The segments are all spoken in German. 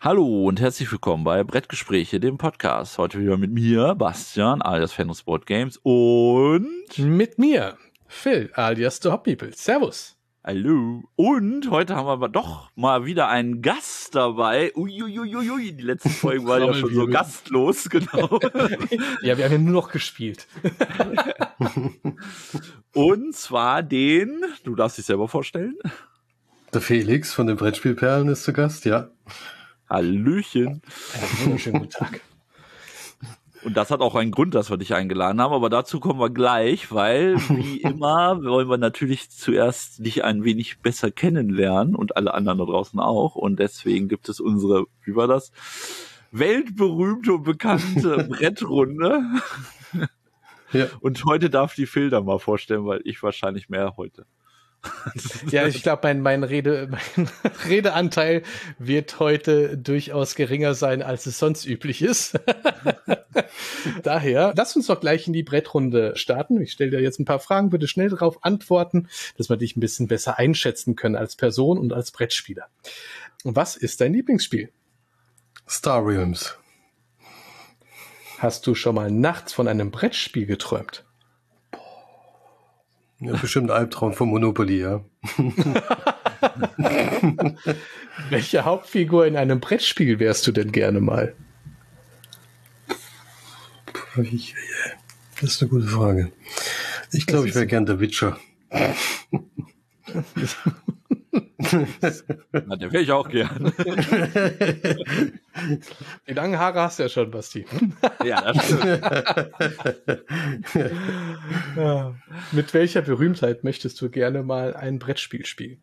Hallo und herzlich willkommen bei Brettgespräche, dem Podcast. Heute wieder mit mir, Bastian, alias Fan of Sport Games und mit mir, Phil, alias The Hop People. Servus. Hallo. Und heute haben wir aber doch mal wieder einen Gast dabei. Uiuiuiui, die letzten Folgen waren ja schon so gastlos, genau. Ja, wir haben ja nur noch gespielt. Und zwar du darfst dich selber vorstellen. Der Felix von den Brettspielperlen ist zu Gast, ja. Hallöchen. Einen wunderschönen guten Tag. Und das hat auch einen Grund, dass wir dich eingeladen haben, aber dazu kommen wir gleich, weil, wie immer, wollen wir natürlich zuerst dich ein wenig besser kennenlernen und alle anderen da draußen auch. Und deswegen gibt es unsere, wie war das, weltberühmte und bekannte Brettrunde. Ja. Und heute darf die Phil da mal vorstellen, weil ich wahrscheinlich mehr heute. Ja, ich glaube, mein Redeanteil wird heute durchaus geringer sein, als es sonst üblich ist. Daher, lass uns doch gleich in die Brettrunde starten. Ich stelle dir jetzt ein paar Fragen, bitte schnell darauf antworten, dass wir dich ein bisschen besser einschätzen können als Person und als Brettspieler. Und was ist dein Lieblingsspiel? Star Realms. Hast du schon mal nachts von einem Brettspiel geträumt? Ja, bestimmt ein Albtraum von Monopoly, ja. Welche Hauptfigur in einem Brettspiel wärst du denn gerne mal? Das ist eine gute Frage. Ich glaube, ich wäre gern der Witcher. Na, der wäre ich auch gern. Die langen Haare hast du ja schon, Basti. Ja, das stimmt. Ja. Mit welcher Berühmtheit möchtest du gerne mal ein Brettspiel spielen?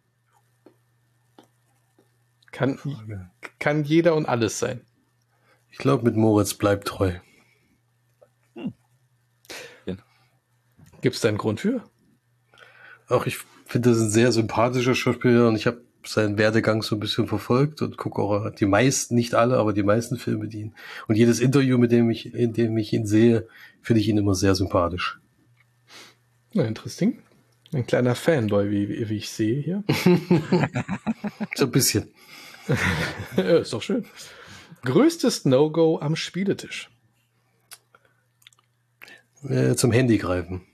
Kann jeder und alles sein. Ich glaube, mit Moritz bleibt treu. Gibt es da einen Grund für? Auch ich finde, das ist ein sehr sympathischer Schauspieler und ich habe seinen Werdegang so ein bisschen verfolgt und gucke auch die meisten, nicht alle, aber die meisten Filme mit ihm. Und jedes Interview, in dem ich ihn sehe, finde ich ihn immer sehr sympathisch. Na, interesting. Ein kleiner Fanboy, wie ich sehe hier. So ein bisschen. Ja, ist doch schön. Größtes No-Go am Spieletisch? Zum Handy greifen.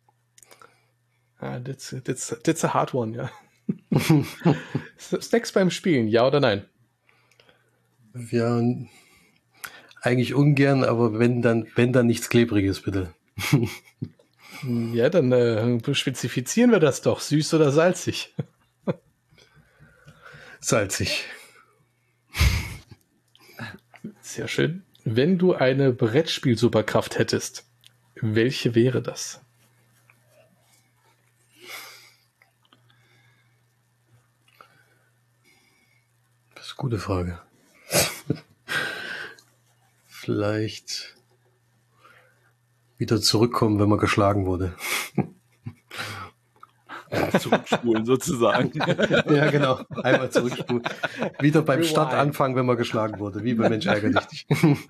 That's a hard one, ja. Snacks beim Spielen, ja oder nein? Ja, eigentlich ungern, aber wenn dann nichts Klebriges, bitte. Ja, dann spezifizieren wir das doch. Süß oder salzig? Salzig. Sehr schön. Wenn du eine Brettspiel-Superkraft hättest, welche wäre das? Das ist eine gute Frage. Vielleicht wieder zurückkommen, wenn man geschlagen wurde. Zurückspulen sozusagen. Ja, genau. Einmal zurückspulen. Wieder beim Start anfangen, wenn man geschlagen wurde. Wie bei Mensch ärgere dich.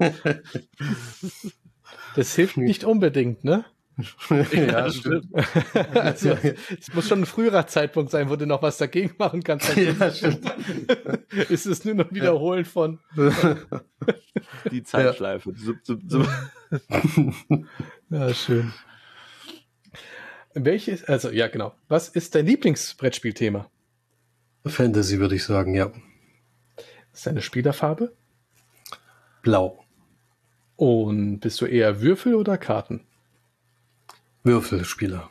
Das hilft nicht unbedingt, ne? Ja, stimmt. Also, es muss schon ein früherer Zeitpunkt sein, wo du noch was dagegen machen kannst. Ja, stimmt. Ist es nur noch Wiederholen von die Zeitschleife. Ja, schön. Genau. Was ist dein Lieblingsbrettspielthema? Fantasy, würde ich sagen, ja. Was ist deine Spielerfarbe? Blau. Und bist du eher Würfel oder Karten? Würfelspieler.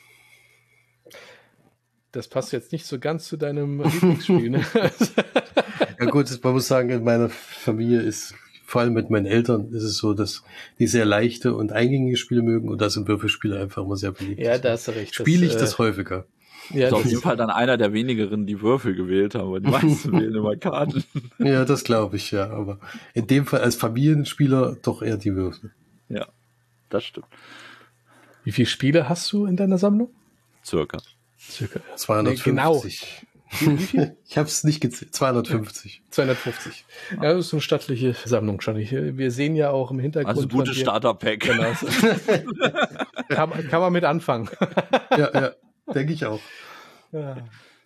Das passt jetzt nicht so ganz zu deinem Lieblingsspiel, ne? Ja gut, man muss sagen, in meiner Familie ist, vor allem mit meinen Eltern, ist es so, dass die sehr leichte und eingängige Spiele mögen und da sind Würfelspiele einfach immer sehr beliebt. Ja, da hast du recht. Spiele ich das häufiger. Ja, ist auf jeden Fall dann einer der wenigeren, die Würfel gewählt haben, weil die meisten wählen immer Karten. Ja, das glaube ich, ja. Aber in dem Fall als Familienspieler doch eher die Würfel. Ja, das stimmt. Wie viele Spiele hast du in deiner Sammlung? Circa 250. Genau. Wie viel? Ich habe es nicht gezählt. 250. 250. Ja, das ist eine stattliche Sammlung schon. Wir sehen ja auch im Hintergrund. Also gutes Starter-Pack. Genau. kann man mit anfangen. Ja, denke ich auch. Ja.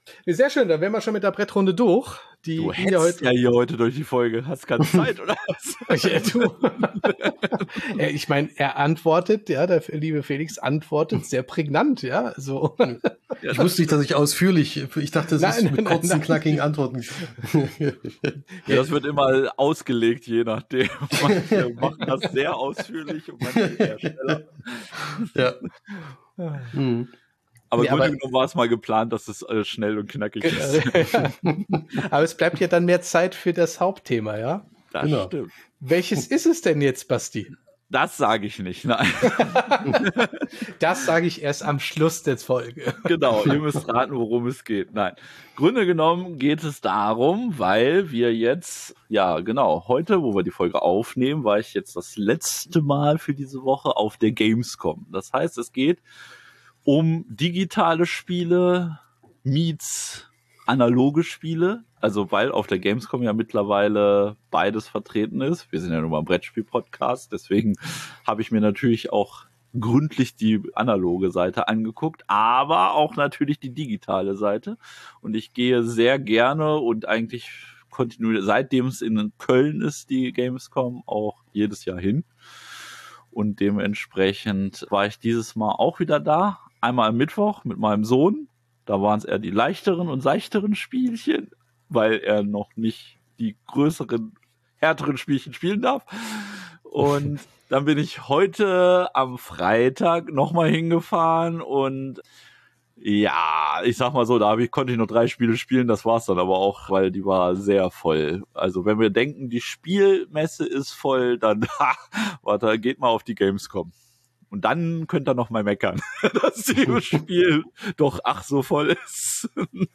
Sehr schön, dann wären wir schon mit der Brettrunde durch. Du hetzt ja hier heute durch die Folge. Hast keine Zeit, oder was? Ja, du. Ich meine, er antwortet, ja, der liebe Felix antwortet sehr prägnant, ja, so. Ich wusste nicht, dass ich ausführlich, ich dachte, das ist mit kurzen, knackigen Antworten. Ja, das wird immer ausgelegt, je nachdem. Manche machen das sehr ausführlich und manche eher schneller. Ja. Mhm. Aber im Grunde genommen war es mal geplant, dass es schnell und knackig ist. Ja. Aber es bleibt ja dann mehr Zeit für das Hauptthema, ja? Das stimmt. Welches ist es denn jetzt, Basti? Das sage ich nicht, nein. Das sage ich erst am Schluss der Folge. Genau, ihr müsst raten, worum es geht. Nein, Grunde genommen geht es darum, weil wir jetzt, ja genau, heute, wo wir die Folge aufnehmen, war ich jetzt das letzte Mal für diese Woche auf der Gamescom. Das heißt, es geht um digitale Spiele meets analoge Spiele, also weil auf der Gamescom ja mittlerweile beides vertreten ist. Wir sind ja nur mal ein Brettspiel-Podcast, deswegen habe ich mir natürlich auch gründlich die analoge Seite angeguckt, aber auch natürlich die digitale Seite. Und ich gehe sehr gerne und eigentlich kontinuierlich, seitdem es in Köln ist, die Gamescom, auch jedes Jahr hin. Und dementsprechend war ich dieses Mal auch wieder da. Einmal am Mittwoch mit meinem Sohn. Da waren es eher die leichteren und seichteren Spielchen, weil er noch nicht die größeren, härteren Spielchen spielen darf. Und dann bin ich heute am Freitag nochmal hingefahren und ja, ich sag mal so, konnte ich noch 3 Spiele spielen, das war's dann aber auch, weil die war sehr voll. Also wenn wir denken, die Spielmesse ist voll, dann warte, geht mal auf die Gamescom. Und dann könnt ihr noch mal meckern, dass das Spiel doch ach so voll ist.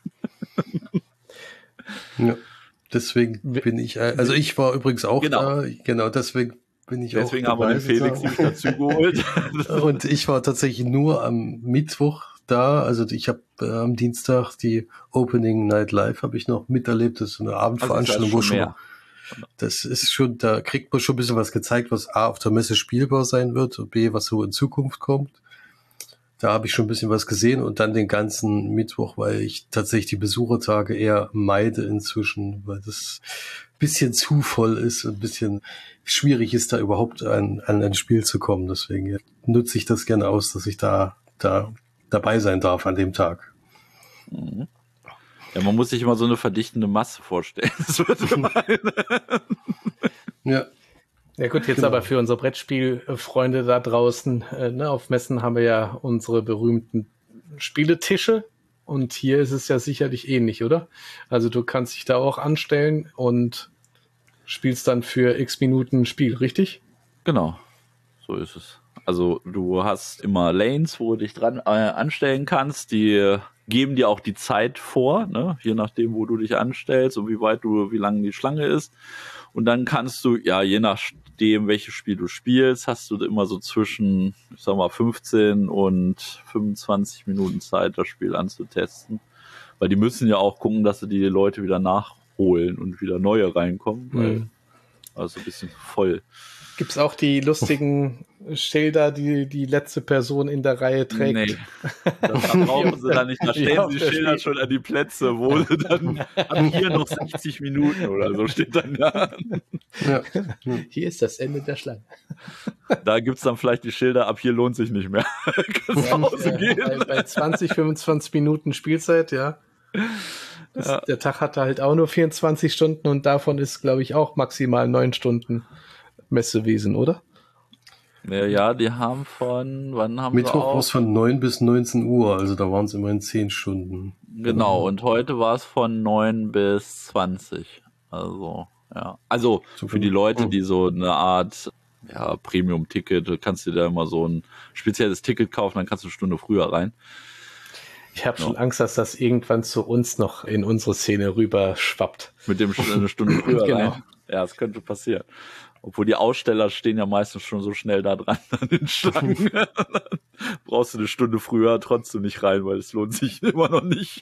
Ja, deswegen bin ich, also ich war übrigens auch da, genau, deswegen bin ich deswegen auch. Deswegen haben wir den Felix nicht dazu geholt. Und ich war tatsächlich nur am Mittwoch da, also ich habe am Dienstag die Opening Night Live habe ich noch miterlebt, das ist eine Abendveranstaltung, wo schon das ist schon, da kriegt man schon ein bisschen was gezeigt, was A auf der Messe spielbar sein wird und B, was so in Zukunft kommt. Da habe ich schon ein bisschen was gesehen und dann den ganzen Mittwoch, weil ich tatsächlich die Besuchertage eher meide inzwischen, weil das ein bisschen zu voll ist und ein bisschen schwierig ist, da überhaupt an ein Spiel zu kommen. Deswegen nutze ich das gerne aus, dass ich da dabei sein darf an dem Tag. Mhm. Ja, man muss sich immer so eine verdichtende Masse vorstellen. Das wird ja. Ja gut, jetzt aber für unsere Brettspielfreunde da draußen, auf Messen haben wir ja unsere berühmten Spieletische und hier ist es ja sicherlich ähnlich, oder? Also du kannst dich da auch anstellen und spielst dann für x Minuten ein Spiel, richtig? Genau, so ist es. Also du hast immer Lanes, wo du dich dran anstellen kannst, die geben dir auch die Zeit vor, ne? Je nachdem, wo du dich anstellst und wie lang die Schlange ist. Und dann kannst du, ja, je nachdem, welches Spiel du spielst, hast du immer so zwischen, ich sag mal, 15 und 25 Minuten Zeit, das Spiel anzutesten. Weil die müssen ja auch gucken, dass sie die Leute wieder nachholen und wieder neue reinkommen, weil also ein bisschen voll. Gibt's auch die lustigen Schilder, die die letzte Person in der Reihe trägt? Nee, das brauchen sie dann nicht. Da stellen sie Schilder schon an die Plätze, wo sie dann ab hier noch 60 Minuten oder so steht dann da. Ja. Hier ist das Ende der Schlange. Da gibt's dann vielleicht die Schilder, ab hier lohnt sich nicht mehr. Kannst nach Hause gehen. Bei 20, 25 Minuten Spielzeit, ja. Der Tag hat halt auch nur 24 Stunden und davon ist, glaube ich, auch maximal 9 Stunden Messewesen, oder? Ja, die haben wann haben Mittwoch war es von 9 bis 19 Uhr, also da waren es immerhin 10 Stunden. Genau, und heute war es von 9 bis 20. Also, ja. Also für die Leute, die so eine Art Premium-Ticket, kannst du dir da immer so ein spezielles Ticket kaufen, dann kannst du eine Stunde früher rein. Ich habe schon Angst, dass das irgendwann zu uns noch in unsere Szene rüber schwappt. Mit dem eine Stunde früher rein. Ja, das könnte passieren. Obwohl die Aussteller stehen ja meistens schon so schnell da dran an den Schlangen. Brauchst du eine Stunde früher trotzdem nicht rein, weil es lohnt sich immer noch nicht.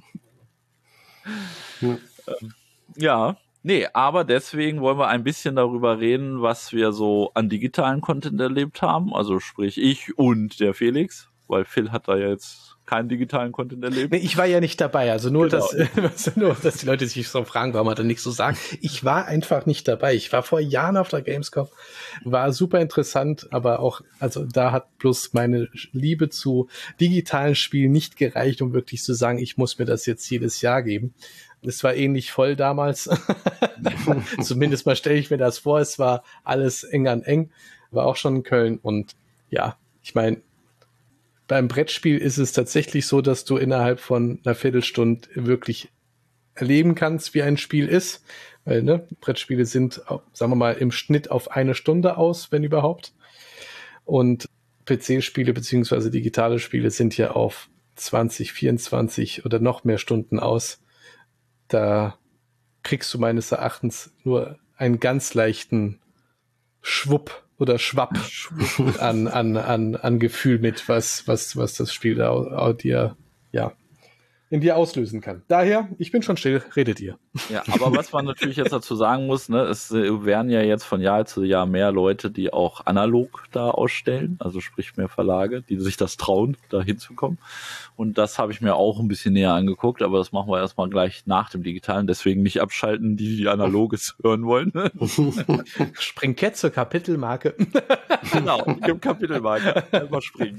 Aber deswegen wollen wir ein bisschen darüber reden, was wir so an digitalen Content erlebt haben. Also sprich ich und der Felix. weil Phil hat da ja jetzt keinen digitalen Content erlebt. Nee, ich war ja nicht dabei, also nur, Genau. dass die Leute sich so fragen, warum hat er nichts so sagen. Ich war einfach nicht dabei. Ich war vor Jahren auf der Gamescom, war super interessant, aber auch, also da hat bloß meine Liebe zu digitalen Spielen nicht gereicht, um wirklich zu sagen, ich muss mir das jetzt jedes Jahr geben. Es war ähnlich voll damals. Zumindest mal stelle ich mir das vor. Es war alles eng an eng. War auch schon in Köln und ja, ich meine, beim Brettspiel ist es tatsächlich so, dass du innerhalb von einer Viertelstunde wirklich erleben kannst, wie ein Spiel ist. Weil, Brettspiele sind, sagen wir mal, im Schnitt auf 1 Stunde aus, wenn überhaupt. Und PC-Spiele beziehungsweise digitale Spiele sind ja auf 20, 24 oder noch mehr Stunden aus. Da kriegst du meines Erachtens nur einen ganz leichten Schwupp oder Schwapp an Gefühl mit, was das Spiel da dir, ja, in dir auslösen kann. Daher, ich bin schon still, redet ihr. Ja, aber was man natürlich jetzt dazu sagen muss, es werden ja jetzt von Jahr zu Jahr mehr Leute, die auch analog da ausstellen, also sprich mehr Verlage, die sich das trauen, da hinzukommen. Und das habe ich mir auch ein bisschen näher angeguckt, aber das machen wir erstmal gleich nach dem Digitalen, deswegen nicht abschalten, die Analoges hören wollen. Spring jetzt zur Kapitelmarke. Genau, im Kapitelmarke. Einfach springen.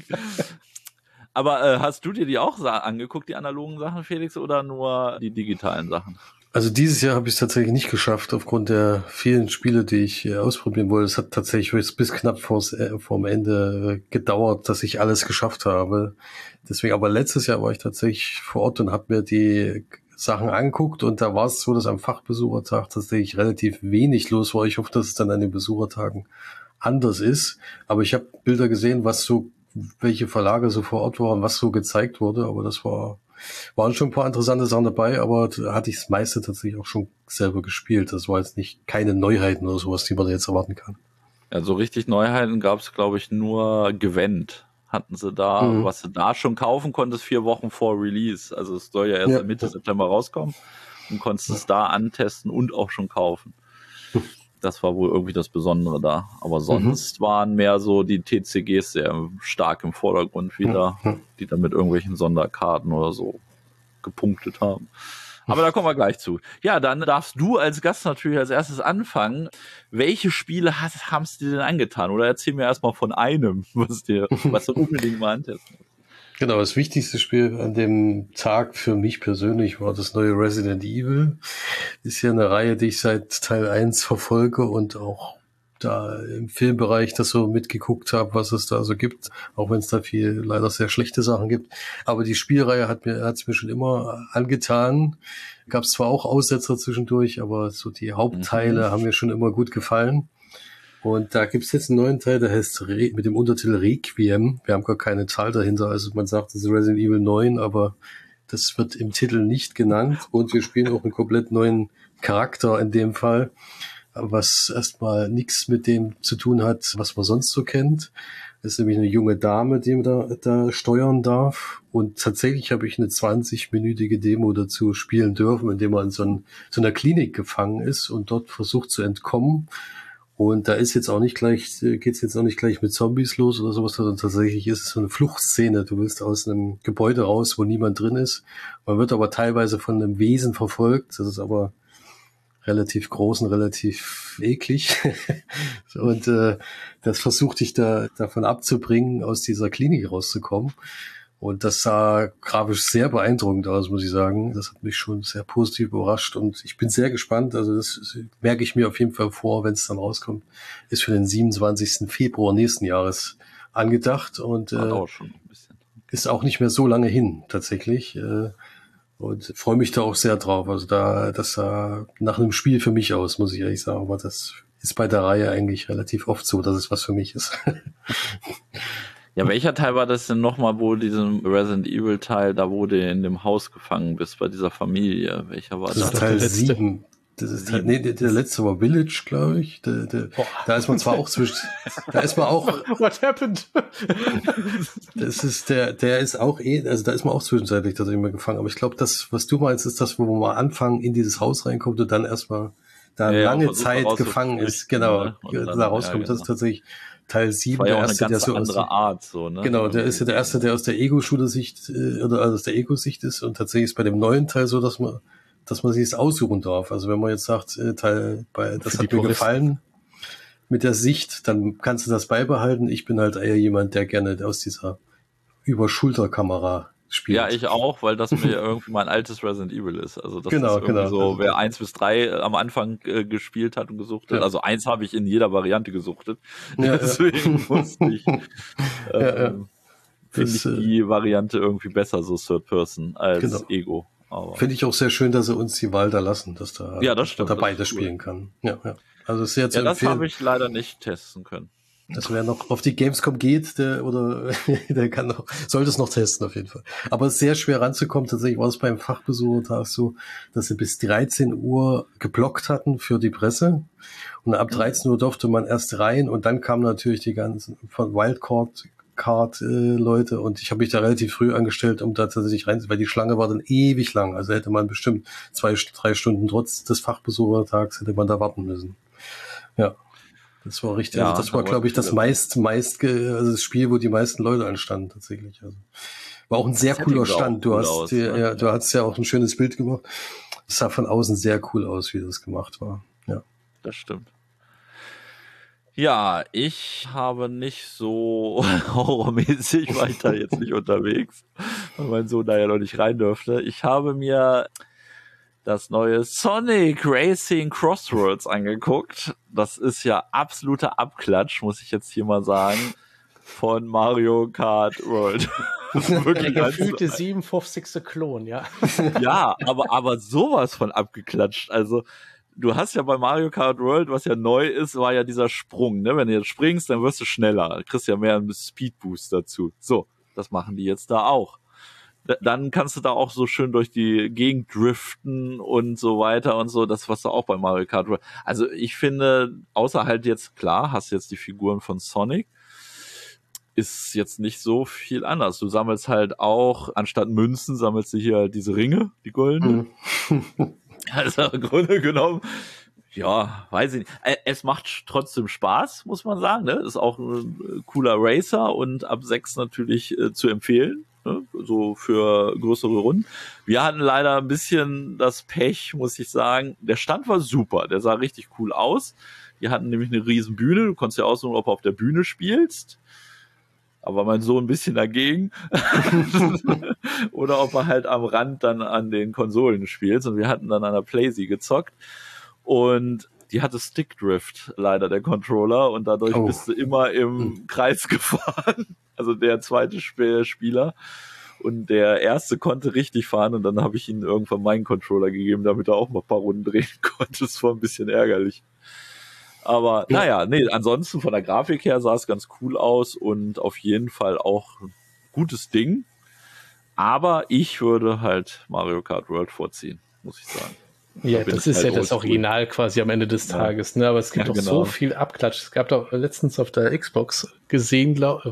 Aber hast du dir die auch angeguckt, die analogen Sachen, Felix, oder nur die digitalen Sachen? Also dieses Jahr habe ich es tatsächlich nicht geschafft, aufgrund der vielen Spiele, die ich ausprobieren wollte. Es hat tatsächlich bis knapp vorm Ende gedauert, dass ich alles geschafft habe. Deswegen, aber letztes Jahr war ich tatsächlich vor Ort und habe mir die Sachen angeguckt und da war es so, dass am Fachbesuchertag tatsächlich relativ wenig los war. Ich hoffe, dass es dann an den Besuchertagen anders ist. Aber ich habe Bilder gesehen, welche Verlage so vor Ort waren, was so gezeigt wurde, aber waren schon ein paar interessante Sachen dabei, aber da hatte ich das meiste tatsächlich auch schon selber gespielt. Das war jetzt keine Neuheiten oder sowas, die man da jetzt erwarten kann. Ja, so richtig Neuheiten gab es, glaube ich, nur Gwent. Hatten sie da, was du da schon kaufen konntest, 4 Wochen vor Release. Also es soll ja erst Mitte September rauskommen und konntest es da antesten und auch schon kaufen. Das war wohl irgendwie das Besondere da. Aber sonst waren mehr so die TCGs sehr stark im Vordergrund wieder, die dann mit irgendwelchen Sonderkarten oder so gepunktet haben. Aber da kommen wir gleich zu. Ja, dann darfst du als Gast natürlich als erstes anfangen. Welche Spiele haben es dir denn angetan? Oder erzähl mir erstmal von einem, was du unbedingt mal antesten. Genau, das wichtigste Spiel an dem Tag für mich persönlich war das neue Resident Evil. Ist ja eine Reihe, die ich seit Teil 1 verfolge und auch da im Filmbereich das so mitgeguckt habe, was es da so gibt, auch wenn es da viel leider sehr schlechte Sachen gibt. Aber die Spielreihe hat's mir schon immer angetan. Gab es zwar auch Aussetzer zwischendurch, aber so die Hauptteile haben mir schon immer gut gefallen. Und da gibt's jetzt einen neuen Teil, der heißt mit dem Untertitel Requiem. Wir haben gar keine Zahl dahinter, also man sagt, es ist Resident Evil 9, aber das wird im Titel nicht genannt. Und wir spielen auch einen komplett neuen Charakter in dem Fall, was erstmal nichts mit dem zu tun hat, was man sonst so kennt. Das ist nämlich eine junge Dame, die man da steuern darf. Und tatsächlich habe ich eine 20-minütige Demo dazu spielen dürfen, indem man in so einer Klinik gefangen ist und dort versucht zu entkommen. Und da geht's jetzt auch nicht gleich mit Zombies los oder sowas, sondern tatsächlich ist es so eine Fluchtszene. Du willst aus einem Gebäude raus, wo niemand drin ist. Man wird aber teilweise von einem Wesen verfolgt. Das ist aber relativ groß und relativ eklig. Und das versucht dich davon abzubringen, aus dieser Klinik rauszukommen. Und das sah grafisch sehr beeindruckend aus, muss ich sagen. Das hat mich schon sehr positiv überrascht und ich bin sehr gespannt. Also das merke ich mir auf jeden Fall vor, wenn es dann rauskommt. Ist für den 27. Februar nächsten Jahres angedacht und auch schon ein bisschen. Ist auch nicht mehr so lange hin tatsächlich. Und freue mich da auch sehr drauf. Also das sah nach einem Spiel für mich aus, muss ich ehrlich sagen. Aber das ist bei der Reihe eigentlich relativ oft so, dass es was für mich ist. Ja, welcher Teil war das denn nochmal, wo diesem Resident Evil Teil, da wo du in dem Haus gefangen bist, bei dieser Familie? Welcher war das? Das ist Teil 7. Das ist der letzte war Village, glaube ich. Da ist man zwar auch da ist man auch. What happened? Das ist der ist auch also da ist man auch zwischenzeitlich tatsächlich mal gefangen. Aber ich glaube, das, was du meinst, ist das, wo man mal anfangen, in dieses Haus reinkommt und dann erstmal da lange Zeit gefangen ist, genau, da rauskommt. Das ist tatsächlich Teil 7 war ja der auch eine erste, der ganz so andere Art, so, ne? Genau, der ist ja der erste, der aus der Ego-Shooter-Sicht oder aus der Ego-Sicht ist, und tatsächlich ist bei dem neuen Teil so, dass man sich es aussuchen darf. Also wenn man jetzt sagt, das hat mir gefallen mit der Sicht, dann kannst du das beibehalten. Ich bin halt eher jemand, der gerne aus dieser Über-Schulter-Kamera spielt. Ja, ich auch, weil das mir irgendwie mein altes Resident Evil ist. Also das Genau, ist irgendwie genau. so, Also, wer 1 bis 3 am Anfang gespielt hat und gesuchtet. Ja. Also 1 habe ich in jeder Variante gesuchtet. Ja, Deswegen musste ich, finde ich Das, die Variante irgendwie besser, so Third Person als Genau. Ego. Aber Finde ich auch sehr schön, dass sie uns die Wahl da lassen, dass da Ja, das stimmt, man da das ist beides cool. spielen kann. Ja, ja. Also sehr zu ja, das empfehlen. habe ich leider nicht testen können. Also wer noch auf die Gamescom geht, der kann noch, sollte es noch testen auf jeden Fall. Aber sehr schwer ranzukommen. Tatsächlich war es beim Fachbesuchertag so, dass sie bis 13 Uhr geblockt hatten für die Presse. Und ab 13 Uhr durfte man erst rein, und dann kamen natürlich die ganzen von Wildcard-Leute, und ich habe mich da relativ früh angestellt, um da tatsächlich rein, weil die Schlange war dann ewig lang. Also hätte man bestimmt 2-3 Stunden trotz des Fachbesuchertags hätte man da warten müssen. Ja. Das war richtig, Ja, also das war, glaube ich, das also das Spiel, wo die meisten Leute anstanden, tatsächlich. Also war auch ein sehr cooler Stand. Du hast ja auch ein schönes Bild gemacht. Es sah von außen sehr cool aus, wie das gemacht war. Ja. Das stimmt. Ja, ich habe nicht so horrormäßig weiter jetzt nicht unterwegs, weil mein Sohn da ja noch nicht rein dürfte. Ich habe mir das neue Sonic Racing Crossroads angeguckt. Das ist ja absoluter Abklatsch, muss ich jetzt hier mal sagen, von Mario Kart World. Wirklich der gefühlte 57. Klon, ja. Ja, aber sowas von abgeklatscht. Also du hast ja bei Mario Kart World, was ja neu ist, war ja dieser Sprung. Ne? Wenn du jetzt springst, dann wirst du schneller. Du kriegst ja mehr einen Speedboost dazu. So, das machen die jetzt da auch. Dann kannst du da auch so schön durch die Gegend driften und so weiter und so, das, was du auch bei Mario Kart. Also ich finde, außer halt jetzt, klar, hast jetzt die Figuren von Sonic, ist jetzt nicht so viel anders. Du sammelst halt auch, anstatt Münzen, sammelst du hier halt diese Ringe, die goldenen. Also im Grunde genommen, ja, weiß ich nicht. Es macht trotzdem Spaß, muss man sagen. Ne? Ist auch ein cooler Racer und ab 6 natürlich zu empfehlen. So für größere Runden. Wir hatten leider ein bisschen das Pech, muss ich sagen. Der Stand war super, der sah richtig cool aus. Die hatten nämlich eine riesen Bühne. Du konntest ja aussuchen, ob du auf der Bühne spielst. Aber mein Sohn ein bisschen dagegen. Oder ob er halt am Rand dann an den Konsolen spielt. Und wir hatten dann an der PlayStation gezockt. Und die hatte Stickdrift, leider, der Controller. Und dadurch bist du immer im Kreis gefahren. Also der zweite Spieler. Und der erste konnte richtig fahren. Und dann habe ich ihm irgendwann meinen Controller gegeben, damit er auch mal ein paar Runden drehen konnte. Das war ein bisschen ärgerlich. Aber naja, nee, ansonsten von der Grafik her sah es ganz cool aus. Und auf jeden Fall auch ein gutes Ding. Aber ich würde halt Mario Kart World vorziehen, muss ich sagen. Ja, das ist halt ja das Original quasi am Ende des Tages, ne? Aber es gibt doch so viel Abklatsch. Es gab doch letztens auf der Xbox gesehen,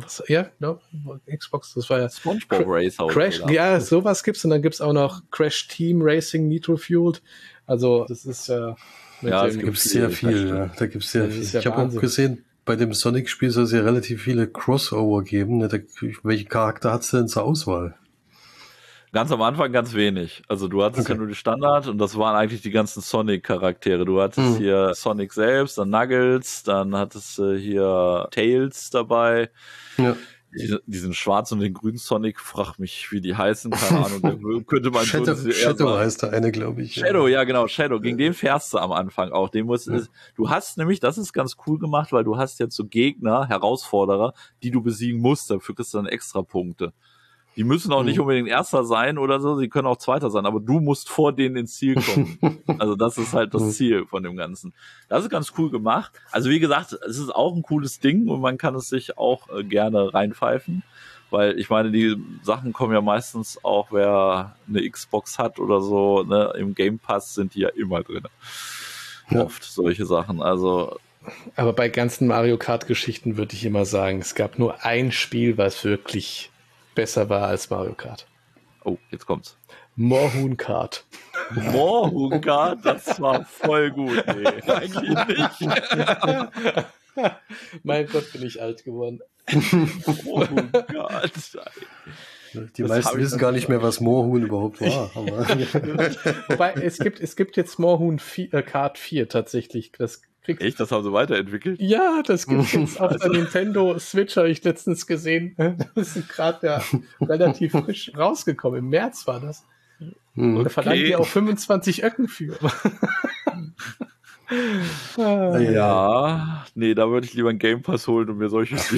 Xbox, das war ja SpongeBob Racer. Crash, ja, sowas gibt's, und dann gibt's auch noch Crash Team Racing Nitro Fueled. Also das ist ja. Ja, es gibt sehr viel. Ja. Da gibt's sehr viel. Ich habe auch gesehen, bei dem Sonic-Spiel soll es ja relativ viele Crossover geben. Welche Charakter hat's denn zur Auswahl? Ganz am Anfang ganz wenig. Also du hattest ja nur die Standard, und das waren eigentlich die ganzen Sonic-Charaktere. Du hattest hier Sonic selbst, dann Knuckles, dann hattest du hier Tails dabei. Ja. Diesen schwarzen und den grünen Sonic, frag mich, wie die heißen, keine Ahnung. Könnte man Shadow heißt der eine, glaube ich. Shadow, ja genau, Shadow. Gegen den fährst du am Anfang auch. Du hast nämlich, das ist ganz cool gemacht, weil du hast jetzt so Gegner, Herausforderer, die du besiegen musst. Dafür kriegst du dann extra Punkte. Die müssen auch nicht unbedingt Erster sein oder so, sie können auch Zweiter sein, aber du musst vor denen ins Ziel kommen. Also das ist halt das Ziel von dem Ganzen. Das ist ganz cool gemacht. Also wie gesagt, es ist auch ein cooles Ding und man kann es sich auch gerne reinpfeifen, weil ich meine, die Sachen kommen ja meistens auch, wer eine Xbox hat oder so, ne, im Game Pass sind die ja immer drin. Ja. Oft solche Sachen, also. Aber bei ganzen Mario Kart Geschichten würde ich immer sagen, es gab nur ein Spiel, was wirklich besser war als Mario Kart. Oh, jetzt kommt's. Moorhuhn Kart. Moorhuhn Kart, das war voll gut. Nee, eigentlich nicht. Mein Gott, bin ich alt geworden. Oh Gott. Die Das meisten hab ich wissen noch gar nicht nicht mehr, was Moorhuhn überhaupt war. Aber Wobei, es gibt jetzt Moorhuhn Kart 4 tatsächlich. Das kriegst Echt? Das haben sie weiterentwickelt? Ja, das gibt's jetzt auf der Nintendo Switch, habe ich letztens gesehen. Das ist gerade ja relativ frisch rausgekommen. Im März war das. Da verlangen die auch 25 Öcken für. Ja, nee, da würde ich lieber einen Game Pass holen und mir solche Spiele.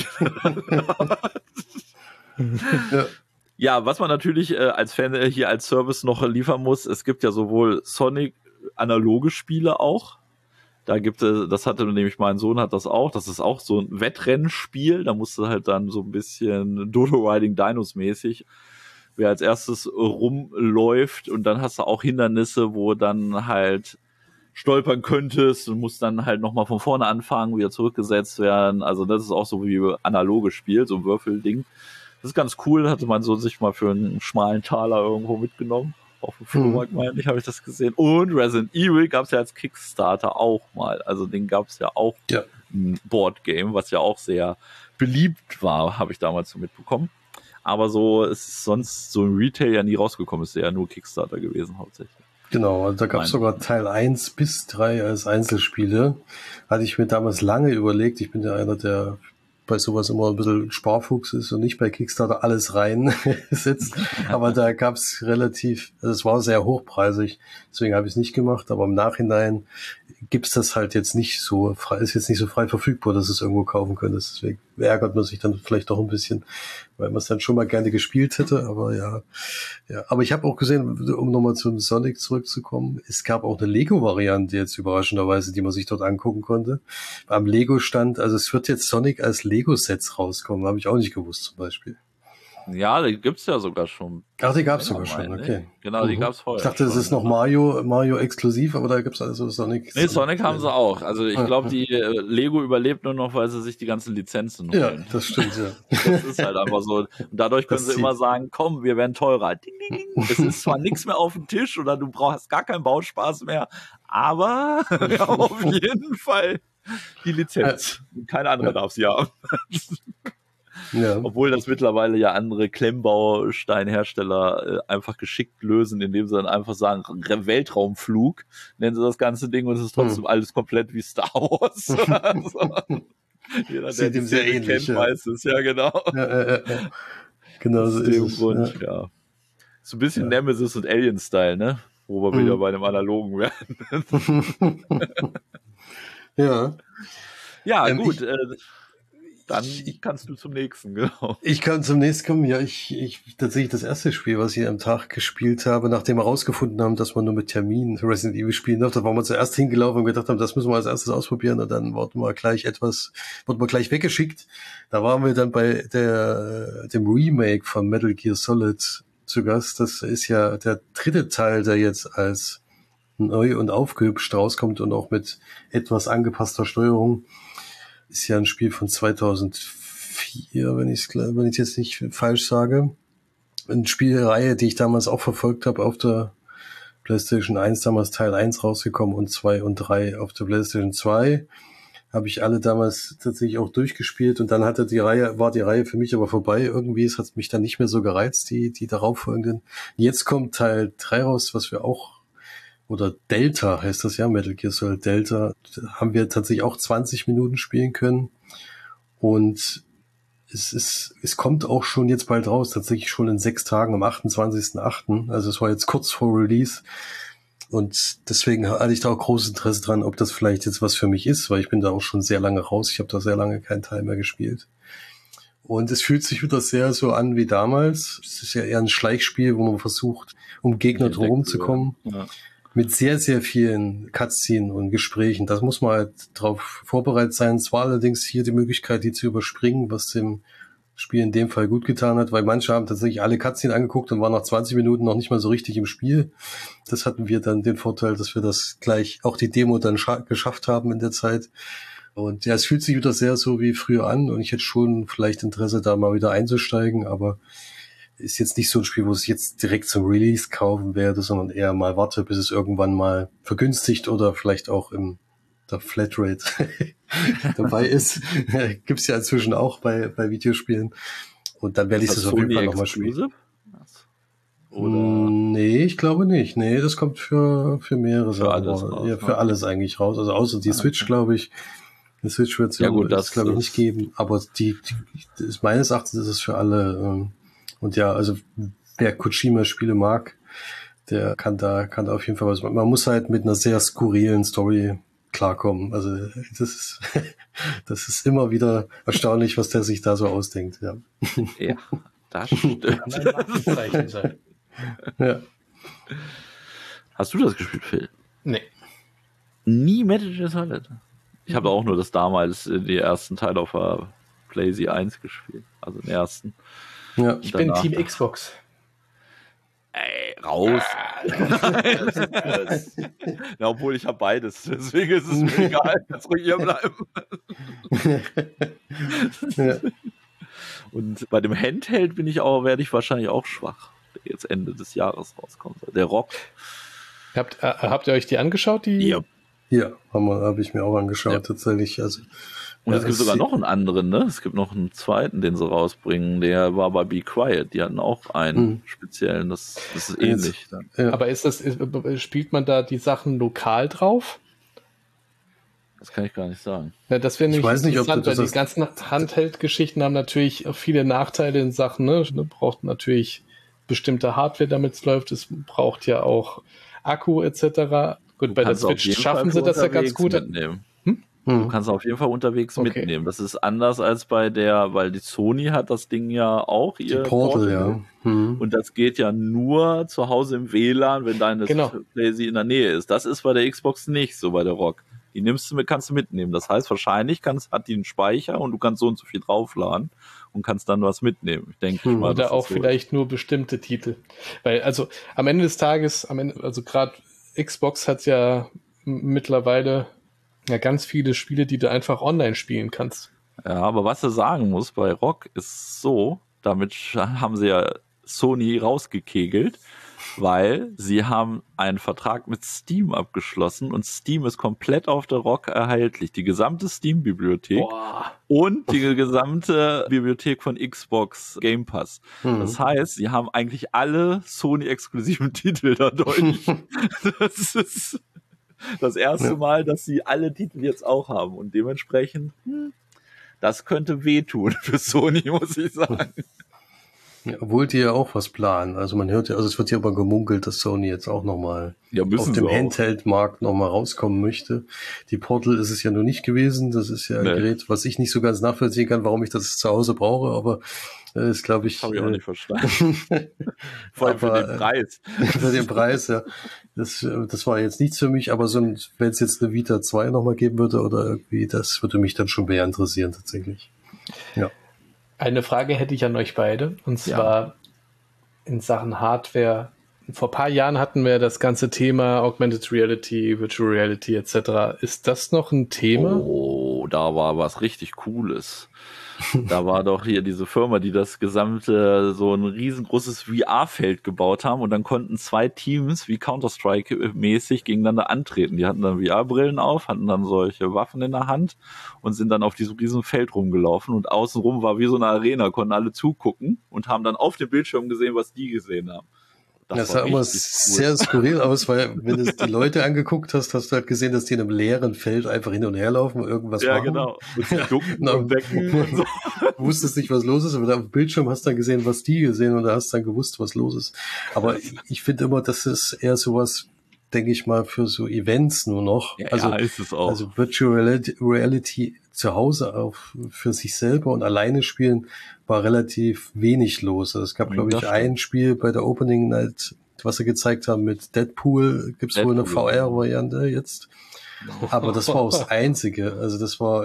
ja. Ja, was man natürlich als Fan hier als Service noch liefern muss, es gibt ja sowohl Sonic analoge Spiele auch. Da gibt es, das hatte nämlich mein Sohn hat das auch. Das ist auch so ein Wettrennspiel. Da musst du halt dann so ein bisschen Dodo Riding Dinos mäßig, wer als erstes rumläuft, und dann hast du auch Hindernisse, wo dann halt stolpern könntest und musst dann halt nochmal von vorne anfangen, wieder zurückgesetzt werden. Also das ist auch so wie analoges Spiel, so ein Würfelding. Das ist ganz cool, hatte mein Sohn sich mal für einen schmalen Taler irgendwo mitgenommen. Auf dem Flohmarkt, meine ich, habe ich das gesehen. Und Resident Evil gab es ja als Kickstarter auch mal. Also den gab es ja auch ein Boardgame, was ja auch sehr beliebt war, habe ich damals so mitbekommen. Aber so ist es sonst so im Retail ja nie rausgekommen. Ist ja nur Kickstarter gewesen hauptsächlich. Genau, also da gab es sogar Teil 1 bis 3 als Einzelspiele. Hatte ich mir damals lange überlegt. Ich bin ja einer, der bei sowas immer ein bisschen Sparfuchs ist und nicht bei Kickstarter alles reinsetzt. Aber da gab es relativ, also es war sehr hochpreisig, deswegen habe ich es nicht gemacht. Aber im Nachhinein gibt's das halt jetzt nicht so frei, ist jetzt nicht so frei verfügbar, dass es irgendwo kaufen könnte. Deswegen ärgert man sich dann vielleicht doch ein bisschen, weil man es dann schon mal gerne gespielt hätte. Aber ja. Aber ich habe auch gesehen, um nochmal zum Sonic zurückzukommen, es gab auch eine Lego-Variante jetzt überraschenderweise, die man sich dort angucken konnte. Am Lego-Stand, also es wird jetzt Sonic als Lego-Sets rauskommen, habe ich auch nicht gewusst zum Beispiel. Ja, die gibt's ja sogar schon. Ach, die gab's sogar schon, okay. Genau, die gab's vorher. Ich dachte, das ist noch Mario exklusiv, aber da gibt's also Sonic. Nee, Sonic haben sie auch. Also ich glaube, die Lego überlebt nur noch, weil sie sich die ganzen Lizenzen holen. Ja, das stimmt, ja. Das ist halt einfach so. Und dadurch können sie immer sagen, komm, wir werden teurer. Ding, ding, ding. Es ist zwar nichts mehr auf dem Tisch oder du brauchst gar keinen Bauspaß mehr, aber wir haben auf jeden Fall die Lizenz. Kein anderer darf sie haben. Ja. Obwohl das mittlerweile ja andere Klemmbausteinhersteller einfach geschickt lösen, indem sie dann einfach sagen, Weltraumflug, nennen sie das ganze Ding, und es ist trotzdem alles komplett wie Star Wars. Also, jeder, der die sehr ähnlich kennt, weiß es, ja genau. Genau so ist es. Grund, ja. So ein bisschen Nemesis und Alien-Style, ne? Wo wir wieder bei dem Analogen werden. Ja, gut. Dann kannst du zum nächsten, genau. Ich kann zum nächsten kommen. Ja, ich tatsächlich das erste Spiel, was ich am Tag gespielt habe, nachdem wir herausgefunden haben, dass man nur mit Termin Resident Evil spielen darf, da waren wir zuerst hingelaufen und gedacht haben, das müssen wir als erstes ausprobieren, und dann wurden wir gleich weggeschickt. Da waren wir dann bei dem Remake von Metal Gear Solid zu Gast. Das ist ja der dritte Teil, der jetzt als neu und aufgehübscht rauskommt und auch mit etwas angepasster Steuerung. Ist ja ein Spiel von 2004, wenn ich jetzt nicht falsch sage. Eine Spielreihe, die ich damals auch verfolgt habe auf der PlayStation 1, damals Teil 1 rausgekommen und 2 und 3 auf der PlayStation 2. Habe ich alle damals tatsächlich auch durchgespielt, und dann war die Reihe für mich aber vorbei. Irgendwie, es hat mich dann nicht mehr so gereizt, die darauffolgenden. Jetzt kommt Teil 3 raus, was wir auch, oder Delta heißt das ja, Metal Gear Solid Delta, haben wir tatsächlich auch 20 Minuten spielen können. Und es kommt auch schon jetzt bald raus, tatsächlich schon in 6 Tagen, am 28.08. Also es war jetzt kurz vor Release. Und deswegen hatte ich da auch großes Interesse dran, ob das vielleicht jetzt was für mich ist, weil ich bin da auch schon sehr lange raus. Ich habe da sehr lange keinen Teil mehr gespielt. Und es fühlt sich wieder sehr so an wie damals. Es ist ja eher ein Schleichspiel, wo man versucht, um Gegner drumherum zu kommen. Ja. Mit sehr, sehr vielen Cutscenes und Gesprächen. Das muss man halt drauf vorbereitet sein. Es war allerdings hier die Möglichkeit, die zu überspringen, was dem Spiel in dem Fall gut getan hat, weil manche haben tatsächlich alle Cutscenes angeguckt und waren nach 20 Minuten noch nicht mal so richtig im Spiel. Das hatten wir dann den Vorteil, dass wir das gleich, auch die Demo dann geschafft haben in der Zeit. Und ja, es fühlt sich wieder sehr so wie früher an, und ich hätte schon vielleicht Interesse, da mal wieder einzusteigen, aber ist jetzt nicht so ein Spiel, wo ich jetzt direkt zum Release kaufen werde, sondern eher mal warte, bis es irgendwann mal vergünstigt oder vielleicht auch im der Flatrate dabei ist. Gibt's ja inzwischen auch bei Videospielen. Und dann werde ich das auf jeden Fall nochmal spielen. Oder? Nee, ich glaube nicht. Nee, das kommt für mehrere Sachen raus. Ja, für alles eigentlich raus. Also außer die Switch, glaube ich. Die Switch-Version wird es, glaube ich, nicht geben. Aber die ist meines Erachtens ist es für alle. Und ja, also wer Kojima-Spiele mag, der kann da auf jeden Fall was machen. Man muss halt mit einer sehr skurrilen Story klarkommen. Also das ist immer wieder erstaunlich, was der sich da so ausdenkt. Ja, ja, das stimmt. Kann ein Markenzeichen sein. Ja. Hast du das gespielt, Phil? Nee. Nie Metal Gear Solid? Ich habe auch nur das damals die ersten Teile auf der PlayStation 1 gespielt. Also den ersten. Ja. Ich bin Team Xbox. Ey, raus. Ja, obwohl ich habe beides. Deswegen ist es mir egal. Jetzt ruhig hier bleiben. Ja. Und bei dem Handheld werde ich wahrscheinlich auch schwach. Der jetzt Ende des Jahres rauskommt. Der Rock. Habt ihr euch die angeschaut? Ja. Ja, habe ich mir auch angeschaut, tatsächlich. Also, und es gibt sogar noch einen anderen, ne? Es gibt noch einen zweiten, den sie rausbringen. Der war bei Be Quiet. Die hatten auch einen speziellen. Das ist ähnlich. Ja. Aber spielt man da die Sachen lokal drauf? Das kann ich gar nicht sagen. Ja, das wäre nämlich interessant, weil die ganzen Handheld-Geschichten haben natürlich viele Nachteile in Sachen, ne? Braucht natürlich bestimmte Hardware, damit es läuft. Es braucht ja auch Akku etc. Gut, bei der Switch schaffen sie das ja ganz gut. Du kannst auf jeden Fall unterwegs mitnehmen. Das ist anders als weil die Sony hat das Ding ja auch, ihr Portal, ja. Und das geht ja nur zu Hause im WLAN, wenn deine PlayStation in der Nähe ist. Das ist bei der Xbox nicht so, bei der Rock. Die kannst du mitnehmen. Das heißt, wahrscheinlich hat die einen Speicher und du kannst so und so viel draufladen und kannst dann was mitnehmen. Ich denke mal. Oder auch vielleicht nur bestimmte Titel. Weil, also am Ende des Tages, also gerade Xbox hat ja mittlerweile ganz viele Spiele, die du einfach online spielen kannst. Ja, aber was du sagen musst bei Rock ist so, damit haben sie ja Sony rausgekegelt, weil sie haben einen Vertrag mit Steam abgeschlossen und Steam ist komplett auf der Rock erhältlich. Die gesamte Steam-Bibliothek und die gesamte Bibliothek von Xbox Game Pass. Das heißt, sie haben eigentlich alle Sony-exklusiven Titel dadurch. Das ist das erste Mal, dass sie alle Titel jetzt auch haben und dementsprechend, das könnte wehtun für Sony, muss ich sagen. Ja, obwohl die ja auch was planen. Also man hört ja, also es wird ja aber gemunkelt, dass Sony jetzt auch nochmal auf dem Handheld-Markt nochmal rauskommen möchte. Die Portal ist es ja noch nicht gewesen. Das ist ja ein Gerät, was ich nicht so ganz nachvollziehen kann, warum ich das zu Hause brauche, aber ist, glaube ich... Habe ich auch nicht verstanden. Vor allem für den Preis. Für den Preis, ja. Das war jetzt nichts für mich, aber wenn es jetzt eine Vita 2 nochmal geben würde oder irgendwie, das würde mich dann schon mehr interessieren tatsächlich. Ja. Eine Frage hätte ich an euch beide, und zwar in Sachen Hardware. Vor ein paar Jahren hatten wir das ganze Thema Augmented Reality, Virtual Reality etc. Ist das noch ein Thema? Oh, da war was richtig Cooles. Da war doch hier diese Firma, die das gesamte, so ein riesengroßes VR-Feld gebaut haben und dann konnten zwei Teams wie Counter-Strike-mäßig gegeneinander antreten. Die hatten dann VR-Brillen auf, hatten dann solche Waffen in der Hand und sind dann auf diesem riesen Feld rumgelaufen und außenrum war wie so eine Arena, konnten alle zugucken und haben dann auf dem Bildschirm gesehen, was die gesehen haben. Das sah immer sehr skurril aus, weil wenn du die Leute angeguckt hast, hast du halt gesehen, dass die in einem leeren Feld einfach hin und her laufen und irgendwas machen. Ja, genau. Und die ducken und wecken und so. Du wusstest nicht, was los ist, aber da auf dem Bildschirm hast du dann gesehen, was die gesehen und da hast du dann gewusst, was los ist. Aber ich finde immer, das ist eher sowas, denke ich mal, für so Events nur noch. Ja, also, ist es auch. Also Virtual Reality zu Hause für sich selber und alleine spielen war relativ wenig los. Also es gab, glaube ich, ein Spiel bei der Opening Night, was sie gezeigt haben mit Deadpool. Gibt's wohl eine VR-Variante jetzt. Aber das war auch das Einzige. Also das war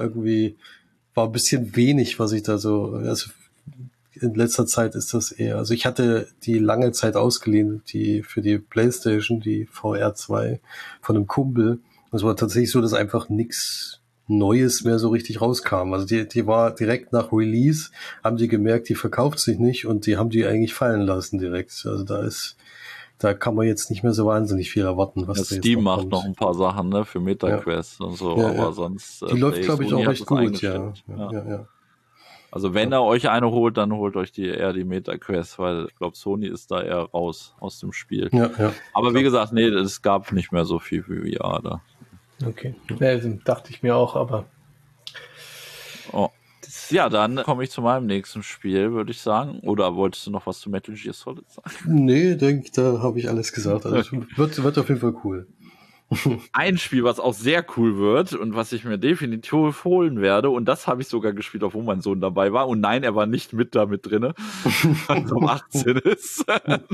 ein bisschen wenig, was ich da so, also in letzter Zeit ist das eher, also ich hatte die lange Zeit ausgeliehen, für die PlayStation, die VR 2 von einem Kumpel. Es war tatsächlich so, dass einfach nichts Neues mehr so richtig rauskam. Also die war direkt nach Release, haben die gemerkt, die verkauft sich nicht und die haben die eigentlich fallen lassen direkt. Also da da kann man jetzt nicht mehr so wahnsinnig viel erwarten, was da jetzt Steam noch macht kommt. noch ein paar Sachen, ne, für MetaQuest und so, aber sonst... Die läuft, glaube ich, auch recht gut, ja. Also wenn ihr euch eine holt, dann holt euch eher die MetaQuest, weil ich glaube, Sony ist da eher raus aus dem Spiel. Aber wie gesagt, nee, es gab nicht mehr so viel wie VR da. Okay, dachte ich mir auch, aber... Oh. Ja, dann komme ich zu meinem nächsten Spiel, würde ich sagen. Oder wolltest du noch was zu Metal Gear Solid sagen? Nee, denke, da habe ich alles gesagt. Also wird auf jeden Fall cool. Ein Spiel, was auch sehr cool wird und was ich mir definitiv holen werde, und das habe ich sogar gespielt, obwohl mein Sohn dabei war. Und nein, er war nicht mit drinne, weil es um 18 ist.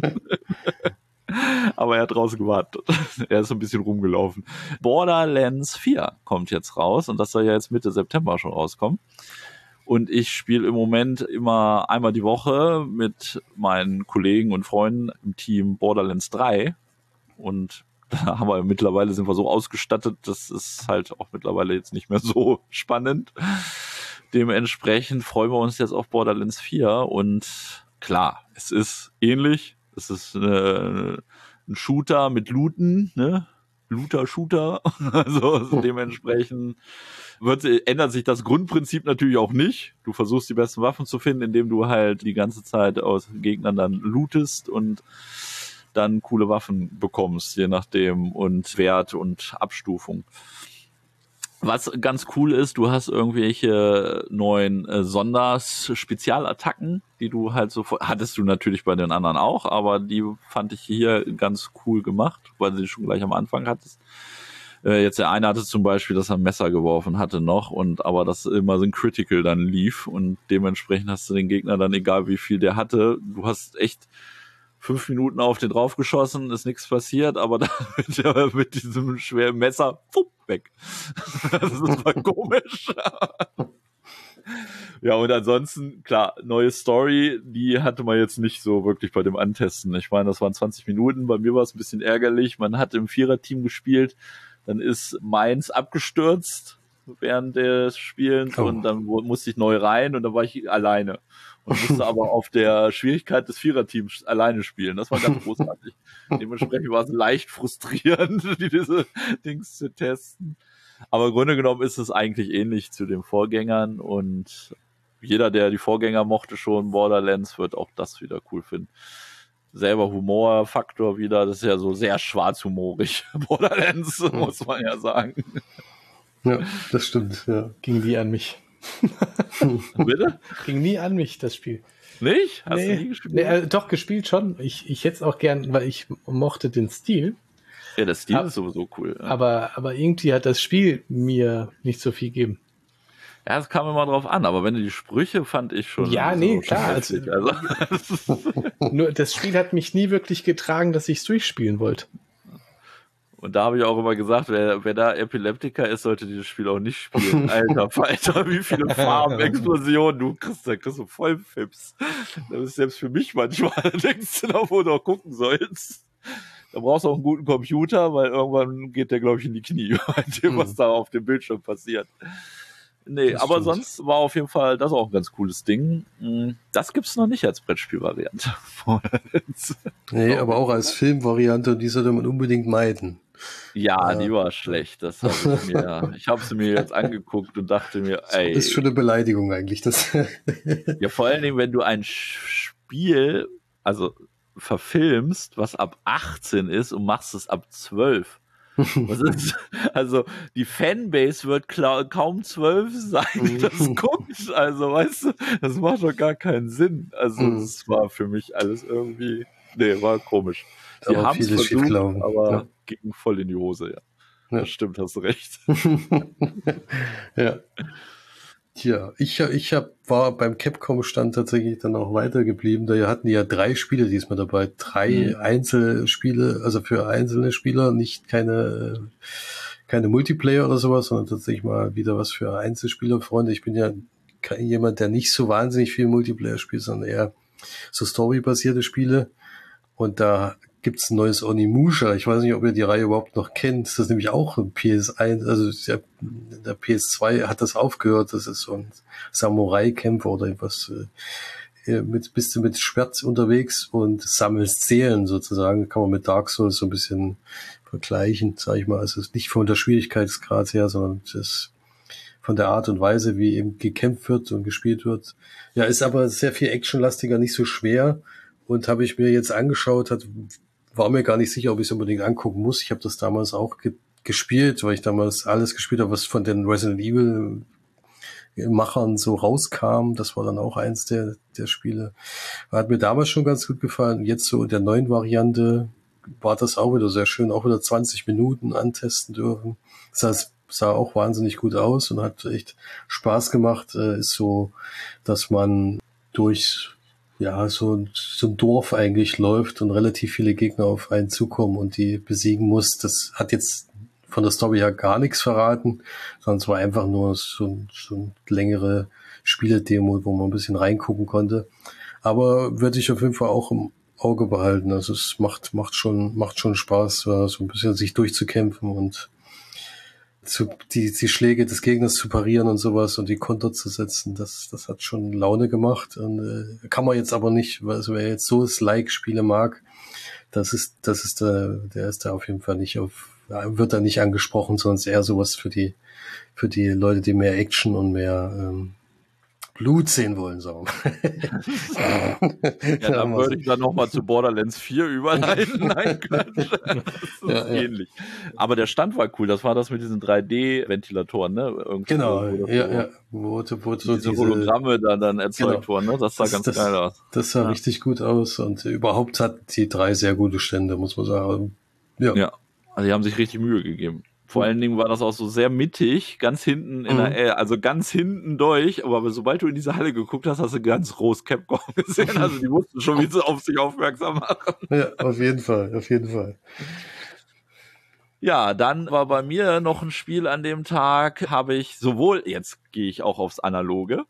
Aber er hat draußen gewartet. Er ist so ein bisschen rumgelaufen. Borderlands 4 kommt jetzt raus und das soll ja jetzt Mitte September schon rauskommen. Und ich spiele im Moment immer einmal die Woche mit meinen Kollegen und Freunden im Team Borderlands 3. Und da mittlerweile sind wir so ausgestattet, das ist halt auch mittlerweile jetzt nicht mehr so spannend. Dementsprechend freuen wir uns jetzt auf Borderlands 4 und klar, es ist ähnlich. Es ist ein Shooter mit Looten, ne? Looter-Shooter. Also dementsprechend ändert sich das Grundprinzip natürlich auch nicht. Du versuchst die besten Waffen zu finden, indem du halt die ganze Zeit aus Gegnern dann lootest und dann coole Waffen bekommst, je nachdem, und Wert und Abstufung. Was ganz cool ist, du hast irgendwelche neuen Spezialattacken, die du halt so, hattest du natürlich bei den anderen auch, aber die fand ich hier ganz cool gemacht, weil du die schon gleich am Anfang hattest. Jetzt der eine hatte zum Beispiel, dass er ein Messer geworfen hatte noch, aber das immer so ein Critical dann lief und dementsprechend hast du den Gegner dann, egal wie viel der hatte, du hast echt 5 Minuten auf den draufgeschossen, ist nichts passiert, aber dann mit diesem schweren Messer, weg. Das war komisch. Ja, und ansonsten, klar, neue Story, die hatte man jetzt nicht so wirklich bei dem Antesten. Ich meine, das waren 20 Minuten, bei mir war es ein bisschen ärgerlich. Man hat im Viererteam gespielt, dann ist meins abgestürzt während des Spielens und dann musste ich neu rein und dann war ich alleine. Und musste aber auf der Schwierigkeit des Viererteams alleine spielen. Das war ganz großartig. Dementsprechend war es leicht frustrierend, diese Dings zu testen. Aber im Grunde genommen ist es eigentlich ähnlich zu den Vorgängern und jeder, der die Vorgänger mochte schon, Borderlands, wird auch das wieder cool finden. Selber Humorfaktor wieder, das ist ja so sehr schwarzhumorig. Borderlands, muss man ja sagen. Ja, das stimmt, ja. Ging nie an mich. Bitte? Ging nie an mich, das Spiel. Nicht? Hast du nie gespielt? Nee, doch, gespielt schon. Ich hätte es auch gern, weil ich mochte den Stil. Ja, der Stil ist sowieso cool. Ja. Aber irgendwie hat das Spiel mir nicht so viel gegeben. Ja, es kam immer drauf an, aber wenn du die Sprüche fand ich schon. Ja, so nee, klar. Also. Nur das Spiel hat mich nie wirklich getragen, dass ich es durchspielen wollte. Und da habe ich auch immer gesagt, wer da Epileptiker ist, sollte dieses Spiel auch nicht spielen. Alter Falter, wie viele Farben, Explosionen, da kriegst du voll Fips. Das ist selbst für mich manchmal, da denkst du noch, wo du auch gucken sollst. Da brauchst du auch einen guten Computer, weil irgendwann geht der, glaube ich, in die Knie, bei dem, was da auf dem Bildschirm passiert. Nee, das aber stimmt. Sonst war auf jeden Fall das auch ein ganz cooles Ding. Das gibt's noch nicht als Brettspielvariante. Nee, aber auch als Filmvariante, und die sollte man unbedingt meiden. Ja, die war schlecht. Ich habe sie mir jetzt angeguckt und dachte mir, ey. Das ist schon eine Beleidigung eigentlich. Das ja, vor allen Dingen, wenn du ein Spiel, verfilmst, was ab 18 ist und machst es ab 12. Also die Fanbase wird kaum 12 sein, die das guckt. Also weißt du, das macht doch gar keinen Sinn. Also es war für mich alles irgendwie, war komisch. Die haben es versucht, aber ging voll in die Hose, ja. Das stimmt, hast du recht. Ja. Tja, ich war beim Capcom-Stand tatsächlich dann auch weitergeblieben. Da hatten die ja 3 Spiele diesmal dabei. 3 Einzelspiele, also für einzelne Spieler, nicht keine Multiplayer oder sowas, sondern tatsächlich mal wieder was für Einzelspielerfreunde. Ich bin ja jemand, der nicht so wahnsinnig viel Multiplayer spielt, sondern eher so storybasierte Spiele. Und da gibt's ein neues Onimusha. Ich weiß nicht, ob ihr die Reihe überhaupt noch kennt. Das ist nämlich auch ein PS1, also der PS2 hat das aufgehört. Das ist so ein Samurai-Kämpfer oder etwas bist du mit Schwert unterwegs und sammelst Seelen sozusagen. Kann man mit Dark Souls so ein bisschen vergleichen, sage ich mal. Also nicht von der Schwierigkeitsgrad her, sondern das von der Art und Weise, wie eben gekämpft wird und gespielt wird. Ja, ist aber sehr viel actionlastiger, nicht so schwer. Und habe ich mir jetzt angeschaut, war mir gar nicht sicher, ob ich es unbedingt angucken muss. Ich habe das damals auch gespielt, weil ich damals alles gespielt habe, was von den Resident Evil Machern so rauskam. Das war dann auch eins der Spiele. Hat mir damals schon ganz gut gefallen. Jetzt so in der neuen Variante war das auch wieder sehr schön. Auch wieder 20 Minuten antesten dürfen. Das heißt, sah auch wahnsinnig gut aus und hat echt Spaß gemacht. Ist so, dass man durch so ein Dorf eigentlich läuft und relativ viele Gegner auf einen zukommen und die besiegen muss. Das hat jetzt von der Story her gar nichts verraten, sondern es war einfach nur so ein längere Spieledemo, wo man ein bisschen reingucken konnte. Aber würde ich auf jeden Fall auch im Auge behalten. Also es macht schon Spaß, so ein bisschen sich durchzukämpfen und die Schläge des Gegners zu parieren und sowas und die Konter zu setzen, das hat schon Laune gemacht und kann man jetzt aber nicht, weil also wer jetzt so Like-Spiele mag, der ist da auf jeden Fall nicht wird da nicht angesprochen, sondern eher sowas für die Leute, die mehr Action und mehr Blut sehen wollen, so. Ja, dann würde ich dann nochmal zu Borderlands 4 überleiten. Nein, Quatsch. Das ist ähnlich. Aber der Stand war cool. Das war das mit diesen 3D-Ventilatoren, ne? Irgendwie genau, wo so diese Hologramme dann erzeugt wurden, ne? Das sah ganz geil aus. Das sah richtig gut aus und überhaupt hat die 3 sehr gute Stände, muss man sagen. Ja. Also die haben sich richtig Mühe gegeben. Vor allen Dingen war das auch so sehr mittig, ganz hinten also ganz hinten durch, aber sobald du in diese Halle geguckt hast, hast du ganz groß Capcom gesehen, also die wussten schon, wie sie auf sich aufmerksam machen. Ja, auf jeden Fall. Ja, dann war bei mir noch ein Spiel an dem Tag, habe ich sowohl, jetzt gehe ich auch aufs Analoge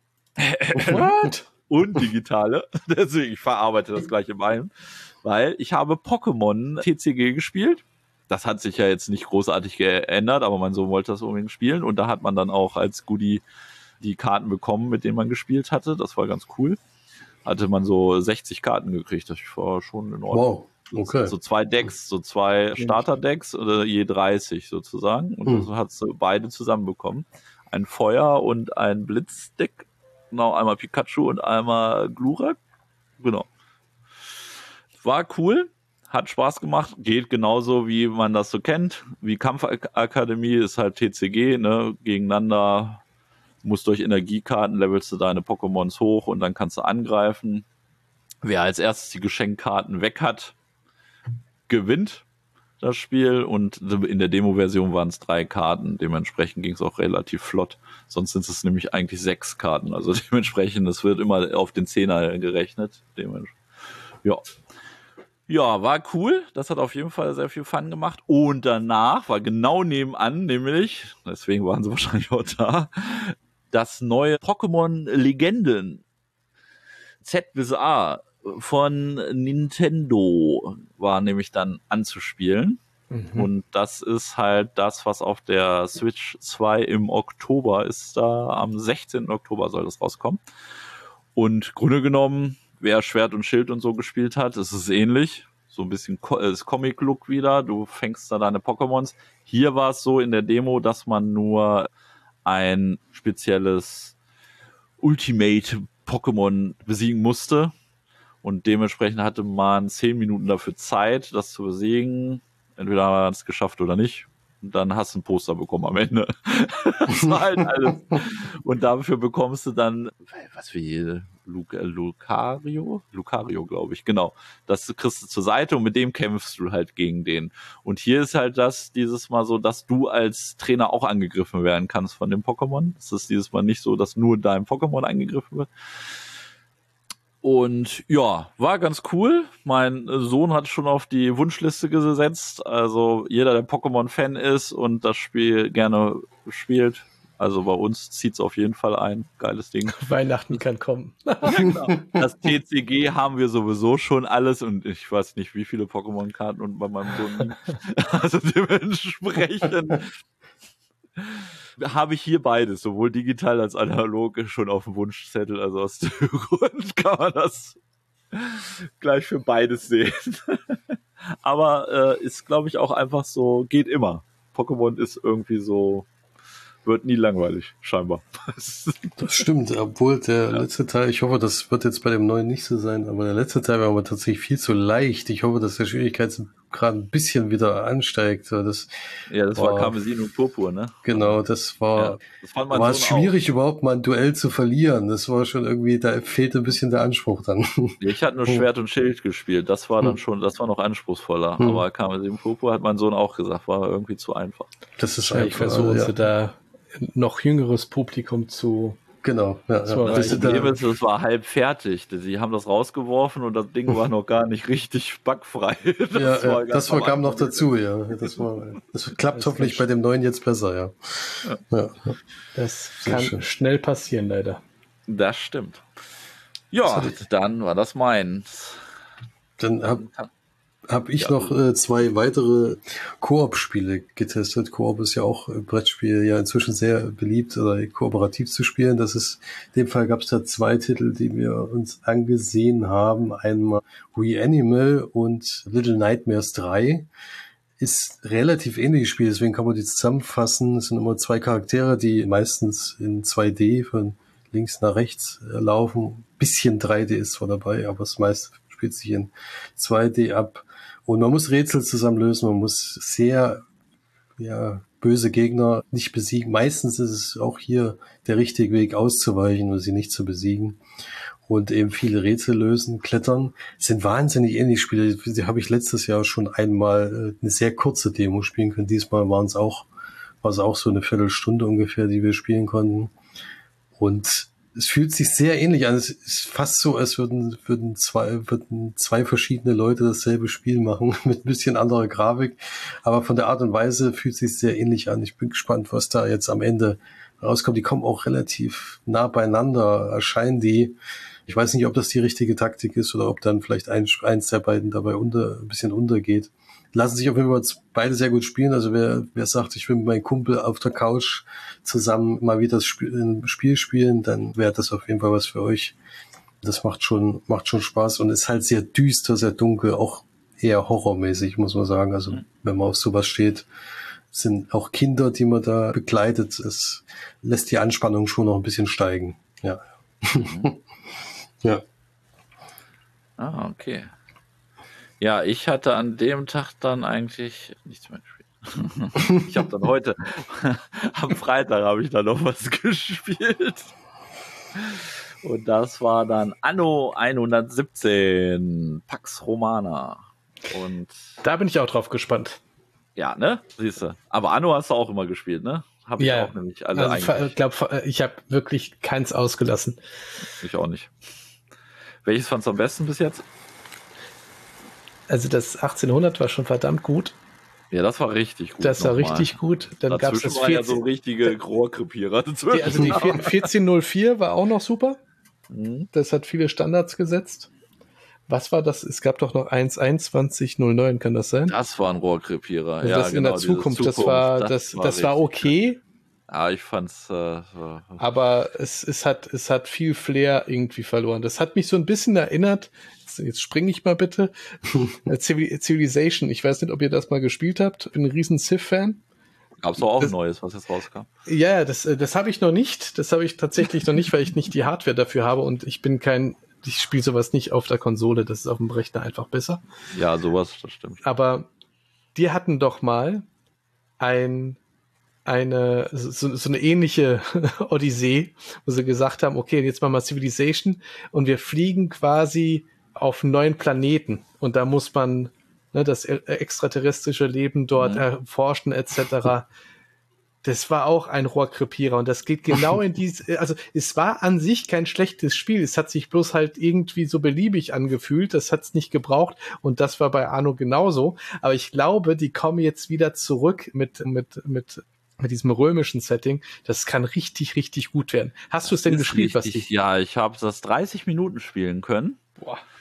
und Digitale, deswegen ich verarbeite das gleich im einen, weil ich habe Pokémon TCG gespielt. Das hat sich ja jetzt nicht großartig geändert, aber mein Sohn wollte das unbedingt spielen und da hat man dann auch als Goodie die Karten bekommen, mit denen man gespielt hatte. Das war ganz cool. Hatte man so 60 Karten gekriegt, das war schon in Ordnung. Wow, okay. So 2 Decks, so 2 Starter-Decks oder je 30 sozusagen und das hat sie beide zusammenbekommen. Ein Feuer- und ein Blitzdeck, genau, einmal Pikachu und einmal Glurak. Genau. War cool. Hat Spaß gemacht, geht genauso, wie man das so kennt. Wie Kampfakademie ist halt TCG, ne, gegeneinander, musst durch Energiekarten, levelst du deine Pokémons hoch und dann kannst du angreifen. Wer als erstes die Geschenkkarten weg hat, gewinnt das Spiel und in der Demo-Version waren es 3 Karten, dementsprechend ging es auch relativ flott. Sonst sind es nämlich eigentlich 6 Karten, also dementsprechend, es wird immer auf den Zehner gerechnet. Ja, war cool. Das hat auf jeden Fall sehr viel Fun gemacht. Und danach war genau nebenan, nämlich, deswegen waren sie wahrscheinlich auch da, das neue Pokémon Legenden Z bis A von Nintendo war nämlich dann anzuspielen. Und das ist halt das, was auf der Switch 2 im Oktober ist. Da am 16. Oktober soll das rauskommen. Und Grunde genommen, wer Schwert und Schild und so gespielt hat, ist es ähnlich. So ein bisschen das Comic-Look wieder. Du fängst da deine Pokémons. Hier war es so in der Demo, dass man nur ein spezielles Ultimate-Pokémon besiegen musste. Und dementsprechend hatte man 10 Minuten dafür Zeit, das zu besiegen. Entweder hat man es geschafft oder nicht. Und dann hast du ein Poster bekommen am Ende. Das war halt alles. Und dafür bekommst du dann, was für jede, Lucario, glaube ich, genau. Das kriegst du zur Seite und mit dem kämpfst du halt gegen den. Und hier ist halt dieses Mal so, dass du als Trainer auch angegriffen werden kannst von dem Pokémon. Es ist dieses Mal nicht so, dass nur dein Pokémon angegriffen wird. Und ja, war ganz cool. Mein Sohn hat schon auf die Wunschliste gesetzt. Also jeder, der Pokémon-Fan ist und das Spiel gerne spielt, also bei uns zieht's auf jeden Fall ein. Geiles Ding. Weihnachten kann kommen. Ja, genau. Das TCG haben wir sowieso schon alles und ich weiß nicht, wie viele Pokémon-Karten und bei meinem Sohn. Also dementsprechend habe ich hier beides, sowohl digital als analog, schon auf dem Wunschzettel. Also aus dem Grund kann man das gleich für beides sehen. Aber ist, glaube ich, auch einfach so, geht immer. Pokémon ist irgendwie so, wird nie langweilig, scheinbar. Das stimmt, obwohl der letzte Teil, ich hoffe, das wird jetzt bei dem neuen nicht so sein, aber der letzte Teil war aber tatsächlich viel zu leicht. Ich hoffe, dass der Schwierigkeitsgrad ein bisschen wieder ansteigt. Das war Karmesin und Purpur, ne? Genau, das war es schwierig, überhaupt mal ein Duell zu verlieren. Das war schon irgendwie, da fehlte ein bisschen der Anspruch dann. Ich hatte nur Schwert und Schild gespielt. Das war dann schon, das war noch anspruchsvoller. Aber Karmesin und Purpur hat mein Sohn auch gesagt, war irgendwie zu einfach. Das ist ich versuche sie da noch jüngeres Publikum zu. Genau, ja. Das war halb fertig. Sie haben das rausgeworfen und das Ding war noch gar nicht richtig bugfrei. Das kam noch dazu, ja. Das klappt hoffentlich bei dem neuen jetzt besser, ja. Das kann schnell passieren, leider. Das stimmt. Ja, dann war das meins. Dann habe ich noch 2 weitere Koop-Spiele getestet. Koop ist ja auch im Brettspiel ja inzwischen sehr beliebt, oder kooperativ zu spielen. In dem Fall gab es da 2 Titel, die wir uns angesehen haben. Einmal Reanimal und Little Nightmares 3. Ist relativ ähnliches Spiel, deswegen kann man die zusammenfassen. Es sind immer 2 Charaktere, die meistens in 2D von links nach rechts laufen. Ein bisschen 3D ist zwar dabei, aber das meiste spielt sich in 2D ab. Und man muss Rätsel zusammen lösen, man muss sehr böse Gegner nicht besiegen. Meistens ist es auch hier der richtige Weg auszuweichen und sie nicht zu besiegen. Und eben viele Rätsel lösen, klettern. Es sind wahnsinnig ähnliche Spiele. Die habe ich letztes Jahr schon einmal eine sehr kurze Demo spielen können. Diesmal war es auch so eine Viertelstunde ungefähr, die wir spielen konnten. Und es fühlt sich sehr ähnlich an. Es ist fast so, als würden zwei verschiedene Leute dasselbe Spiel machen, mit ein bisschen anderer Grafik. Aber von der Art und Weise fühlt es sich sehr ähnlich an. Ich bin gespannt, was da jetzt am Ende rauskommt. Die kommen auch relativ nah beieinander, erscheinen die. Ich weiß nicht, ob das die richtige Taktik ist oder ob dann vielleicht eins der beiden dabei ein bisschen untergeht. Lassen sich auf jeden Fall beide sehr gut spielen. Also wer sagt, ich will mit meinem Kumpel auf der Couch zusammen mal wieder ein Spiel spielen, dann wäre das auf jeden Fall was für euch. Das macht schon Spaß und ist halt sehr düster, sehr dunkel, auch eher horrormäßig, muss man sagen. Also wenn man auf sowas steht, sind auch Kinder, die man da begleitet. Es lässt die Anspannung schon noch ein bisschen steigen. Ja. Ja. Ah, okay. Ja, ich hatte an dem Tag dann eigentlich nichts mehr gespielt. Ich habe dann heute, am Freitag habe ich dann noch was gespielt. Und das war dann Anno 117, Pax Romana. Und da bin ich auch drauf gespannt. Ja, ne? Siehst du. Aber Anno hast du auch immer gespielt, ne? Habe ich auch nämlich alle eigentlich. Ich glaube, ich habe wirklich keins ausgelassen. Ich auch nicht. Welches fandst du am besten bis jetzt? Also das 1800 war schon verdammt gut. Ja, das war richtig gut. Das war richtig gut. Dann gab es das 14, ja so richtige Rohrkrepierer. Also die 1404 war auch noch super. Das hat viele Standards gesetzt. Was war das? Es gab doch noch 1.21.09, kann das sein? Das war ein Rohrkrepierer. Also das in der Zukunft. Das war okay. Ja, ich fand's. Aber es hat viel Flair irgendwie verloren. Das hat mich so ein bisschen erinnert. Jetzt springe ich mal bitte. Civilization. Ich weiß nicht, ob ihr das mal gespielt habt. Ich bin ein riesen Civ-Fan. Gab's doch auch ein neues, was jetzt rauskam. Ja, das habe ich noch nicht. Das habe ich tatsächlich noch nicht, weil ich nicht die Hardware dafür habe und ich spiele sowas nicht auf der Konsole. Das ist auf dem Rechner einfach besser. Ja, sowas, das stimmt. Aber die hatten doch mal so eine ähnliche Odyssee, wo sie gesagt haben, okay, jetzt machen wir Civilization und wir fliegen quasi auf einen neuen Planeten und da muss man das extraterrestrische Leben dort erforschen etc. Das war auch ein Rohrkrepierer und das geht genau in also es war an sich kein schlechtes Spiel, es hat sich bloß halt irgendwie so beliebig angefühlt, das hat es nicht gebraucht und das war bei Anno genauso, aber ich glaube, die kommen jetzt wieder zurück mit diesem römischen Setting, das kann richtig, richtig gut werden. Hast du es denn gespielt, Ja, ich habe das 30 Minuten spielen können. Boah.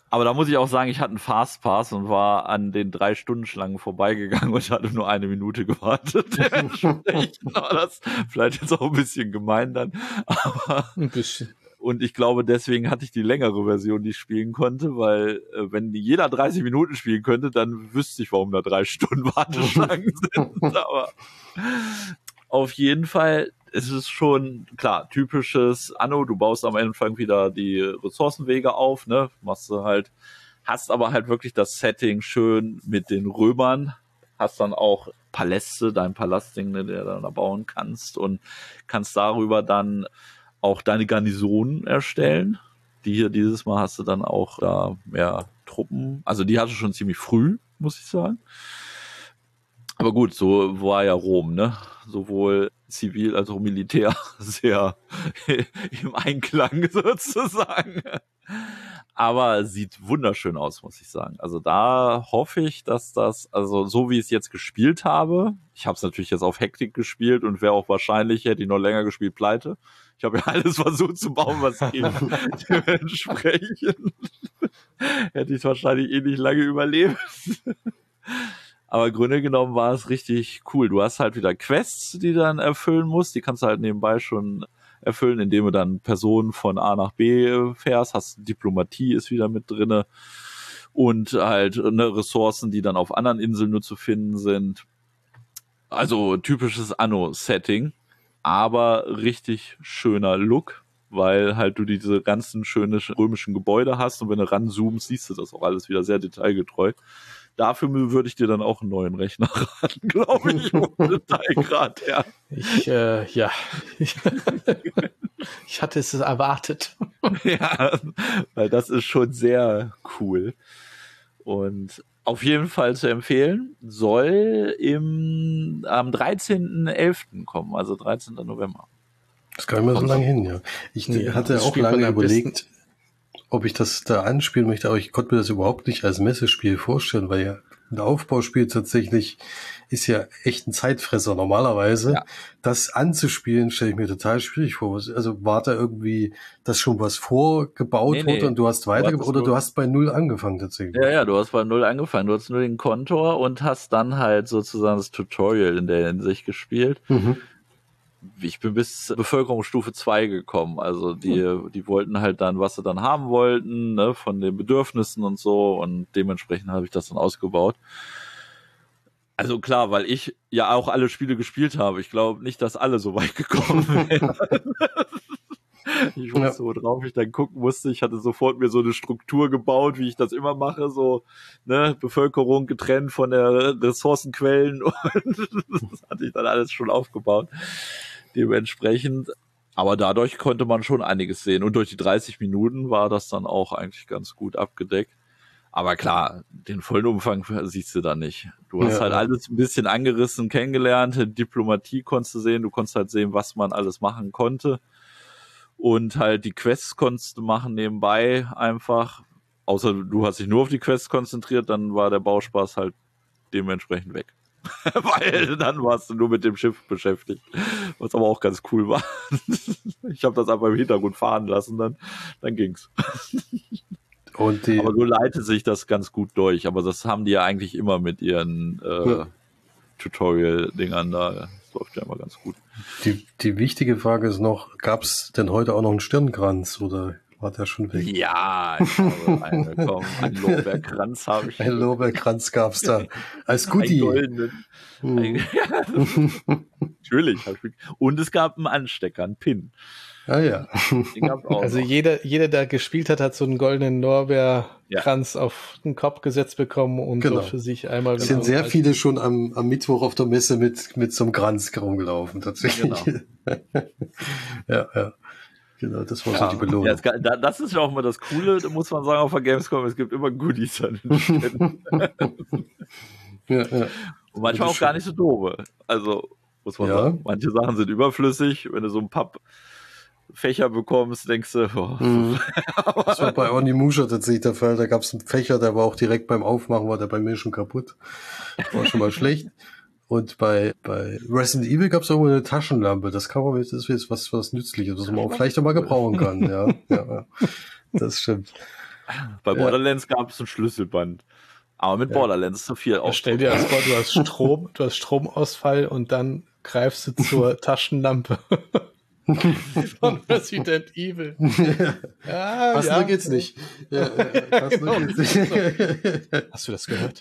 Aber da muss ich auch sagen, ich hatte einen Fastpass und war an den 3-Stunden-Schlangen vorbeigegangen und hatte nur 1 Minute gewartet. Aber das vielleicht jetzt auch ein bisschen gemein dann. Aber Ein bisschen. und ich glaube, deswegen hatte ich die längere Version, die ich spielen konnte, weil wenn jeder 30 Minuten spielen könnte, dann wüsste ich, warum da 3 Stunden Warteschlangen sind. Aber auf jeden Fall ist es schon, klar, typisches Anno, du baust am Anfang wieder die Ressourcenwege auf, ne, machst du halt, hast aber halt wirklich das Setting schön mit den Römern, hast dann auch Paläste, dein Palastding, ne, der du da bauen kannst und kannst darüber dann auch deine Garnison erstellen. Die hier dieses Mal hast du dann auch da mehr Truppen. Also die hatte schon ziemlich früh, muss ich sagen. Aber gut, so war ja Rom, ne? Sowohl zivil als auch Militär sehr im Einklang sozusagen. Aber sieht wunderschön aus, muss ich sagen. Also da hoffe ich, dass das, also so wie ich es jetzt gespielt habe, ich habe es natürlich jetzt auf Hektik gespielt und wäre auch wahrscheinlich, hätte ich noch länger gespielt, pleite. Ich habe ja alles versucht zu bauen, was geht. Dementsprechend hätte ich es wahrscheinlich eh nicht lange überlebt. Aber im Grunde genommen war es richtig cool. Du hast halt wieder Quests, die du dann erfüllen musst. Die kannst du halt nebenbei schon erfüllen, indem du dann Personen von A nach B fährst. Hast Diplomatie ist wieder mit drinne. Und halt Ressourcen, die dann auf anderen Inseln nur zu finden sind. Also typisches Anno-Setting. Aber richtig schöner Look, weil halt du diese ganzen schönen römischen Gebäude hast. Und wenn du ranzoomst, siehst du das auch alles wieder sehr detailgetreu. Dafür würde ich dir dann auch einen neuen Rechner raten, glaube ich, vom Detailgrad her. Ja. Ich hatte es erwartet. Ja, weil das ist schon sehr cool. Und auf jeden Fall zu empfehlen, soll am 13.11. kommen, also 13. November. Das ist gar nicht mehr so lange hin, ja. Ich hatte auch lange überlegt, ob ich das da anspielen möchte, aber ich konnte mir das überhaupt nicht als Messespiel vorstellen, weil ja ein Aufbauspiel tatsächlich ist ja echt ein Zeitfresser normalerweise. Ja. Das anzuspielen stelle ich mir total schwierig vor. Also war da irgendwie, dass schon was vorgebaut wurde und du hast weitergebaut oder du hast bei 0 angefangen tatsächlich? Ja, du hast bei 0 angefangen. Du hast nur den Kontor und hast dann halt sozusagen das Tutorial in der Hinsicht gespielt. Mhm. Ich bin bis Bevölkerungsstufe 2 gekommen, also die wollten halt dann, was sie dann haben wollten, ne, von den Bedürfnissen und so und dementsprechend habe ich das dann ausgebaut. Also klar, weil ich ja auch alle Spiele gespielt habe. Ich glaube nicht, dass alle so weit gekommen wären. Ich wusste, worauf ich dann gucken musste. Ich hatte sofort mir so eine Struktur gebaut, wie ich das immer mache, so, ne, Bevölkerung getrennt von der Ressourcenquellen und das hatte ich dann alles schon aufgebaut. Dementsprechend, aber dadurch konnte man schon einiges sehen und durch die 30 Minuten war das dann auch eigentlich ganz gut abgedeckt. Aber klar, den vollen Umfang siehst du da nicht. Du hast halt alles ein bisschen angerissen, kennengelernt, Diplomatie konntest du sehen, du konntest halt sehen, was man alles machen konnte. Und halt die Quests konntest du machen nebenbei einfach. Außer du hast dich nur auf die Quests konzentriert, dann war der Bauspaß halt dementsprechend weg. Weil dann warst du nur mit dem Schiff beschäftigt. Was aber auch ganz cool war. Ich habe das einfach im Hintergrund fahren lassen, dann ging's. Aber so leitet sich das ganz gut durch. Aber das haben die ja eigentlich immer mit ihren Tutorial-Dingern da. Das läuft ja immer ganz gut. Die wichtige Frage ist noch, gab es denn heute auch noch einen Stirnkranz oder war der schon weg? Ja, einen Lorbeerkranz habe ich. Ein Lorbeerkranz gab es da als Goodie. Einen goldenen. Natürlich. Und es gab einen Anstecker, einen Pin. Ah ja. Also jeder, der gespielt hat so einen goldenen Lorbeerkranz auf den Kopf gesetzt bekommen und so für sich einmal. Es sind sehr viele schon am Mittwoch auf der Messe mit so einem Kranz rumgelaufen, tatsächlich. Genau. Ja. Genau, das war so die Belohnung. Ja, das ist ja auch immer das Coole, da muss man sagen, auf der Gamescom, es gibt immer Goodies an den Ständen. Ja. Und manchmal auch gar nicht so doofe. Also, muss man sagen, manche Sachen sind überflüssig. Wenn du so einen Pappfächer bekommst, denkst du, Das war bei Onimusha tatsächlich der Fall. Da gab es einen Fächer, der war auch direkt beim Aufmachen, war der bei mir schon kaputt. War schon mal schlecht. Und bei Resident Evil gab es auch eine Taschenlampe. Das ist jetzt was Nützliches, was man auch vielleicht auch mal gebrauchen kann. Ja. Das stimmt. Bei Borderlands gab es ein Schlüsselband. Aber mit Borderlands ist so viel auch. Stell dir das vor, du hast Stromausfall und dann greifst du zur Taschenlampe von Resident Evil. Passender geht's nicht. Genau. Geht's nicht. Hast du das gehört?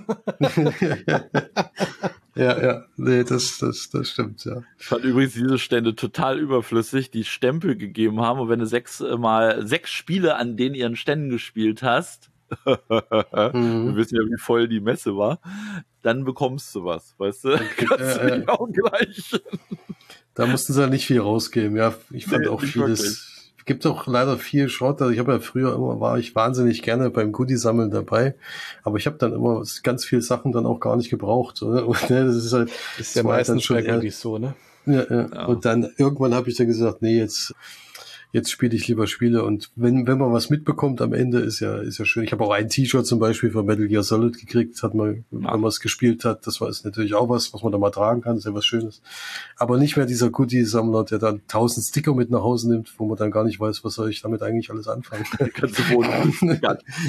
Nee, das stimmt, ja. Ich fand übrigens diese Stände total überflüssig, die Stempel gegeben haben, und wenn du 6 Spiele an denen ihren Ständen gespielt hast, wir wissen ja, wie voll die Messe war, dann bekommst du was, weißt du? Kannst du nicht auch gleich. Da mussten sie ja nicht viel rausgeben, ja. Ich fand auch vieles. Wirklich. Gibt auch leider viel Schrott. Also ich habe ja früher war ich wahnsinnig gerne beim Goodie-Sammeln dabei, aber ich habe dann immer ganz viele Sachen dann auch gar nicht gebraucht. Oder? Und, das ist halt, ist ja meistens schon irgendwie so, ne? Ja. Und dann irgendwann habe ich dann gesagt, nee, jetzt spiele ich lieber Spiele, und wenn man was mitbekommt am Ende, ist ja schön. Ich habe auch ein T-Shirt zum Beispiel von Metal Gear Solid gekriegt, wenn man es gespielt hat. Das war ist natürlich auch was man da mal tragen kann, ist ja was Schönes. Aber nicht mehr dieser Goodie-Sammler, der dann 1000 Sticker mit nach Hause nimmt, wo man dann gar nicht weiß, was soll ich damit eigentlich alles anfangen. Kannst du wohnen.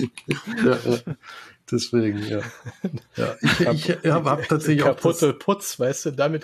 Deswegen, ja. Ich hab tatsächlich auch kaputte Putz, weißt du, damit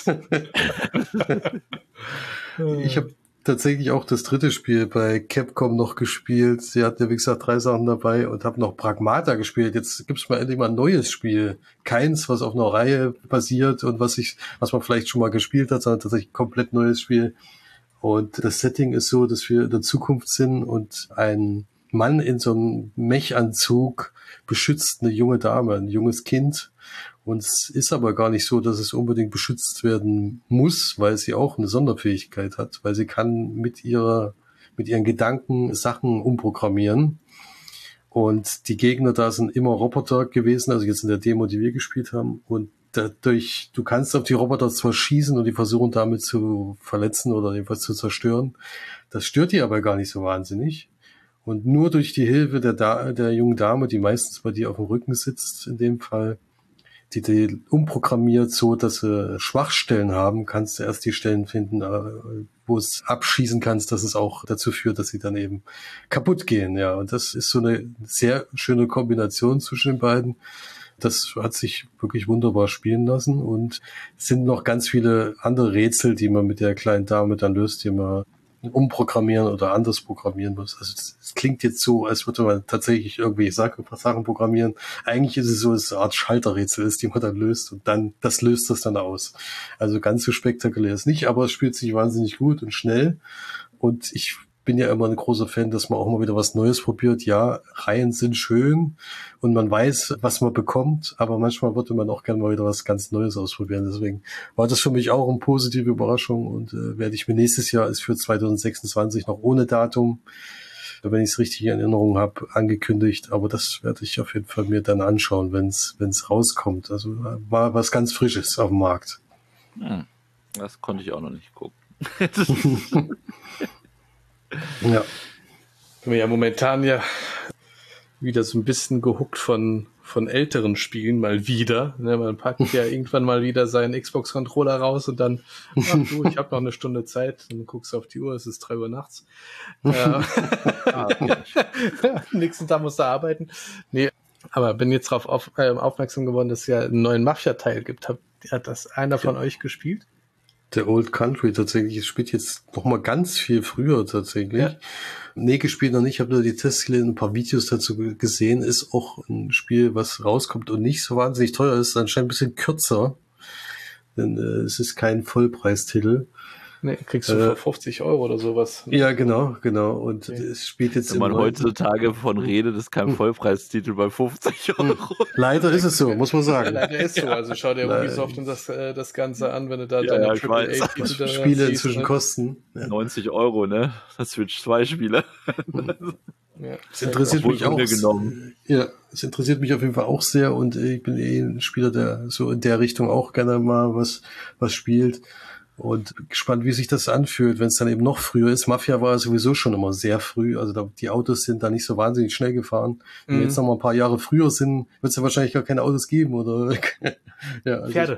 ich habe tatsächlich auch das dritte Spiel bei Capcom noch gespielt. Sie hatten ja, wie gesagt, 3 Sachen dabei, und habe noch Pragmata gespielt. Jetzt gibt's mal endlich mal ein neues Spiel. Keins, was auf einer Reihe basiert und was man vielleicht schon mal gespielt hat, sondern tatsächlich ein komplett neues Spiel. Und das Setting ist so, dass wir in der Zukunft sind und ein Mann in so einem Mech-Anzug beschützt eine junge Dame, ein junges Kind. Und es ist aber gar nicht so, dass es unbedingt beschützt werden muss, weil sie auch eine Sonderfähigkeit hat, weil sie kann mit ihren Gedanken Sachen umprogrammieren. Und die Gegner da sind immer Roboter gewesen, also jetzt in der Demo, die wir gespielt haben. Und dadurch, du kannst auf die Roboter zwar schießen und die versuchen damit zu verletzen oder jedenfalls zu zerstören. Das stört die aber gar nicht so wahnsinnig. Und nur durch die Hilfe der jungen Dame, die meistens bei dir auf dem Rücken sitzt, in dem Fall, die umprogrammiert so, dass sie Schwachstellen haben, kannst du erst die Stellen finden, wo es abschießen kannst, dass es auch dazu führt, dass sie dann eben kaputt gehen. Ja, und das ist so eine sehr schöne Kombination zwischen den beiden. Das hat sich wirklich wunderbar spielen lassen, und es sind noch ganz viele andere Rätsel, die man mit der kleinen Dame dann löst, die man umprogrammieren oder anders programmieren muss. Also es klingt jetzt so, als würde man tatsächlich irgendwelche Sachen programmieren. Eigentlich ist es so, dass es eine Art Schalterrätsel ist, die man dann löst, und dann löst das dann aus. Also ganz so spektakulär ist nicht, aber es spielt sich wahnsinnig gut und schnell. Und ich bin ja immer ein großer Fan, dass man auch mal wieder was Neues probiert. Ja, Reihen sind schön und man weiß, was man bekommt, aber manchmal würde man auch gerne mal wieder was ganz Neues ausprobieren. Deswegen war das für mich auch eine positive Überraschung, und werde ich mir nächstes Jahr, ist für 2026 noch ohne Datum, wenn ich es richtig in Erinnerung habe, angekündigt. Aber das werde ich auf jeden Fall mir dann anschauen, wenn es rauskommt. Also war was ganz Frisches auf dem Markt. Das konnte ich auch noch nicht gucken. Ja. Ich bin ja momentan wieder so ein bisschen gehuckt von älteren Spielen, mal wieder. Ne, man packt ja irgendwann mal wieder seinen Xbox-Controller raus und dann, ich habe noch eine Stunde Zeit, dann guckst du auf die Uhr, es ist 3 Uhr nachts. Nächsten Tag musst du arbeiten. Nee, aber bin jetzt darauf aufmerksam geworden, dass es ja einen neuen Mafia-Teil gibt. Hat das einer von euch gespielt? Der Old Country tatsächlich. Es spielt jetzt noch mal ganz viel früher tatsächlich. Ja. Nee, gespielt noch nicht. Ich habe nur die Tests gelesen, ein paar Videos dazu gesehen. Ist auch ein Spiel, was rauskommt und nicht so wahnsinnig teuer ist. Anscheinend ein bisschen kürzer. Denn es ist kein Vollpreistitel. Nee, kriegst du für 50 Euro oder sowas. Ja, genau. Und es spielt jetzt... Wenn man heutzutage von redet, ist kein Vollpreistitel bei 50 Euro. Leider ist es so, muss man sagen. Leider ist so. Also schau dir Ubisoft und das Ganze an, wenn du da deine AAA-Titel Spiele inzwischen kosten. 90 Euro, ne? Das Switch 2 Spiele. Ja, es interessiert mich auch. Ja, es interessiert mich auf jeden Fall auch sehr, und ich bin ein Spieler, der so in der Richtung auch gerne mal was spielt. Und gespannt, wie sich das anfühlt, wenn es dann eben noch früher ist. Mafia war sowieso schon immer sehr früh, also die Autos sind da nicht so wahnsinnig schnell gefahren. Wenn wir jetzt noch mal ein paar Jahre früher sind, wird es ja wahrscheinlich gar keine Autos geben, oder? Ja, also Pferde.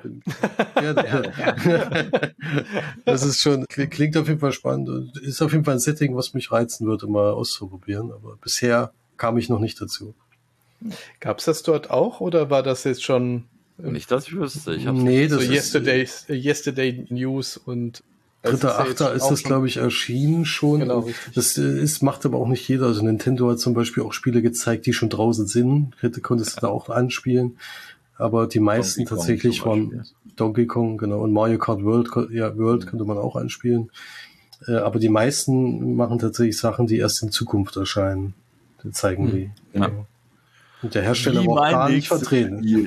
Pferde. Das ist schon, klingt auf jeden Fall spannend und ist auf jeden Fall ein Setting, was mich reizen würde, mal auszuprobieren. Aber bisher kam ich noch nicht dazu. Gab es das dort auch oder war das jetzt schon Nicht, dass ich wüsste. Nee, das so ist Yesterday News und 3.8. ist das, glaube ich, erschienen schon. Genau, richtig. Das macht aber auch nicht jeder. Also Nintendo hat zum Beispiel auch Spiele gezeigt, die schon draußen sind. Konntest du da auch anspielen. Aber die meisten tatsächlich waren Donkey Kong, genau. Und Mario Kart World könnte man auch anspielen. Aber die meisten machen tatsächlich Sachen, die erst in Zukunft erscheinen. Die zeigen die. Ja. Genau. Und der Hersteller war auch gar nicht vertreten.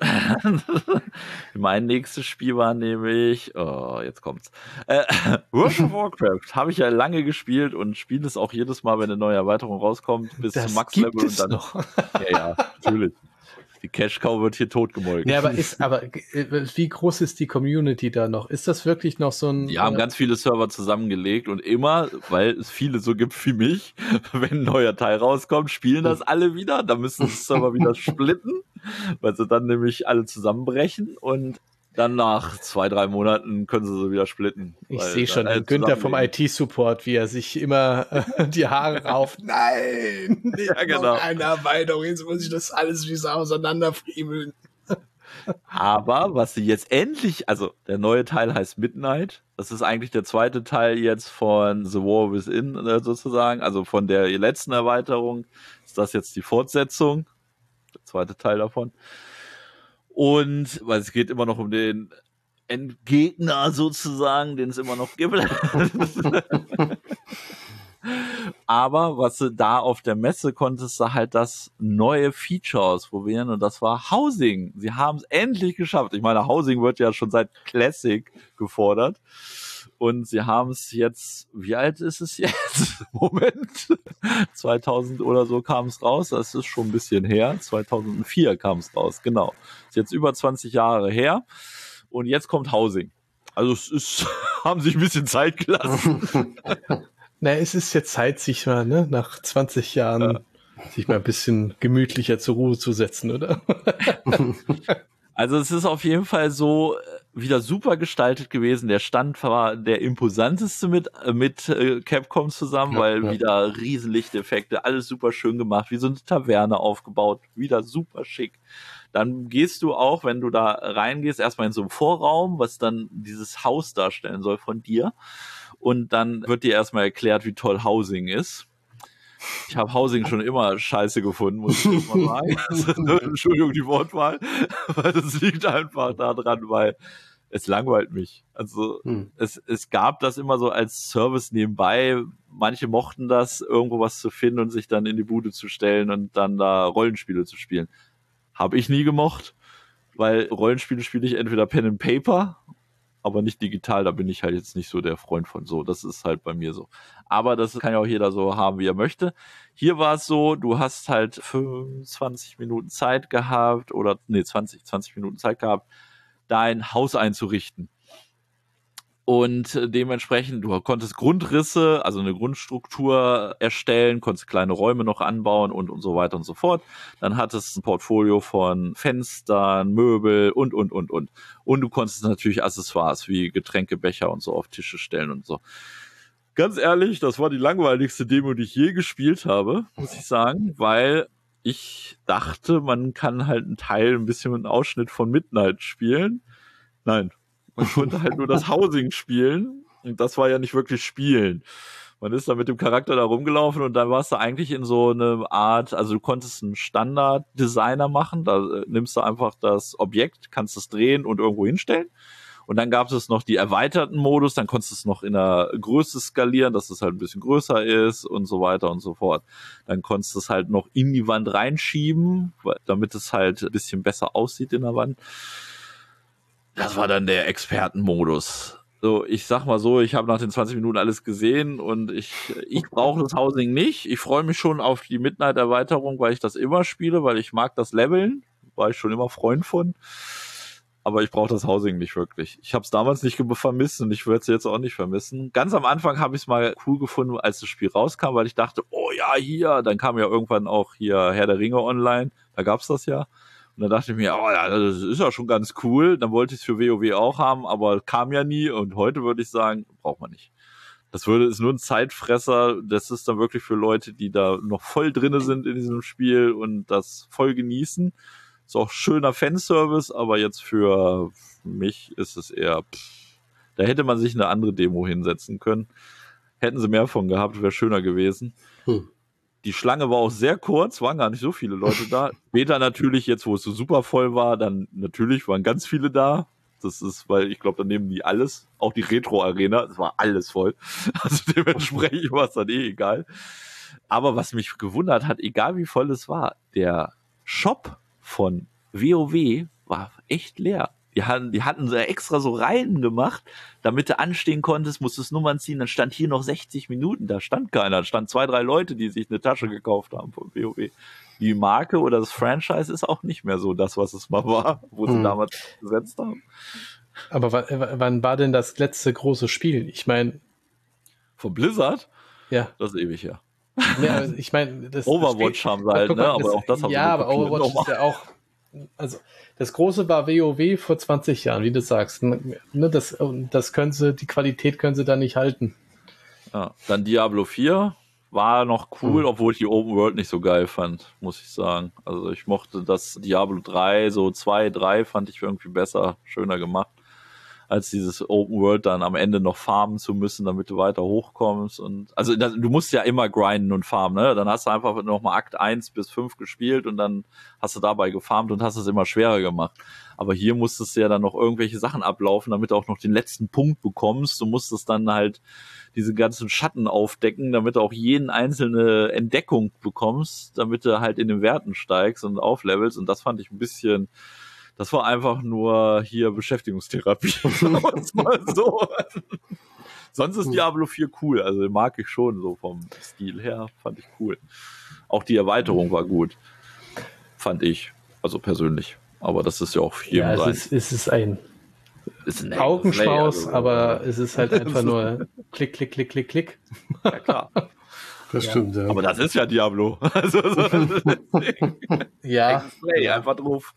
Mein nächstes Spiel war nämlich, jetzt kommt's. World of Warcraft habe ich ja lange gespielt und spiele es auch jedes Mal, wenn eine neue Erweiterung rauskommt, bis zum Max-Level und dann. Noch. Ja, natürlich. Die Cash-Cow wird hier totgemolken. Ja, aber wie groß ist die Community da noch? Ist das wirklich noch so ein... Die haben ganz viele Server zusammengelegt und immer, weil es viele so gibt wie mich, wenn ein neuer Teil rauskommt, spielen das alle wieder. Da müssen die Server wieder splitten, weil sie dann nämlich alle zusammenbrechen und dann nach 2-3 Monaten können sie so wieder splitten. Ich sehe schon den Günther vom IT-Support, wie er sich immer die Haare rauft. Nein, ja, genau. Eine Erweiterung, jetzt muss ich das alles wieder auseinanderfriemeln. Aber was sie jetzt endlich, also der neue Teil heißt Midnight, das ist eigentlich der zweite Teil jetzt von The War Within sozusagen, also von der letzten Erweiterung ist das jetzt die Fortsetzung, der zweite Teil davon. Und weil es geht immer noch um den Endgegner sozusagen, den es immer noch gibt. Aber was du da auf der Messe konntest, du halt das neue Feature ausprobieren und das war Housing. Sie haben es endlich geschafft. Ich meine, Housing wird ja schon seit Classic gefordert. Und sie haben es jetzt, wie alt ist es jetzt? Moment. 2000 oder so kam es raus. Das ist schon ein bisschen her. 2004 kam es raus, genau. Ist jetzt über 20 Jahre her. Und jetzt kommt Housing. Also es ist, haben sich ein bisschen Zeit gelassen. Na, es ist jetzt Zeit, sich mal, nach 20 Jahren sich mal ein bisschen gemütlicher zur Ruhe zu setzen, oder? Also es ist auf jeden Fall so wieder super gestaltet gewesen. Der Stand war der imposanteste mit Capcom zusammen, weil wieder Riesenlichteffekte, alles super schön gemacht, wie so eine Taverne aufgebaut, wieder super schick. Dann gehst du auch, wenn du da reingehst, erstmal in so einen Vorraum, was dann dieses Haus darstellen soll von dir. Und dann wird dir erstmal erklärt, wie toll Housing ist. Ich habe Housing schon immer scheiße gefunden, muss ich jetzt mal sagen. Entschuldigung die Wortwahl, weil das liegt einfach daran, weil es langweilt mich. Also es gab das immer so als Service nebenbei. Manche mochten das, irgendwo was zu finden und sich dann in die Bude zu stellen und dann da Rollenspiele zu spielen. Habe ich nie gemocht, weil Rollenspiele spiele ich entweder Pen and Paper, aber nicht digital, da bin ich halt jetzt nicht so der Freund von. So, das ist halt bei mir so. Aber das kann ja auch jeder so haben, wie er möchte. Hier war es so, du hast halt 25 Minuten Zeit gehabt, 20 Minuten Zeit gehabt, dein Haus einzurichten. Und dementsprechend, du konntest Grundrisse, also eine Grundstruktur erstellen, konntest kleine Räume noch anbauen und so weiter und so fort. Dann hattest du ein Portfolio von Fenstern, Möbel und. Und du konntest natürlich Accessoires wie Getränke, Becher und so auf Tische stellen und so. Ganz ehrlich, das war die langweiligste Demo, die ich je gespielt habe, muss ich sagen, weil ich dachte, man kann halt ein bisschen einen Ausschnitt von Midnight spielen. Nein. Man konnte halt nur das Housing spielen und das war ja nicht wirklich Spielen. Man ist da mit dem Charakter da rumgelaufen und dann warst du eigentlich in so eine Art, also du konntest einen Standard-Designer machen, da nimmst du einfach das Objekt, kannst es drehen und irgendwo hinstellen und dann gab es noch die erweiterten Modus, dann konntest du es noch in der Größe skalieren, dass es halt ein bisschen größer ist und so weiter und so fort. Dann konntest du es halt noch in die Wand reinschieben, damit es halt ein bisschen besser aussieht in der Wand. Das war dann der Expertenmodus. So, ich sag mal so, ich habe nach den 20 Minuten alles gesehen und ich brauche das Housing nicht. Ich freue mich schon auf die Midnight-Erweiterung, weil ich das immer spiele, weil ich mag das Leveln. War ich schon immer Freund von. Aber ich brauche das Housing nicht wirklich. Ich habe es damals nicht vermisst und ich würde es jetzt auch nicht vermissen. Ganz am Anfang habe ich es mal cool gefunden, als das Spiel rauskam, weil ich dachte, oh ja, hier. Dann kam ja irgendwann auch hier Herr der Ringe online. Da gab's das ja. Und dann dachte ich mir, oh ja, das ist ja schon ganz cool. Dann wollte ich es für WoW auch haben, aber kam ja nie. Und heute würde ich sagen, braucht man nicht. ist nur ein Zeitfresser. Das ist dann wirklich für Leute, die da noch voll drinne sind in diesem Spiel und das voll genießen. Ist auch schöner Fanservice, aber jetzt für mich ist es eher, da hätte man sich eine andere Demo hinsetzen können. Hätten sie mehr von gehabt, wäre schöner gewesen. Die Schlange war auch sehr kurz, waren gar nicht so viele Leute da. Später natürlich, jetzt wo es so super voll war, dann natürlich waren ganz viele da. Das ist, weil ich glaube, dann nehmen die alles, auch die Retro-Arena, es war alles voll. Also dementsprechend war es dann egal. Aber was mich gewundert hat, egal wie voll es war, der Shop von WoW war echt leer. Die hatten so extra so Reihen gemacht, damit du anstehen konntest, musstest Nummern ziehen, dann stand hier noch 60 Minuten, da stand keiner, da stand 2, 3 Leute, die sich eine Tasche gekauft haben von WoW. Die Marke oder das Franchise ist auch nicht mehr so das, was es mal war, wo sie damals gesetzt haben. Aber wann war denn das letzte große Spiel? Ich meine... Von Blizzard? Ja. Das ist ewig her. Ja, ich meine... Overwatch haben sie halt, ne? Aber auch das haben sie ja, aber Overwatch ist ja auch... Also, das Große war WoW vor 20 Jahren, wie du sagst. Ne, das können sie, die Qualität können sie da nicht halten. Ja, dann Diablo 4 war noch cool, obwohl ich die Open World nicht so geil fand, muss ich sagen. Also ich mochte das Diablo 3, so 2, 3 fand ich irgendwie besser, schöner gemacht, als dieses Open World dann am Ende noch farmen zu müssen, damit du weiter hochkommst. Und also du musst ja immer grinden und farmen, ne? Dann hast du einfach nochmal Akt 1 bis 5 gespielt und dann hast du dabei gefarmt und hast es immer schwerer gemacht. Aber hier musstest du ja dann noch irgendwelche Sachen ablaufen, damit du auch noch den letzten Punkt bekommst. Du musstest dann halt diese ganzen Schatten aufdecken, damit du auch jeden einzelne Entdeckung bekommst, damit du halt in den Werten steigst und auflevelst. Und das fand ich ein bisschen... Das war einfach nur hier Beschäftigungstherapie. Mal so. Sonst ist Diablo 4 cool. Also den mag ich schon so vom Stil her. Fand ich cool. Auch die Erweiterung war gut. Fand ich. Also persönlich. Aber das ist ja auch viel. Ja, es ist ein Augenschmaus, aber es ist halt einfach nur Klick, Klick, Klick, Klick, Klick. Ja, klar. Das stimmt, ja. Aber das ist ja Diablo. Also, ja. Play, einfach drauf.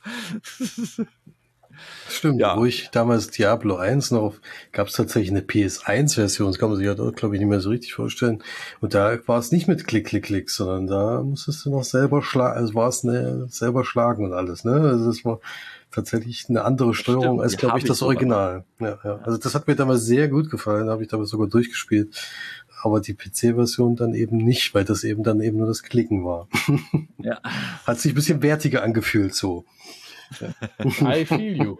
Stimmt, Ja. wo ich damals Diablo 1 noch, gab es tatsächlich eine PS1-Version, das kann man sich ja dort, glaube ich, nicht mehr so richtig vorstellen. Und da war es nicht mit Klick, Klick, Klick, sondern da musstest du noch selber schlagen, also war es selber schlagen und alles, ne? Also das war tatsächlich eine andere Steuerung als, glaube ich, das Original. Ja. Also das hat mir damals sehr gut gefallen, habe ich damals sogar durchgespielt. Aber die PC-Version dann eben nicht, weil das eben dann eben nur das Klicken war. Ja. Hat sich ein bisschen wertiger angefühlt, so. I feel you.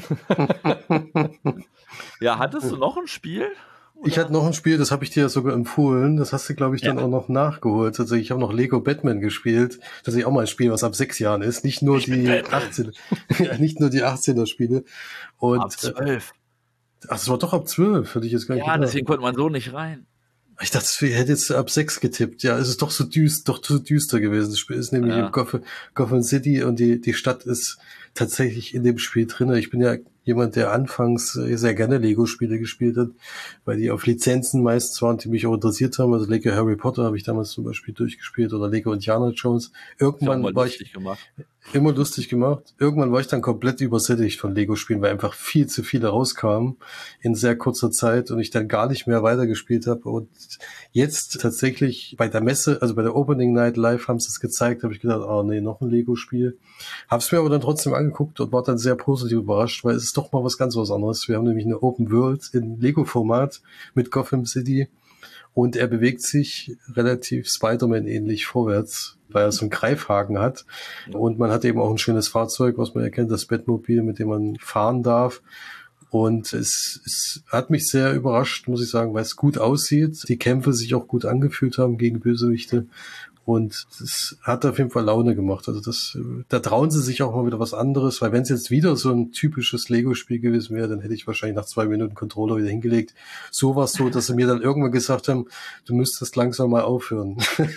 Ja, hattest du noch ein Spiel? Oder? Ich hatte noch ein Spiel, das habe ich dir sogar empfohlen. Das hast du, glaube ich, dann auch noch nachgeholt. Also ich habe noch Lego Batman gespielt. Das ist auch mal ein Spiel, was ab 6 Jahren ist. Nicht nur die 18er Spiele. Und, ab 12. Ach, das war doch ab 12, hätte ich jetzt gar nicht gedacht. Deswegen konnte man so nicht rein. Ich dachte, ich hätte jetzt ab 6 getippt. Ja, es ist doch so düster gewesen. Das Spiel ist nämlich in Gotham City und die Stadt ist tatsächlich in dem Spiel drin. Ich bin ja jemand, der anfangs sehr gerne Lego-Spiele gespielt hat, weil die auf Lizenzen meistens waren, die mich auch interessiert haben. Also Lego Harry Potter habe ich damals zum Beispiel durchgespielt oder Lego Indiana Jones. Irgendwann war ich immer lustig gemacht. Irgendwann war ich dann komplett übersättigt von Lego-Spielen, weil einfach viel zu viele rauskamen in sehr kurzer Zeit und ich dann gar nicht mehr weitergespielt habe. Und jetzt tatsächlich bei der Messe, also bei der Opening Night Live haben sie es gezeigt, habe ich gedacht, oh nee, noch ein Lego-Spiel. Hab's mir aber dann trotzdem angeguckt und war dann sehr positiv überrascht, weil es ist doch mal was ganz anderes. Wir haben nämlich eine Open World in Lego-Format mit Gotham City und er bewegt sich relativ Spider-Man-ähnlich vorwärts, weil er so einen Greifhaken hat. Und man hat eben auch ein schönes Fahrzeug, was man erkennt, das Batmobil, mit dem man fahren darf. Und es hat mich sehr überrascht, muss ich sagen, weil es gut aussieht, die Kämpfe sich auch gut angefühlt haben gegen Bösewichte. Und das hat auf jeden Fall Laune gemacht. Also da trauen sie sich auch mal wieder was anderes, weil wenn es jetzt wieder so ein typisches Lego-Spiel gewesen wäre, dann hätte ich wahrscheinlich nach 2 Minuten Controller wieder hingelegt. So war es so, dass sie mir dann irgendwann gesagt haben, du müsstest langsam mal aufhören.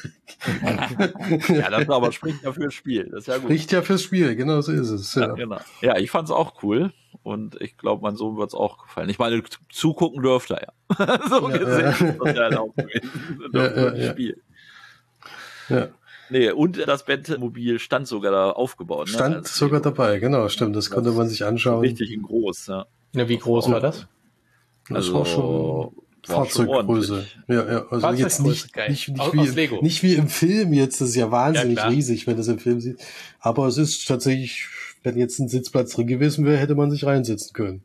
Ja, das aber spricht ja fürs Spiel. Das ist ja gut. Spricht ja fürs Spiel, genau so ist es. Ja, genau. Ja, ich fand's auch cool. Und ich glaube, mein Sohn wird's auch gefallen. Ich meine, zugucken dürfte er ja. So gesehen ist das ja auch ein Spiel. Ja. Nee, und das Batmobil stand sogar da aufgebaut. Ne? Stand sogar dabei, genau, stimmt. Das konnte man sich anschauen. Richtig in groß, ja. Ja, wie groß war das? Das Also war schon Fahrzeuggröße. Ja. Also jetzt nicht wie im Film jetzt, das ist ja wahnsinnig riesig, wenn das im Film sieht. Aber es ist tatsächlich, wenn jetzt ein Sitzplatz drin gewesen wäre, hätte man sich reinsetzen können.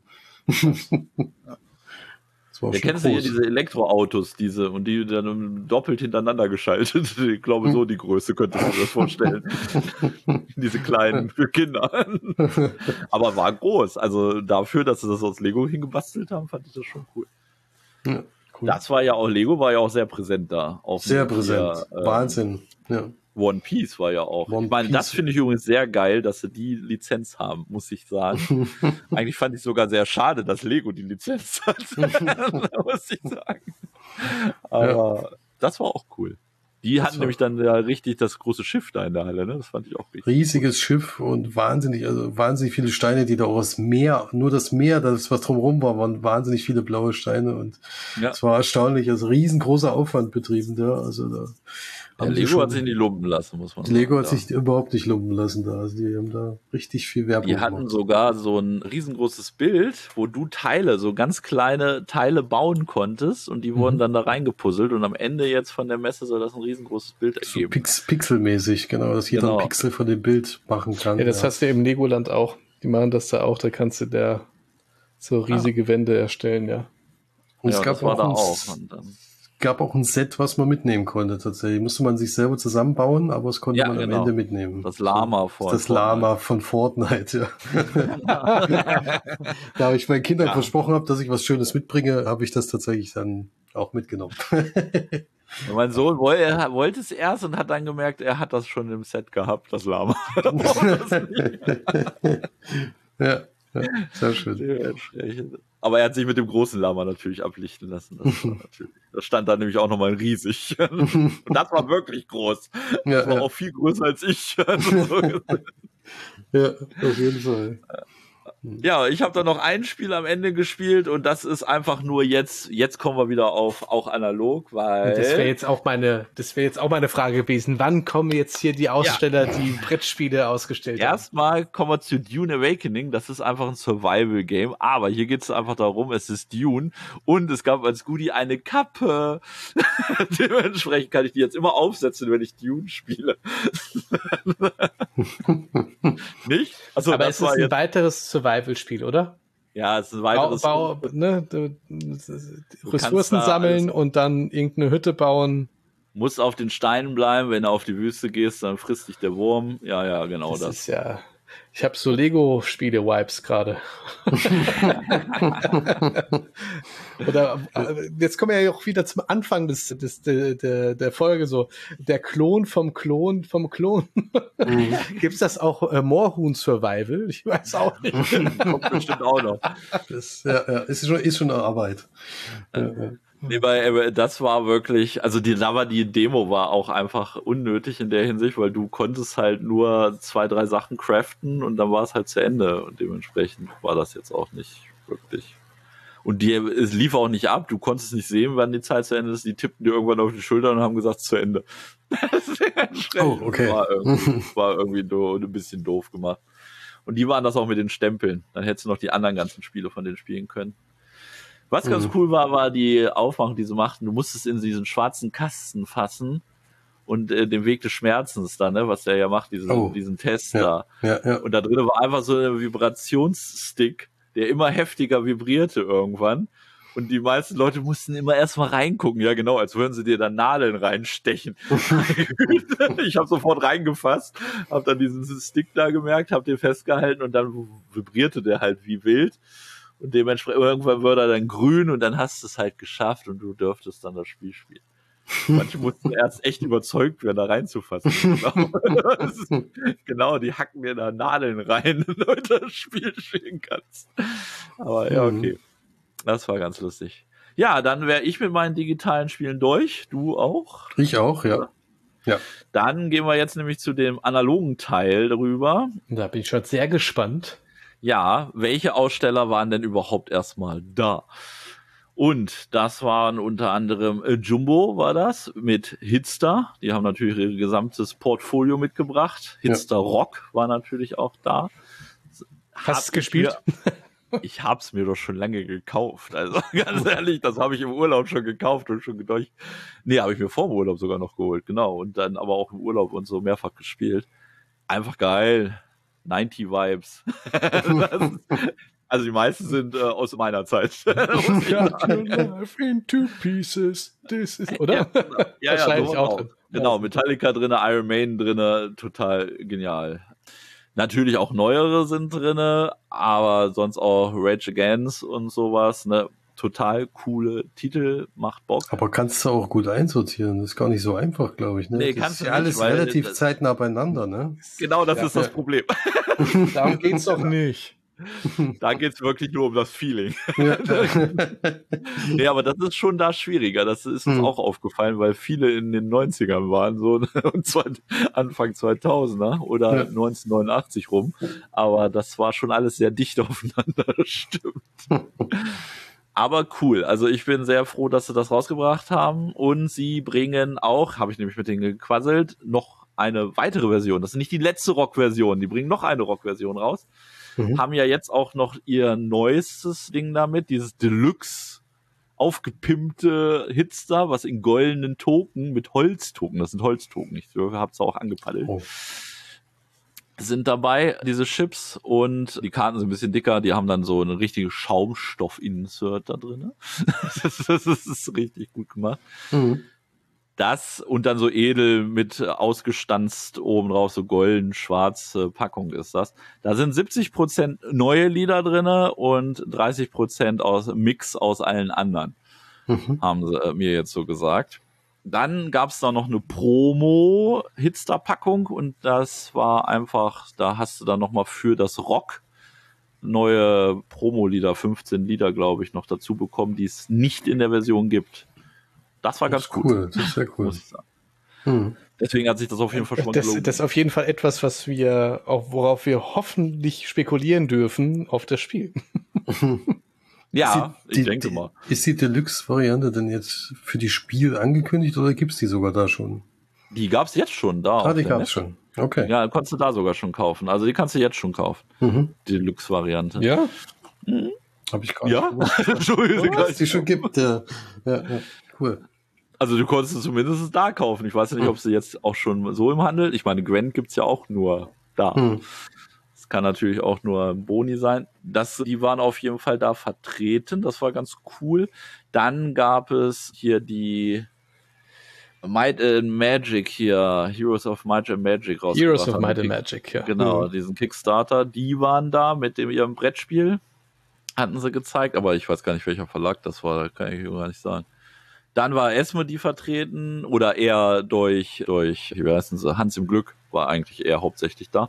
Kennst du hier diese Elektroautos, und die dann doppelt hintereinander geschaltet? Ich glaube, so die Größe könntest du dir das vorstellen. Diese kleinen für Kinder. Aber war groß. Also dafür, dass sie das aus Lego hingebastelt haben, fand ich das schon cool. Ja, cool. Das war ja auch, Lego war ja auch sehr präsent da. Sehr präsent. Wahnsinn. Ja. One Piece war ja auch. Ich meine, das finde ich übrigens sehr geil, dass sie die Lizenz haben, muss ich sagen. Eigentlich fand ich sogar sehr schade, dass Lego die Lizenz hat, muss ich sagen. Aber das war auch cool. Die hatten nämlich dann ja richtig das große Schiff da in der Halle, ne? Das fand ich auch richtig. Riesiges Schiff und wahnsinnig viele Steine, die da auch aus Meer, nur das Meer, das was drumherum war, waren wahnsinnig viele blaue Steine und es war erstaunlich, also riesengroßer Aufwand betrieben da, also da. Lego hat sich nicht lumpen lassen, muss man sagen. Lego hat sich überhaupt nicht lumpen lassen da. Also die haben da richtig viel Werbung gemacht. Die hatten sogar so ein riesengroßes Bild, wo du so ganz kleine Teile bauen konntest und die wurden dann da reingepuzzelt und am Ende jetzt von der Messe soll das ein riesengroßes Bild ergeben. So pixelmäßig, genau, dass jeder ein Pixel von dem Bild machen kann. Ja, das hast du im Legoland auch. Die machen das da auch, da kannst du so riesige Wände erstellen, ja. Und es gab auch ein Set, was man mitnehmen konnte tatsächlich. Musste man sich selber zusammenbauen, aber es konnte man am Ende mitnehmen. Das Lama von Fortnite, ja. Da ich meinen Kindern versprochen habe, dass ich was Schönes mitbringe, habe ich das tatsächlich dann auch mitgenommen. Mein Sohn wollte es erst und hat dann gemerkt, er hat das schon im Set gehabt, das Lama. Ja, sehr schön. Aber er hat sich mit dem großen Lama natürlich ablichten lassen. Das stand da nämlich auch nochmal riesig. Und das war wirklich groß. Das war auch viel größer als ich. Ja, auf jeden Fall. Ja, ich habe da noch ein Spiel am Ende gespielt und das ist einfach nur jetzt kommen wir wieder auf auch analog, weil das wäre jetzt auch meine Frage gewesen. Wann kommen jetzt hier die Aussteller, die Brettspiele ausgestellt haben? Erstmal kommen wir zu Dune Awakening. Das ist einfach ein Survival-Game, aber hier geht es einfach darum, es ist Dune und es gab als Goodie eine Kappe. Dementsprechend kann ich die jetzt immer aufsetzen, wenn ich Dune spiele. Nicht? Also, aber es ist ein weiteres Survival-Spiel, oder? Ja, es ist ein weiteres Ressourcen sammeln und dann irgendeine Hütte bauen. Musst auf den Steinen bleiben, wenn du auf die Wüste gehst, dann frisst dich der Wurm. Ja, genau das. Ist ja. Ich habe so Lego-Spiele-Vibes gerade. Oder jetzt kommen wir ja auch wieder zum Anfang der Folge so. Der Klon vom Klon vom Klon. Gibt's das auch Moorhuhn Survival? Ich weiß auch nicht. Kommt bestimmt auch noch. Das ist schon eine Arbeit. Nee, das war wirklich, also die Demo war auch einfach unnötig in der Hinsicht, weil du konntest halt nur 2, 3 Sachen craften und dann war es halt zu Ende und dementsprechend war das jetzt auch nicht wirklich. Und es lief auch nicht ab, du konntest nicht sehen, wann die Zeit zu Ende ist, die tippten dir irgendwann auf die Schulter und haben gesagt, zu Ende. Okay. War irgendwie ein bisschen doof gemacht. Und die waren das auch mit den Stempeln, dann hättest du noch die anderen ganzen Spiele von denen spielen können. Was ganz cool war die Aufmachung, die sie machten. Du musstest in diesen schwarzen Kasten fassen und den Weg des Schmerzens da, ne, was der ja macht, diesen Test da. Ja. Und da drin war einfach so ein Vibrationsstick, der immer heftiger vibrierte irgendwann. Und die meisten Leute mussten immer erstmal reingucken. Ja, genau, als würden sie dir da Nadeln reinstechen. Ich habe sofort reingefasst, habe dann diesen Stick da gemerkt, habe den festgehalten und dann vibrierte der halt wie wild. Und dementsprechend irgendwann wird er dann grün und dann hast du es halt geschafft und du dürftest dann das Spiel spielen. Manche mussten erst echt überzeugt werden, da reinzufassen. Genau, die hacken dir da Nadeln rein, damit du das Spiel spielen kannst. Aber ja, okay. Das war ganz lustig. Ja, dann wäre ich mit meinen digitalen Spielen durch. Du auch? Ich auch, ja. Dann gehen wir jetzt nämlich zu dem analogen Teil drüber. Da bin ich schon sehr gespannt. Ja, welche Aussteller waren denn überhaupt erstmal da? Und das waren unter anderem Jumbo war das mit Hitstar. Die haben natürlich ihr gesamtes Portfolio mitgebracht. Hitstar Rock war natürlich auch da. Hast du gespielt? Ich hab's mir doch schon lange gekauft. Also ganz ehrlich, das habe ich im Urlaub schon gekauft und schon durch. Nee, habe ich mir vor dem Urlaub sogar noch geholt, genau. Und dann aber auch im Urlaub und so mehrfach gespielt. Einfach geil. 90 Vibes. Also die meisten sind aus meiner Zeit. Cut your life into pieces. This is, oder? Ja, Wahrscheinlich auch drin. Genau, Metallica drin, Iron Maiden drin, total genial. Natürlich auch neuere sind drin, aber sonst auch Rage Against und sowas, ne? Total coole Titel, macht Bock. Aber kannst du auch gut einsortieren, das ist gar nicht so einfach, glaube ich. Ne? Nee, das kannst ist du ja nicht, alles relativ zeitnah beieinander, ne? Genau, das ist das Problem. Darum geht's doch nicht. Da geht's wirklich nur um das Feeling. Ja. Nee, aber das ist schon da schwieriger. Das ist uns auch aufgefallen, weil viele in den 90ern waren, so und zwar Anfang 2000er oder 1989 rum. Aber das war schon alles sehr dicht aufeinander, das stimmt. Aber cool. Also ich bin sehr froh, dass sie das rausgebracht haben. Und sie bringen auch, habe ich nämlich mit denen gequasselt, noch eine weitere Version. Das ist nicht die letzte Rock-Version. Die bringen noch eine Rock-Version raus. Haben ja jetzt auch noch ihr neuestes Ding damit, dieses Deluxe aufgepimpte Hitster, was in goldenen Token mit Holztoken, das sind Holztoken, ich hab's auch angepaddelt, sind dabei, diese Chips, und die Karten sind ein bisschen dicker, die haben dann so eine richtige Schaumstoff-Insert da drin. Das ist richtig gut gemacht. Das und dann so edel mit ausgestanzt oben drauf, so golden, schwarze Packung ist das. Da sind 70% neue Lieder drinne und 30% Mix aus allen anderen, haben sie mir jetzt so gesagt. Dann gab's da noch eine Promo-Hitster-Packung und das war einfach, da hast du dann nochmal für das Rock neue Promo-Lieder, 15 Lieder, glaube ich, noch dazu bekommen, die es nicht in der Version gibt. Das war ganz cool. Das ist sehr cool. Muss ich sagen. Deswegen hat sich das auf jeden Fall schon gelohnt. Das ist auf jeden Fall etwas, was wir, auch worauf wir hoffentlich spekulieren dürfen auf das Spiel. Ja, ich denke mal. Ist die Deluxe-Variante denn jetzt für die Spiel angekündigt oder gibt's die sogar da schon? Die gab's jetzt schon da. Die gab's schon. Okay. Ja, konntest du da sogar schon kaufen. Also die kannst du jetzt schon kaufen. Die Deluxe-Variante. Ja? Habe ich gerade. Ja? Entschuldigung. Was die schon gibt. Ja, cool. Also du konntest es zumindest da kaufen. Ich weiß nicht, ob sie jetzt auch schon so im Handel. Ich meine, Gwent gibt's ja auch nur da. Das kann natürlich auch nur Boni sein. Die waren auf jeden Fall da vertreten. Das war ganz cool. Dann gab es hier die Might and Magic hier, Heroes of Might and Magic rausgebracht. Heroes of Might and Magic, ja. Genau, diesen Kickstarter. Die waren da mit ihrem Brettspiel. Hatten sie gezeigt, aber ich weiß gar nicht, welcher Verlag das war. Kann ich gar nicht sagen. Dann war Asmodee vertreten oder eher durch wie heißen sie, Hans im Glück war eigentlich eher hauptsächlich da.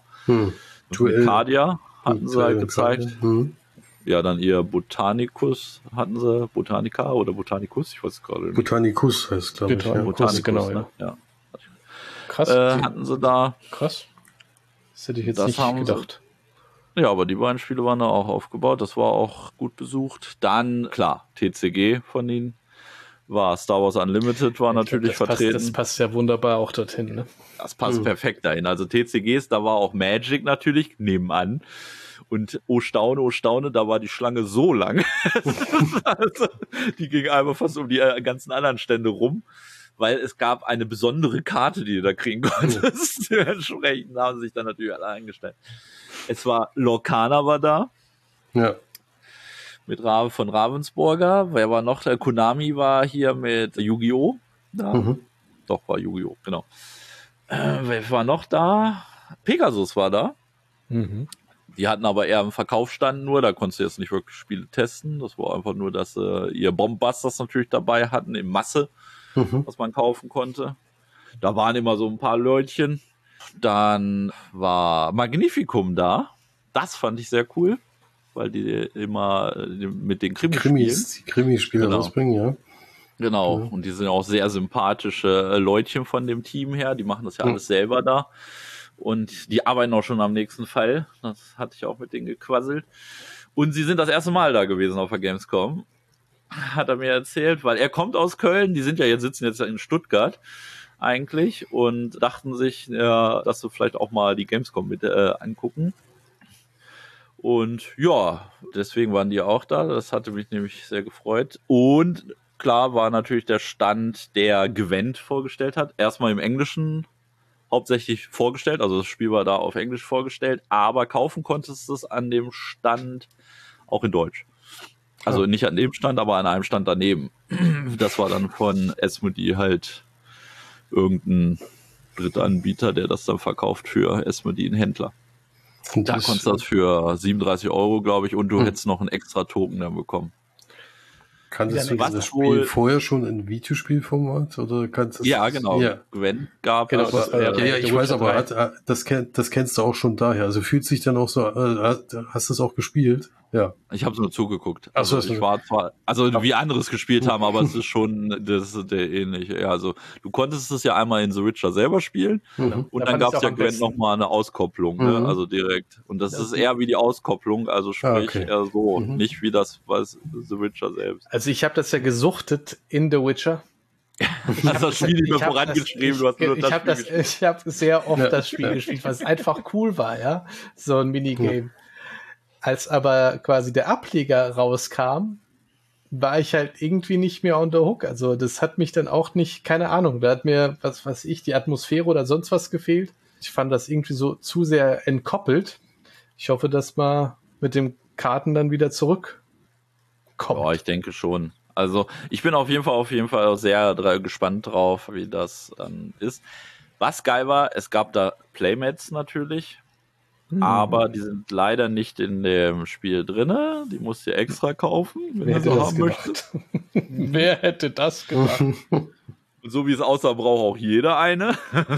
Cardia hatten sie halt gezeigt. Ja, dann ihr Botanicus hatten sie, Botanica oder Botanicus, ich weiß es gerade nicht. Botanicus heißt, glaube ich. Botanicus, genau, ne? Ja. Krass. Hatten sie da. Krass. Das hätte ich jetzt nicht gedacht. Ja, aber die beiden Spiele waren da auch aufgebaut. Das war auch gut besucht. Dann, klar, TCG von ihnen war Star Wars Unlimited, war natürlich vertreten. Das passt ja wunderbar auch dorthin, ne? Das passt perfekt dahin. Also TCGs, da war auch Magic natürlich nebenan. Und oh Staune, da war die Schlange so lang. Also, die ging einfach fast um die ganzen anderen Stände rum, weil es gab eine besondere Karte, die du da kriegen konntest. Dementsprechend haben sich dann natürlich alle eingestellt. Es war Lorcana war da. Ja. Mit von Ravensburger. Wer war noch? Konami war hier mit Yu-Gi-Oh! Da. Doch, war Yu-Gi-Oh! Genau. Wer war noch da? Pegasus war da. Die hatten aber eher im Verkaufsstand nur, da konntest du jetzt nicht wirklich Spiele testen. Das war einfach nur, dass ihr Bombasters natürlich dabei hatten, in Masse, was man kaufen konnte. Da waren immer so ein paar Leutchen. Dann war Magnificum da. Das fand ich sehr cool, weil die immer mit den Krimispiele rausbringen, ja. Genau, und die sind auch sehr sympathische Leutchen von dem Team her. Die machen das ja alles selber da. Und die arbeiten auch schon am nächsten Fall. Das hatte ich auch mit denen gequasselt. Und sie sind das erste Mal da gewesen auf der Gamescom. Hat er mir erzählt, weil er kommt aus Köln. Die sitzen jetzt in Stuttgart eigentlich und dachten sich, ja, dass sie vielleicht auch mal die Gamescom mit angucken. Und ja, deswegen waren die auch da. Das hatte mich nämlich sehr gefreut. Und klar war natürlich der Stand, der Gwent vorgestellt hat. Erstmal im Englischen hauptsächlich vorgestellt. Also das Spiel war da auf Englisch vorgestellt. Aber kaufen konntest du es an dem Stand auch in Deutsch. Also nicht an dem Stand, aber an einem Stand daneben. Das war dann von Asmodee halt irgendein Drittanbieter, der das dann verkauft für Asmodee, einen Händler. Und Da konntest du das für 37 €, glaube ich, und du hättest noch einen extra Token dann bekommen. Kanntest du Was das Spiel wohl- vorher schon in Videospielformat? Oder kannst du Ja, genau. Ja. Gwent gab Genau, es. das war ja- Ja, ich The weiß, Witcher aber 3. das kennst du auch schon daher. Also fühlt sich dann auch so, hast du es auch gespielt? Ja. Ich habe nur zugeguckt. Ach so, Also hast du- ich war zwar, wie anderes gespielt haben, aber es ist schon, das ist der ähnliche. Ja, also du konntest es ja einmal in The Witcher selber spielen Mhm. und Da dann fand gab ich's es auch ja am Gwent besten. nochmal eine Auskopplung, ne? Mhm. Also direkt. Und das Das ist ist- eher wie die Auskopplung, also sprich okay. eher so, Mhm. nicht wie das, was The Witcher selbst. Also ich habe das ja gesuchtet in The Witcher. Du hast das Spiel nicht mehr Ich hab vorangeschrieben, das- du hast nur ich das habe Spiel gespielt. ich habe sehr oft Ja. das Spiel Ja. gespielt, was einfach cool war, ja, so ein Minigame. Als aber quasi der Ableger rauskam, war ich halt irgendwie nicht mehr on the hook. Also das hat mich dann auch nicht, keine Ahnung, da hat mir, was weiß ich, die Atmosphäre oder sonst was gefehlt. Ich fand das irgendwie so zu sehr entkoppelt. Ich hoffe, dass man mit den Karten dann wieder zurückkommt. Ja, ich denke schon. Also ich bin auf jeden Fall auch sehr gespannt drauf, wie das ist. Was geil war, es gab da Playmats natürlich, aber die sind leider nicht in dem Spiel drinne. Die musst du extra kaufen, wenn Wer du hätte sie das haben möchtest. gemacht? Wer hätte das gemacht? Und so wie es aussah, braucht auch jeder eine.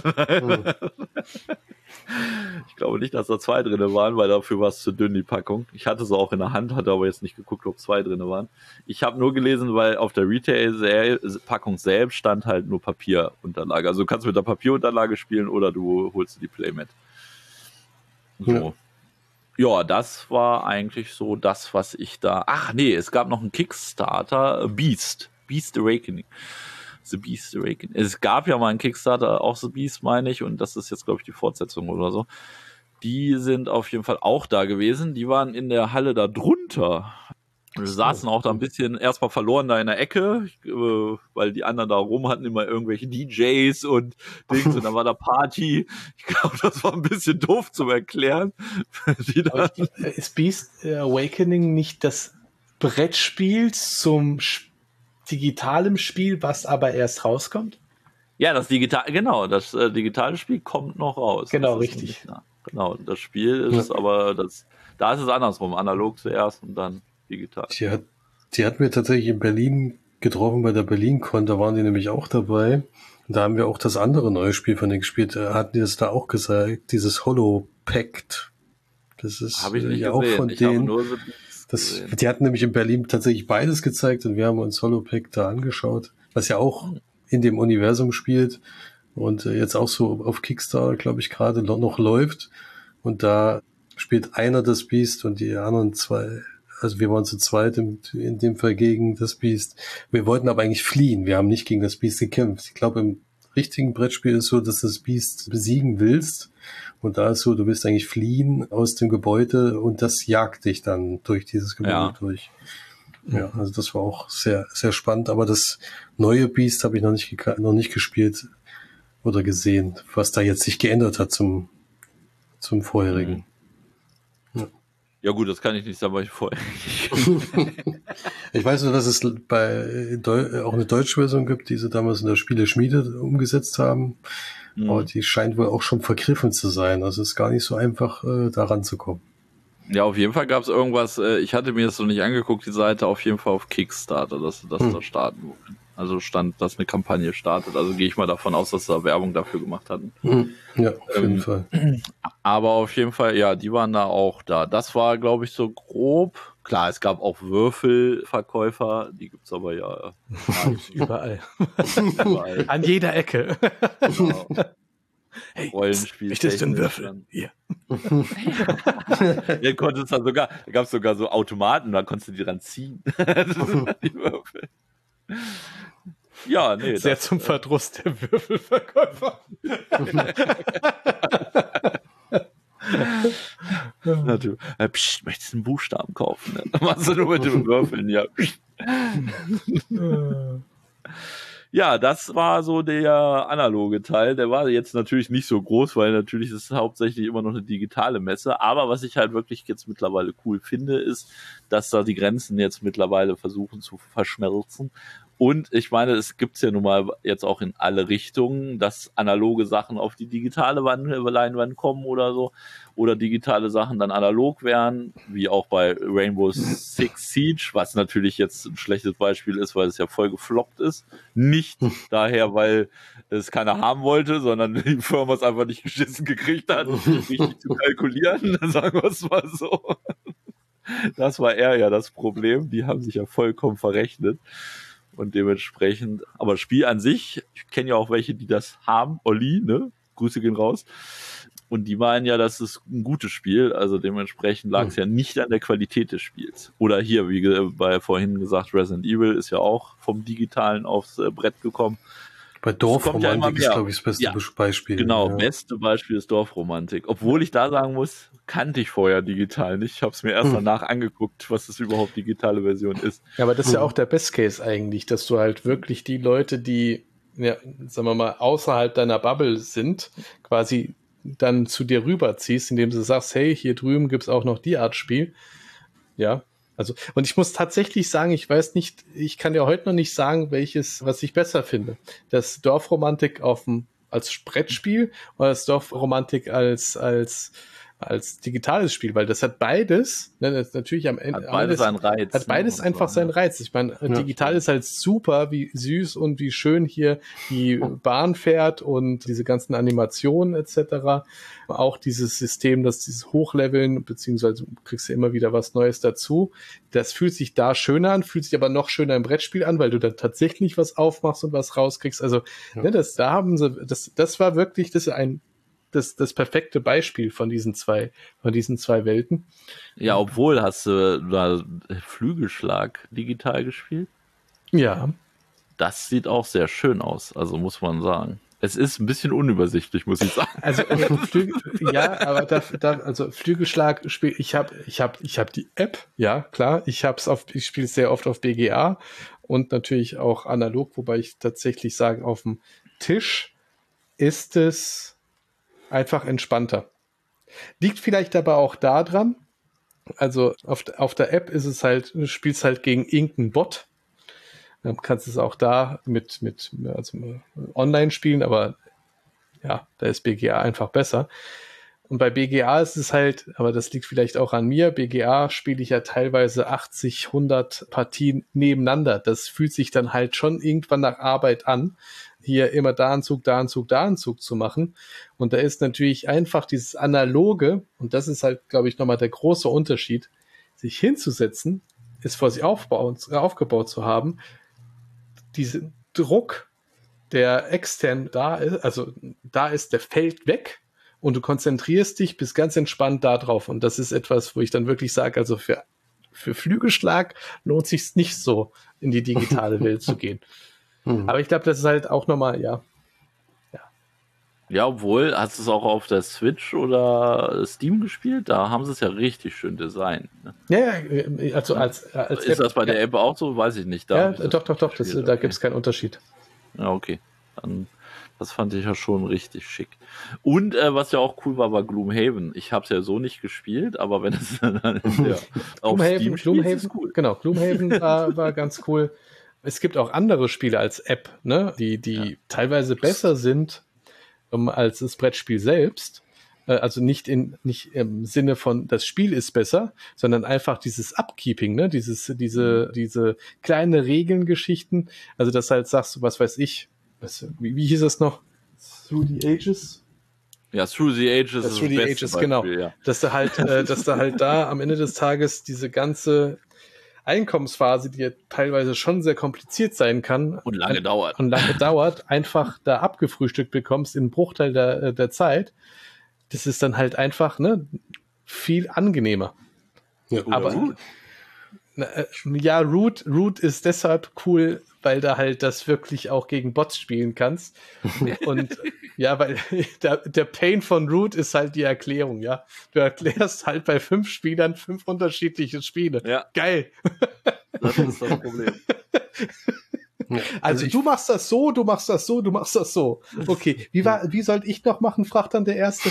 Ich glaube nicht, dass da 2 drinne waren, weil dafür war es zu dünn, die Packung. Ich hatte sie auch in der Hand, hatte aber jetzt nicht geguckt, ob 2 drinne waren. Ich habe nur gelesen, weil auf der Retail-Packung selbst stand halt nur Papierunterlage. Also du kannst mit der Papierunterlage spielen oder du holst dir die Playmat. So. Ja, das war eigentlich so das, was ich da... Ach nee, es gab noch einen Kickstarter, Beast Awakening. The Beast Awakening. Es gab ja mal einen Kickstarter, auch The Beast, meine ich, und das ist jetzt, glaube ich, die Fortsetzung oder so. Die sind auf jeden Fall auch da gewesen. Die waren in der Halle da drunter. Wir saßen auch da ein bisschen erstmal verloren da in der Ecke, weil die anderen da rum hatten immer irgendwelche DJs und Dings und dann war da Party. Ich glaube, das war ein bisschen doof zum Erklären. Aber ist Beast Awakening nicht das Brettspiel zum digitalen Spiel, was aber erst rauskommt? Ja, das digitale Spiel kommt noch raus. Genau, Das ist richtig. nicht nah. Genau, das Spiel ist aber, da ist es andersrum, analog zuerst und dann digital. Die hat mir tatsächlich in Berlin getroffen bei der BerlinCon, da waren die nämlich auch dabei. Und da haben wir auch das andere neue Spiel von denen gespielt. Hatten die das da auch gesagt, dieses Hollow Pact. Das ist Habe ich nicht ja gesehen. auch von Ich habe denen. nur The Beast gesehen. Die hatten nämlich in Berlin tatsächlich beides gezeigt und wir haben uns Hollow Pact da angeschaut, was ja auch in dem Universum spielt und jetzt auch so auf Kickstarter, glaube ich, gerade noch läuft. Und da spielt einer das Beast und die anderen 2, also wir waren zu zweit in dem Fall gegen das Beast. Wir wollten aber eigentlich fliehen. Wir haben nicht gegen das Beast gekämpft. Ich glaube, im richtigen Brettspiel ist so, dass du das Beast besiegen willst. Und da ist so, du willst eigentlich fliehen aus dem Gebäude und das jagt dich dann durch dieses Gebäude durch. Ja, also das war auch sehr, sehr spannend. Aber das neue Beast habe ich noch nicht gespielt oder gesehen, was da jetzt sich geändert hat zum vorherigen. Ja gut, das kann ich nicht sagen, weil ich vorher Ich weiß nur, dass es auch eine deutsche Version gibt, die sie damals in der Spieleschmiede umgesetzt haben. Aber die scheint wohl auch schon vergriffen zu sein. Also es ist gar nicht so einfach, da ranzukommen. Ja, auf jeden Fall gab es irgendwas, ich hatte mir das noch nicht angeguckt, die Seite auf jeden Fall auf Kickstarter, dass sie das da starten wollen. Also stand, dass eine Kampagne startet. Also gehe ich mal davon aus, dass sie da Werbung dafür gemacht hatten. Ja, auf jeden Fall. Aber auf jeden Fall, ja, die waren da auch da. Das war, glaube ich, so grob. Klar, es gab auch Würfelverkäufer, die gibt's aber ja Überall. überall. An jeder Ecke. Genau. Hey, Rollenspiel. möchtest du einen Würfel? Hier. Ja, konntest dann sogar, da gab es sogar so Automaten, da konntest du die dran ziehen. Die Würfel. Ja, nee. Sehr zum Verdruss der Würfelverkäufer. Natürlich. Psst, möchtest du einen Buchstaben kaufen? Ne? Machst du nur mit den Würfeln, ja. Ja, das war so der analoge Teil. Der war jetzt natürlich nicht so groß, weil natürlich ist es hauptsächlich immer noch eine digitale Messe. Aber was ich halt wirklich jetzt mittlerweile cool finde, ist, dass da die Grenzen jetzt mittlerweile versuchen zu verschmelzen. Und ich meine, es gibt's ja nun mal jetzt auch in alle Richtungen, dass analoge Sachen auf die digitale Leinwand kommen oder so. Oder digitale Sachen dann analog werden, wie auch bei Rainbow Six Siege, was natürlich jetzt ein schlechtes Beispiel ist, weil es ja voll gefloppt ist. Nicht daher, weil es keiner haben wollte, sondern die Firma es einfach nicht geschissen gekriegt hat, richtig zu kalkulieren, sagen wir es mal so. Das war eher ja das Problem. Die haben sich ja vollkommen verrechnet. Und dementsprechend, aber Spiel an sich, ich kenne ja auch welche, die das haben, Olli, ne? Grüße gehen raus. Und die meinen ja, das ist ein gutes Spiel, also dementsprechend lag es ja nicht an der Qualität des Spiels. Oder hier, wie bei vorhin gesagt, Resident Evil ist ja auch vom Digitalen aufs Brett gekommen. Bei Dorfromantik ist, glaube ich, das beste Beispiel. Genau, beste Beispiel ist Dorfromantik. Obwohl ich da sagen muss, kannte ich vorher digital nicht. Ich habe es mir erst danach angeguckt, was das überhaupt digitale Version ist. Ja, aber das ist ja auch der Best Case eigentlich, dass du halt wirklich die Leute, die, ja, sagen wir mal, außerhalb deiner Bubble sind, quasi dann zu dir rüberziehst, indem du sagst, hey, hier drüben gibt's auch noch die Art Spiel. Ja, also, und ich muss tatsächlich sagen, ich weiß nicht, ich kann dir heute noch nicht sagen, was ich besser finde. Das Dorfromantik als Brettspiel oder das Dorfromantik als digitales Spiel, weil das hat beides, ne, das natürlich am Ende hat beides seinen Reiz. Hat beides einfach seinen Reiz. Ich meine, digital ist halt super, wie süß und wie schön hier die Bahn fährt und diese ganzen Animationen etc. Auch dieses System, dass dieses Hochleveln, beziehungsweise du kriegst ja immer wieder was Neues dazu. Das fühlt sich da schöner an, fühlt sich aber noch schöner im Brettspiel an, weil du dann tatsächlich was aufmachst und was rauskriegst. Also, ne, das war wirklich, das perfekte Beispiel von diesen zwei Welten. Ja, obwohl hast du da Flügelschlag digital gespielt? Ja. Das sieht auch sehr schön aus, also muss man sagen. Es ist ein bisschen unübersichtlich, muss ich sagen. Also aber Flügelschlag spiel ich habe die App, ja, klar, ich spiele es sehr oft auf BGA und natürlich auch analog, wobei ich tatsächlich sage, auf dem Tisch ist es einfach entspannter. Liegt vielleicht aber auch daran, also auf der App ist es halt, du spielst halt gegen irgendeinen Bot. Dann kannst du es auch da mit online spielen, aber ja, da ist BGA einfach besser. Und bei BGA ist es halt, aber das liegt vielleicht auch an mir, BGA spiele ich ja teilweise 80, 100 Partien nebeneinander. Das fühlt sich dann halt schon irgendwann nach Arbeit an, hier immer da Anzug zu machen. Und da ist natürlich einfach dieses Analoge, und das ist halt, glaube ich, nochmal der große Unterschied, sich hinzusetzen, es vor sich aufgebaut zu haben, diesen Druck, der extern da ist, der fällt weg und du konzentrierst dich, bist ganz entspannt da drauf. Und das ist etwas, wo ich dann wirklich sage, also für Flügelschlag lohnt sich nicht so, in die digitale Welt zu gehen. Aber ich glaube, das ist halt auch nochmal, ja. Ja, obwohl, hast du es auch auf der Switch oder Steam gespielt? Da haben sie es ja richtig schön designt. Ne? Ja, also als ist App, das bei der App auch so? Weiß ich nicht. Doch, da gibt es keinen Unterschied. Ja, okay. Dann, das fand ich ja schon richtig schick. Und was ja auch cool war Gloomhaven. Ich habe es ja so nicht gespielt, aber wenn es dann auf Steam spielt, ist cool. Genau, Gloomhaven war ganz cool. Es gibt auch andere Spiele als App, ne, die teilweise besser sind als das Brettspiel selbst. Also nicht im Sinne von, das Spiel ist besser, sondern einfach dieses Upkeeping, ne, diese kleine Regelngeschichten. Also, dass halt sagst du, was weiß ich, wie hieß es noch? Through the Ages? Ja, Through the Ages ist Through the Ages, Beispiel, genau. Ja. Dass du halt da am Ende des Tages diese ganze Einkommensphase, die ja teilweise schon sehr kompliziert sein kann und lange dauert, einfach da abgefrühstückt bekommst in einem Bruchteil der Zeit. Das ist dann halt einfach, ne, viel angenehmer. Ja, aber Ja, Root ist deshalb cool, weil da halt das wirklich auch gegen Bots spielen kannst. Und ja, weil der Pain von Root ist halt die Erklärung, ja. Du erklärst halt bei 5 Spielern 5 unterschiedliche Spiele. Ja. Geil. Das ist das Problem. Also du machst das so, du machst das so, du machst das so. Okay, wie soll ich noch machen, fragt dann der Erste.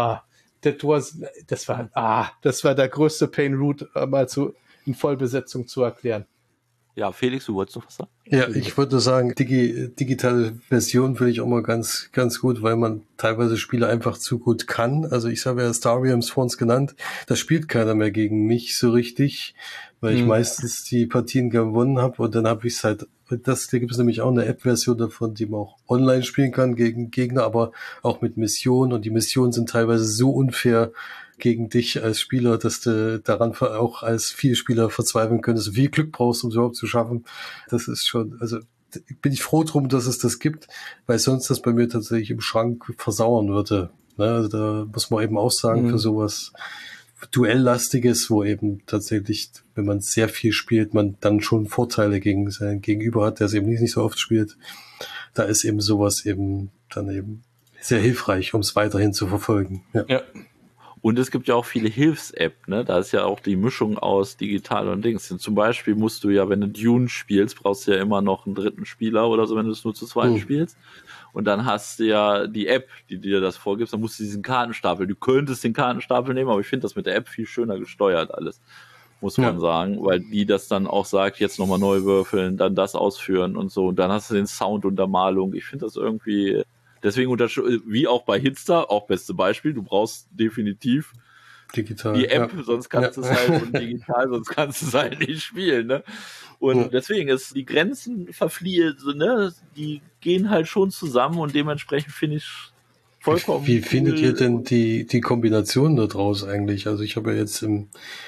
Das war der größte Pain, Root mal in Vollbesetzung zu erklären. Ja, Felix, du wolltest noch was sagen? Ja, ich würde sagen, digitale Version finde ich auch mal ganz, ganz gut, weil man teilweise Spiele einfach zu gut kann. Also ich habe ja Star Realms vor uns genannt, da spielt keiner mehr gegen mich so richtig, weil ich meistens die Partien gewonnen habe und dann habe ich es halt, da gibt es nämlich auch eine App-Version davon, die man auch online spielen kann gegen Gegner, aber auch mit Missionen und die Missionen sind teilweise so unfair gegen dich als Spieler, dass du daran auch als Vielspieler verzweifeln könntest, so viel Glück brauchst, um es überhaupt zu schaffen. Das ist schon, also bin ich froh drum, dass es das gibt, weil sonst das bei mir tatsächlich im Schrank versauern würde. Ne? Also da muss man eben auch sagen, für sowas Duelllastiges, wo eben tatsächlich, wenn man sehr viel spielt, man dann schon Vorteile gegen seinen Gegenüber hat, der es eben nicht so oft spielt. Da ist eben sowas eben dann eben sehr hilfreich, um es weiterhin zu verfolgen. Ja. Und es gibt ja auch viele Hilfs-App, ne? Da ist ja auch die Mischung aus digital und Dings. Zum Beispiel musst du ja, wenn du Dune spielst, brauchst du ja immer noch einen dritten Spieler oder so, wenn du es nur zu zweit spielst. Und dann hast du ja die App, die dir das vorgibt, dann musst du diesen Kartenstapel, du könntest den Kartenstapel nehmen, aber ich finde das mit der App viel schöner gesteuert alles, muss man sagen, weil die das dann auch sagt, jetzt nochmal neu würfeln, dann das ausführen und so. Und dann hast du den Sounduntermalung. Ich finde das irgendwie... Deswegen, wie auch bei Hitster, auch beste Beispiel, du brauchst definitiv digital, die App, sonst kannst du es halt, und digital, sonst kannst du es halt nicht spielen, ne? Und deswegen ist die Grenzen verfliehen, ne? Die gehen halt schon zusammen und dementsprechend finde ich vollkommen Wie findet ihr denn die Kombination da draus eigentlich? Also ich habe ja jetzt in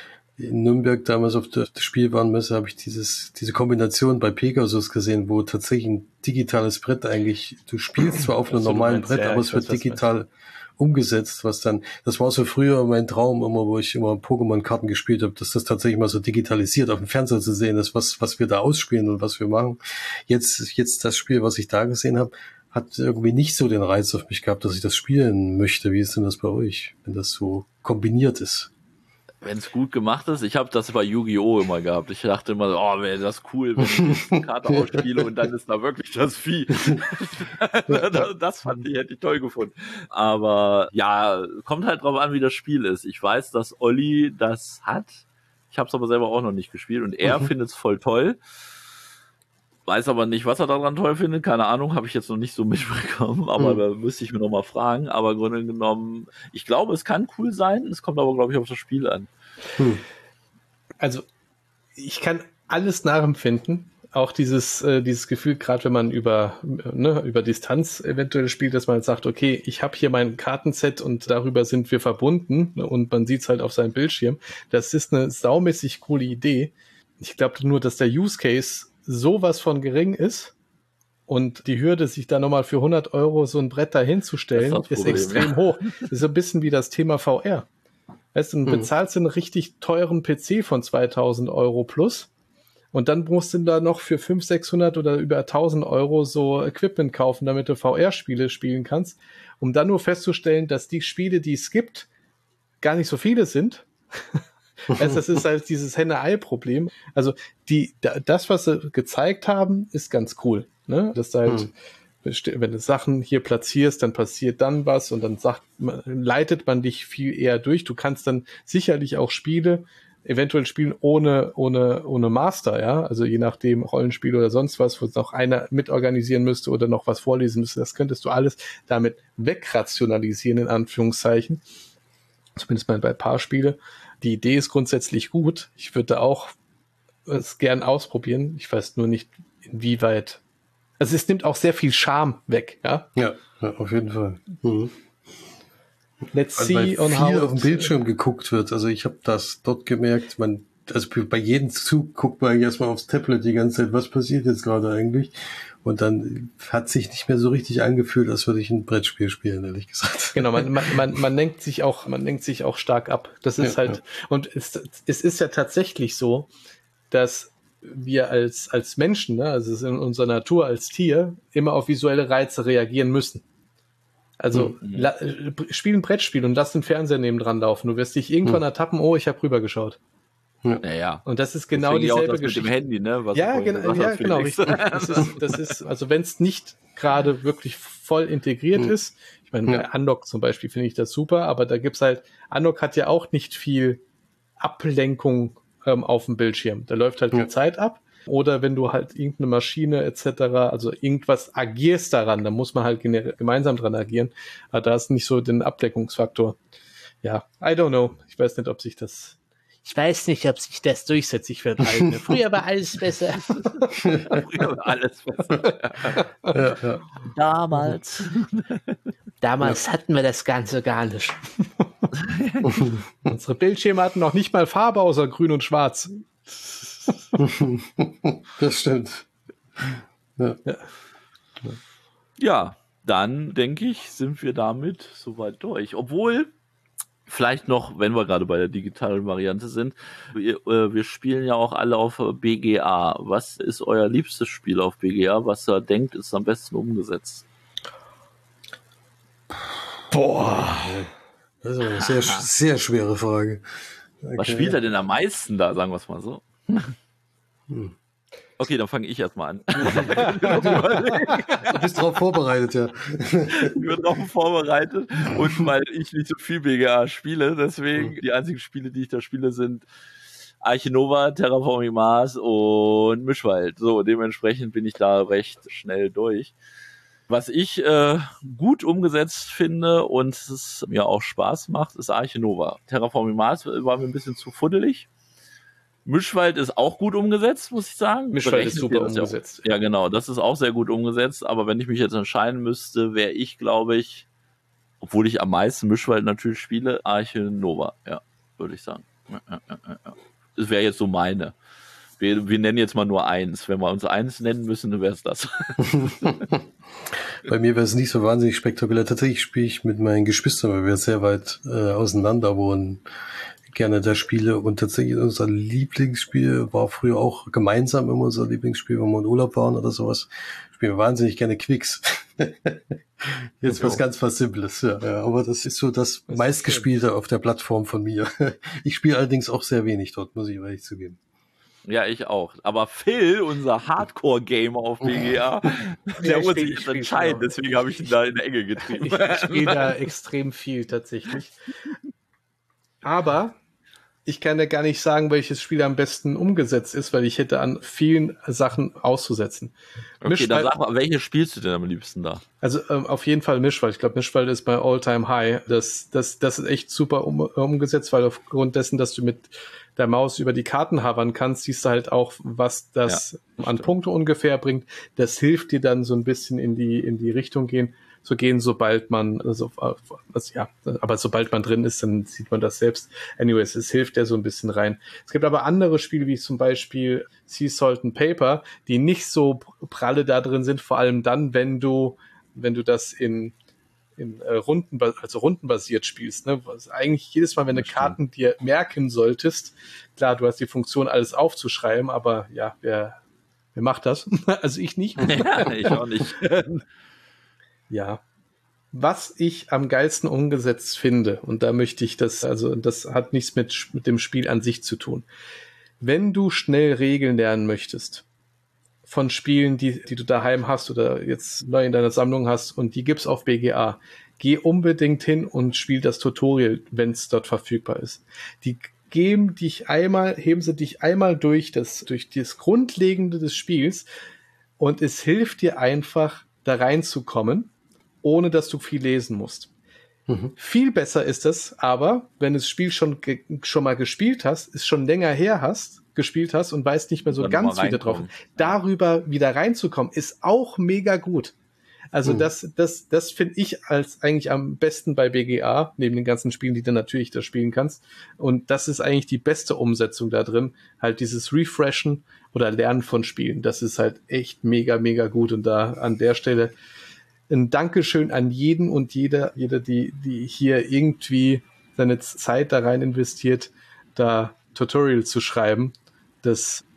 Nürnberg damals auf der Spielwarenmesse habe ich diese Kombination bei Pegasus gesehen, wo tatsächlich ein digitales Brett eigentlich, du spielst zwar auf einem normalen Brett, aber es wird digital umgesetzt, das war so früher mein Traum immer, wo ich immer Pokémon-Karten gespielt habe, dass das tatsächlich mal so digitalisiert auf dem Fernseher zu sehen ist, was wir da ausspielen und was wir machen. Jetzt das Spiel, was ich da gesehen habe, hat irgendwie nicht so den Reiz auf mich gehabt, dass ich das spielen möchte. Wie ist denn das bei euch, wenn das so kombiniert ist? Wenn es gut gemacht ist, ich habe das bei Yu-Gi-Oh! Immer gehabt. Ich dachte immer, oh, wäre das cool, wenn ich eine Karte ausspiele und dann ist da wirklich das Vieh. Das hätte ich toll gefunden. Aber ja, kommt halt drauf an, wie das Spiel ist. Ich weiß, dass Olli das hat. Ich habe es aber selber auch noch nicht gespielt und er findet es voll toll. Weiß aber nicht, was er daran toll findet. Keine Ahnung, habe ich jetzt noch nicht so mitbekommen. Aber da müsste ich mir noch mal fragen. Aber im Grunde genommen, ich glaube, es kann cool sein. Es kommt aber, glaube ich, auf das Spiel an. Also, ich kann alles nachempfinden. Auch dieses Gefühl, gerade wenn man über Distanz eventuell spielt, dass man halt sagt, okay, ich habe hier mein Kartenset und darüber sind wir verbunden und man sieht es halt auf seinem Bildschirm. Das ist eine saumäßig coole Idee. Ich glaube nur, dass der Use Case sowas von gering ist und die Hürde, sich da nochmal für 100 € so ein Brett dahinzustellen, ist extrem hoch. Das ist ein bisschen wie das Thema VR. Weißt du, bezahlst du einen richtig teuren PC von 2.000 € plus und dann musst du da noch für 500, 600 oder über 1.000 € so Equipment kaufen, damit du VR-Spiele spielen kannst, um dann nur festzustellen, dass die Spiele, die es gibt, gar nicht so viele sind. Also das ist halt dieses Henne-Ei-Problem. Also das, was sie gezeigt haben, ist ganz cool. Ne? Dass du halt, wenn du Sachen hier platzierst, dann passiert dann was und dann leitet man dich viel eher durch. Du kannst dann sicherlich auch Spiele eventuell spielen ohne Master, ja. Also je nachdem Rollenspiel oder sonst was, wo noch einer mitorganisieren müsste oder noch was vorlesen müsste, das könntest du alles damit wegrationalisieren, in Anführungszeichen. Zumindest mal bei Paarspiele. Die Idee ist grundsätzlich gut. Ich würde auch es gern ausprobieren. Ich weiß nur nicht, inwieweit. Also es nimmt auch sehr viel Charme weg, ja? Ja, auf jeden Fall. Let's also see weil on viel how auf dem Bildschirm geguckt wird. Also ich habe das dort gemerkt, also bei jedem Zug guckt man erstmal aufs Tablet die ganze Zeit, was passiert jetzt gerade eigentlich? Und dann hat sich nicht mehr so richtig angefühlt, als würde ich ein Brettspiel spielen, ehrlich gesagt. Genau, man lenkt sich auch stark ab. Das ist und es ist ja tatsächlich so, dass wir als Menschen, ne, also es ist in unserer Natur als Tier, immer auf visuelle Reize reagieren müssen. Also spiel ein Brettspiel und lass den Fernseher nebendran laufen. Du wirst dich irgendwann ertappen, oh, ich habe rübergeschaut. Ja. Und das ist genau dieselbe Geschichte. Mit dem Handy, ne? Was genau, richtig. Das ist, also wenn es nicht gerade wirklich voll integriert ist, ich meine, bei Unlock zum Beispiel finde ich das super, aber da gibt's halt, Unlock hat ja auch nicht viel Ablenkung auf dem Bildschirm. Da läuft halt die Zeit ab. Oder wenn du halt irgendeine Maschine etc., also irgendwas agierst daran, dann muss man halt gemeinsam dran agieren. Aber da ist nicht so den Ablenkungsfaktor. Ja, I don't know. Ich weiß nicht, ob sich das durchsetzt. Ich werde alt. Früher war alles besser. Früher war alles besser. Ja. Damals hatten wir das Ganze gar nicht. Unsere Bildschirme hatten noch nicht mal Farbe außer grün und schwarz. Das stimmt. Ja, dann denke ich, sind wir damit soweit durch. Obwohl, vielleicht noch, wenn wir gerade bei der digitalen Variante sind, wir spielen ja auch alle auf BGA. Was ist euer liebstes Spiel auf BGA? Was ihr denkt, ist am besten umgesetzt? Boah. Das ist eine sehr, sehr schwere Frage. Okay. Was spielt er denn am meisten da, sagen wir es mal so? Okay, dann fange ich erstmal an. Du bist drauf vorbereitet, ja. Ich bin drauf vorbereitet und weil ich nicht so viel BGA spiele, deswegen die einzigen Spiele, die ich da spiele, sind Arche Nova, Terraforming Mars und Mischwald. So, dementsprechend bin ich da recht schnell durch. Was ich gut umgesetzt finde und es mir auch Spaß macht, ist Arche Nova. Terraforming Mars war mir ein bisschen zu fuddelig. Mischwald ist auch gut umgesetzt, muss ich sagen. Mischwald ist super umgesetzt. Ja, genau, das ist auch sehr gut umgesetzt. Aber wenn ich mich jetzt entscheiden müsste, wäre ich, glaube ich, obwohl ich am meisten Mischwald natürlich spiele, Arche Nova. Ja, würde ich sagen. Ja. Das wäre jetzt so meine. Wir nennen jetzt mal nur eins. Wenn wir uns eins nennen müssen, dann wäre es das. Bei mir wäre es nicht so wahnsinnig spektakulär. Tatsächlich spiele ich mit meinen Geschwistern, weil wir sehr weit auseinander wohnen, gerne da Spiele. Und tatsächlich unser Lieblingsspiel war früher auch gemeinsam immer unser Lieblingsspiel, wenn wir in Urlaub waren oder sowas. Spielen wir wahnsinnig gerne Quicks. Jetzt was Simples, ja. Aber das ist so das meistgespielte auf der Plattform von mir. Ich spiele allerdings auch sehr wenig dort, muss ich ehrlich zugeben. Ja, ich auch. Aber Phil, unser Hardcore-Gamer auf BGA, der muss sich jetzt entscheiden. Deswegen habe ich ihn da in die Enge getrieben. Ich spiele da extrem viel tatsächlich. Aber ich kann ja gar nicht sagen, welches Spiel am besten umgesetzt ist, weil ich hätte an vielen Sachen auszusetzen. Okay, dann sag mal, welche spielst du denn am liebsten da? Also auf jeden Fall Mischwald. Ich glaube, Mischwald ist bei All-Time High. Das ist echt super umgesetzt, weil aufgrund dessen, dass du mit der Maus über die Karten havern kannst, siehst du halt auch, was das an Punkte ungefähr bringt. Das hilft dir dann so ein bisschen in die Richtung gehen, sobald man, aber sobald man drin ist, dann sieht man das selbst. Anyways, es hilft ja so ein bisschen rein. Es gibt aber andere Spiele, wie zum Beispiel Sea Salt and Paper, die nicht so pralle da drin sind, vor allem dann, wenn du das in rundenbasiert spielst, ne? Was eigentlich jedes Mal, wenn du Karten dir merken solltest, klar, du hast die Funktion, alles aufzuschreiben, aber ja, wer macht das? Also ich nicht. Ja, ich auch nicht. Ja. Was ich am geilsten umgesetzt finde, und da möchte ich das hat nichts mit dem Spiel an sich zu tun. Wenn du schnell Regeln lernen möchtest, von Spielen, die du daheim hast oder jetzt neu in deiner Sammlung hast und die gibt's auf BGA, geh unbedingt hin und spiel das Tutorial, wenn es dort verfügbar ist. Die heben sie dich einmal durch das Grundlegende des Spiels und es hilft dir einfach, da reinzukommen, ohne dass du viel lesen musst. Viel besser ist es, aber wenn du das Spiel schon mal gespielt hast, es schon länger her gespielt hast und weißt nicht mehr so ganz wieder drauf. Darüber wieder reinzukommen, ist auch mega gut. Also das finde ich als eigentlich am besten bei BGA, neben den ganzen Spielen, die du natürlich da spielen kannst. Und das ist eigentlich die beste Umsetzung da drin. Halt dieses Refreshen oder Lernen von Spielen. Das ist halt echt mega, mega gut. Und da an der Stelle ein Dankeschön an jeden und jede, die hier irgendwie seine Zeit da rein investiert, da Tutorial zu schreiben. Das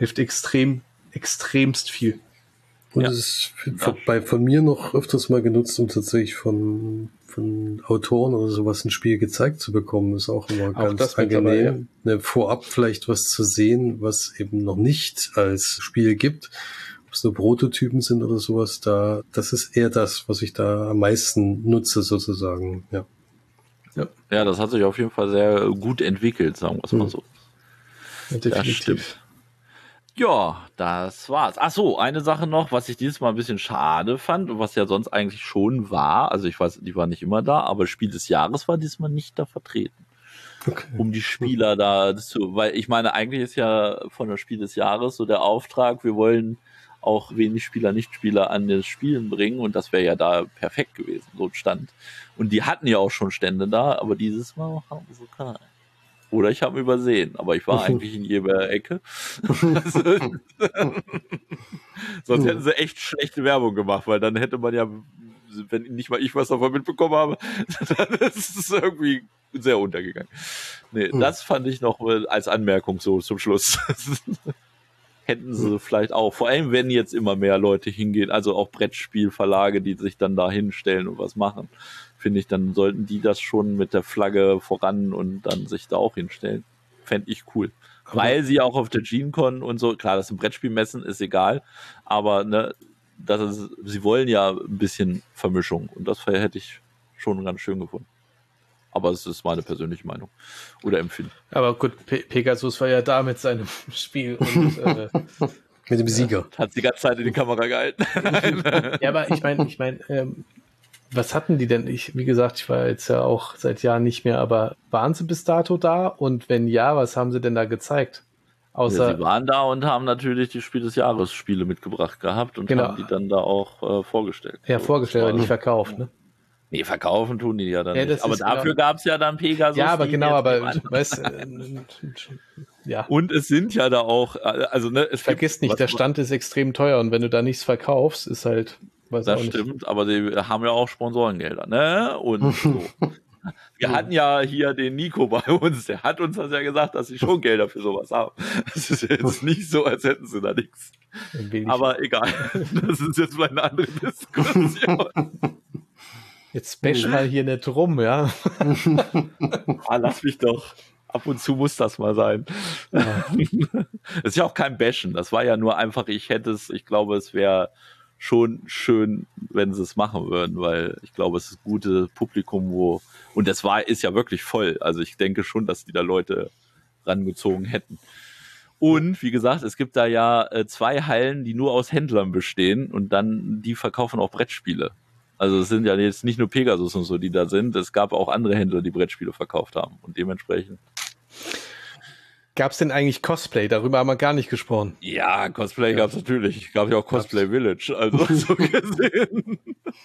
Hilft extremst viel. Und es ist von mir noch öfters mal genutzt, um tatsächlich von Autoren oder sowas ein Spiel gezeigt zu bekommen. Ist auch immer ganz angenehm, vorab vielleicht was zu sehen, was eben noch nicht als Spiel gibt. Ob es nur Prototypen sind oder sowas, das ist eher das, was ich da am meisten nutze, sozusagen. Ja, das hat sich auf jeden Fall sehr gut entwickelt, sagen wir es mal so. Ja, definitiv. Das stimmt. Ja, das war's. Ach so, eine Sache noch, was ich dieses Mal ein bisschen schade fand und was ja sonst eigentlich schon war. Also ich weiß, die war nicht immer da, aber Spiel des Jahres war diesmal nicht da vertreten. Okay. Um die Spieler weil ich meine, eigentlich ist ja von der Spiel des Jahres so der Auftrag, wir wollen auch wenig Spieler, Nichtspieler an das Spielen bringen und das wäre ja da perfekt gewesen, so ein Stand. Und die hatten ja auch schon Stände da, aber dieses Mal haben sie keine. Oder ich habe übersehen, aber ich war eigentlich in jeder Ecke. Sonst hätten sie echt schlechte Werbung gemacht, weil dann hätte man ja, wenn nicht mal ich was davon mitbekommen habe, dann ist es irgendwie sehr untergegangen. Nee, das fand ich noch als Anmerkung so zum Schluss. Hätten sie vielleicht auch, vor allem wenn jetzt immer mehr Leute hingehen, also auch Brettspielverlage, die sich dann da hinstellen und was machen, finde ich, dann sollten die das schon mit der Flagge voran und dann sich da auch hinstellen. Fände ich cool. Weil sie auch auf der GeneCon und so, klar, das sind Brettspielmessen, ist egal, aber ne, sie wollen ja ein bisschen Vermischung und das hätte ich schon ganz schön gefunden. Aber es ist meine persönliche Meinung oder Empfinden. Aber gut, Pegasus war ja da mit seinem Spiel und mit dem Sieger. Hat die ganze Zeit in die Kamera gehalten. Ja, aber ich meine, was hatten die denn? Wie gesagt, ich war jetzt ja auch seit Jahren nicht mehr, aber waren sie bis dato da? Und wenn ja, was haben sie denn da gezeigt? Außer, sie waren da und haben natürlich die Spiel des Jahres Spiele mitgebracht gehabt und haben die dann da auch vorgestellt. Ja, vorgestellt, aber nicht verkauft, ne? Nee, verkaufen tun die ja dann nicht. Aber dafür gab es ja dann Pegasus. Ja, aber genau, aber weißt ja. Und es sind ja da auch, also ne, vergiss nicht, der Stand ist extrem teuer und wenn du da nichts verkaufst, ist halt, weiß das auch nicht. Stimmt, aber die haben ja auch Sponsorengelder, ne? Und so. Wir hatten ja hier den Nico bei uns, der hat uns das ja gesagt, dass sie schon Gelder für sowas haben. Das ist jetzt nicht so, als hätten sie da nichts. Aber egal, das ist jetzt vielleicht eine andere Diskussion. Jetzt bash mal hier nicht rum, ja. Lass mich doch. Ab und zu muss das mal sein. Ja. Das ist ja auch kein Bashen. Das war ja nur einfach, ich glaube, es wäre schon schön, wenn sie es machen würden, weil ich glaube, es ist ein gutes Publikum, und das ist ja wirklich voll. Also ich denke schon, dass die da Leute rangezogen hätten. Und wie gesagt, es gibt da ja 2 Hallen, die nur aus Händlern bestehen und dann die verkaufen auch Brettspiele. Also es sind ja jetzt nicht nur Pegasus und so, die da sind. Es gab auch andere Händler, die Brettspiele verkauft haben. Und dementsprechend. Gab es denn eigentlich Cosplay? Darüber haben wir gar nicht gesprochen. Ja, Cosplay gab es natürlich. Gab ja auch Cosplay Village. Also so gesehen.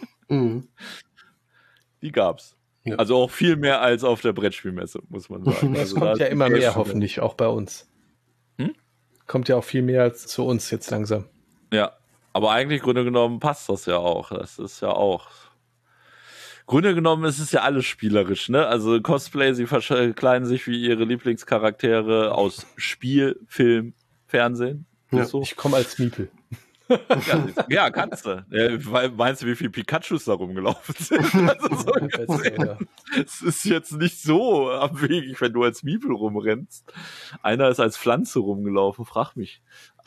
Die gab's. Ja. Also auch viel mehr als auf der Brettspielmesse, muss man sagen. Es kommt ja immer mehr, hoffentlich, auch bei uns. Kommt ja auch viel mehr als zu uns jetzt langsam. Ja. Aber eigentlich, Grunde genommen, passt das ja auch. Das ist ja auch. Grunde genommen ist es ja alles spielerisch, ne? Also Cosplay, sie verkleiden sich wie ihre Lieblingscharaktere aus Spiel, Film, Fernsehen. Ja. So. Ich komme als Miepel. Ja, kannst du. Meinst du, wie viele Pikachus da rumgelaufen sind? Also es ist jetzt nicht so abwegig, wenn du als Miepel rumrennst. Einer ist als Pflanze rumgelaufen, frag mich.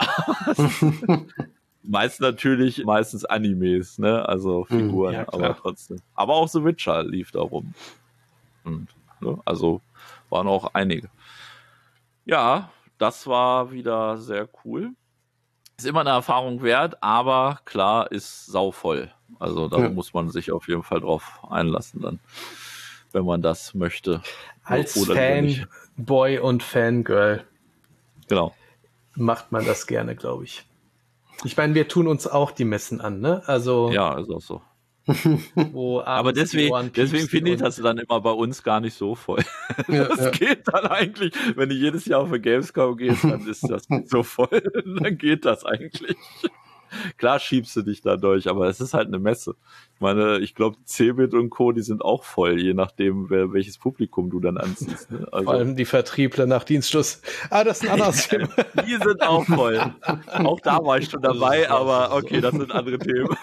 Meistens Animes, ne? Also Figuren, ja, aber trotzdem. Aber auch The Witcher lief da rum. Und, ne? Also waren auch einige. Ja, das war wieder sehr cool. Ist immer eine Erfahrung wert, aber klar, ist sauvoll. Also da muss man sich auf jeden Fall drauf einlassen dann, wenn man das möchte. Als Fanboy und Fangirl. Genau. Macht man das gerne, glaube ich. Ich meine, wir tun uns auch die Messen an, ne? Also ja, ist auch so. Aber deswegen finde ich das dann immer bei uns gar nicht so voll. Das geht dann eigentlich, wenn ich jedes Jahr auf eine Gamescom gehe, dann ist das nicht so voll. Dann geht das eigentlich. Klar schiebst du dich da durch, aber es ist halt eine Messe. Ich meine, ich glaube, Cebit und Co., die sind auch voll, je nachdem, welches Publikum du dann anziehst. Ne? Also, vor allem die Vertriebler nach Dienstschluss. Das ist ein anderes Thema. Die sind auch voll. Auch da war ich schon dabei, aber okay, das sind andere Themen.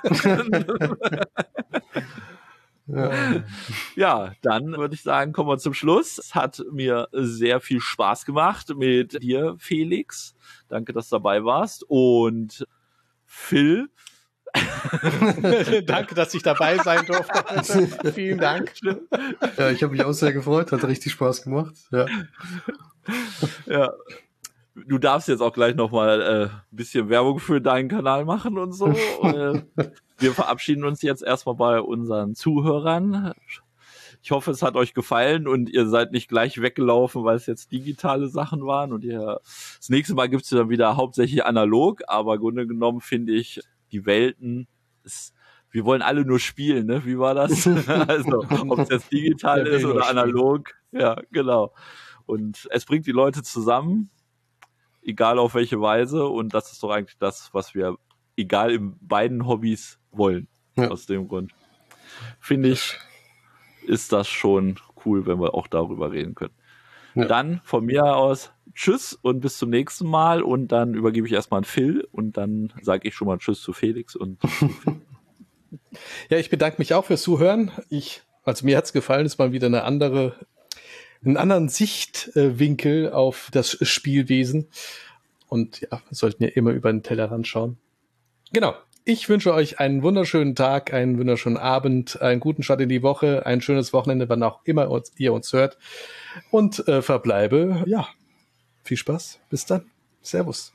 Ja, dann würde ich sagen, kommen wir zum Schluss. Es hat mir sehr viel Spaß gemacht mit dir, Felix. Danke, dass du dabei warst. Und Phil. Danke, dass ich dabei sein durfte. Vielen Dank. Ja, ich habe mich auch sehr gefreut. Hat richtig Spaß gemacht. Ja. Ja. Du darfst jetzt auch gleich nochmal ein bisschen Werbung für deinen Kanal machen und so. Wir verabschieden uns jetzt erstmal bei unseren Zuhörern. Ich hoffe, es hat euch gefallen und ihr seid nicht gleich weggelaufen, weil es jetzt digitale Sachen waren. Und das nächste Mal gibt es dann wieder hauptsächlich analog, aber im Grunde genommen finde ich, die Welten, wir wollen alle nur spielen, ne? Wie war das? Also, ob es jetzt digital ist oder analog. Ja, genau. Und es bringt die Leute zusammen, egal auf welche Weise. Und das ist doch eigentlich das, was wir, egal in beiden Hobbys, wollen. Ja. Aus dem Grund. Finde ich, ist das schon cool, wenn wir auch darüber reden können. Ja. Dann von mir aus tschüss und bis zum nächsten Mal. Und dann übergebe ich erstmal an Phil und dann sage ich schon mal tschüss zu Felix. Und ja, ich bedanke mich auch fürs Zuhören. Also mir hat es gefallen, es ist mal wieder einen anderen Sichtwinkel auf das Spielwesen. Und ja, wir sollten ja immer über den Tellerrand schauen. Genau. Ich wünsche euch einen wunderschönen Tag, einen wunderschönen Abend, einen guten Start in die Woche, ein schönes Wochenende, wann auch immer ihr uns hört. Und verbleibe, viel Spaß. Bis dann. Servus.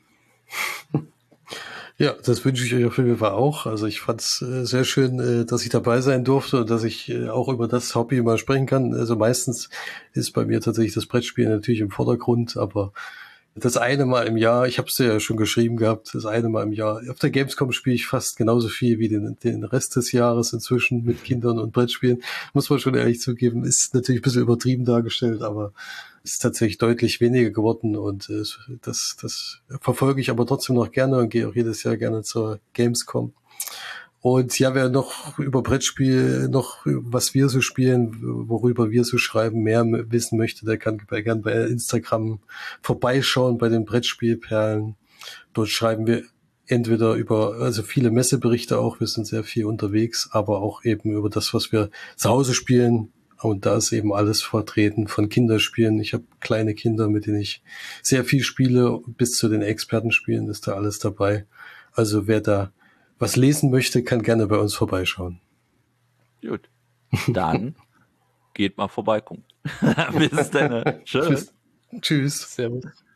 Ja, das wünsche ich euch auf jeden Fall auch. Also ich fand es sehr schön, dass ich dabei sein durfte und dass ich auch über das Hobby mal sprechen kann. Also meistens ist bei mir tatsächlich das Brettspiel natürlich im Vordergrund, aber das eine Mal im Jahr, ich habe es ja schon geschrieben gehabt, das eine Mal im Jahr. Auf der Gamescom spiele ich fast genauso viel wie den Rest des Jahres inzwischen mit Kindern und Brettspielen. Muss man schon ehrlich zugeben, ist natürlich ein bisschen übertrieben dargestellt, aber ist tatsächlich deutlich weniger geworden und das verfolge ich aber trotzdem noch gerne und gehe auch jedes Jahr gerne zur Gamescom. Und ja, wer noch über Brettspiel, was wir so spielen, worüber wir so schreiben, mehr wissen möchte, der kann gerne bei Instagram vorbeischauen, bei den Brettspielperlen. Dort schreiben wir entweder also viele Messeberichte auch, wir sind sehr viel unterwegs, aber auch eben über das, was wir zu Hause spielen. Und da ist eben alles vertreten von Kinderspielen. Ich habe kleine Kinder, mit denen ich sehr viel spiele, bis zu den Expertenspielen ist da alles dabei. Also wer da was lesen möchte, kann gerne bei uns vorbeischauen. Gut. Dann geht mal vorbeikommen. Bis dann. Tschüss. Tschüss. Servus.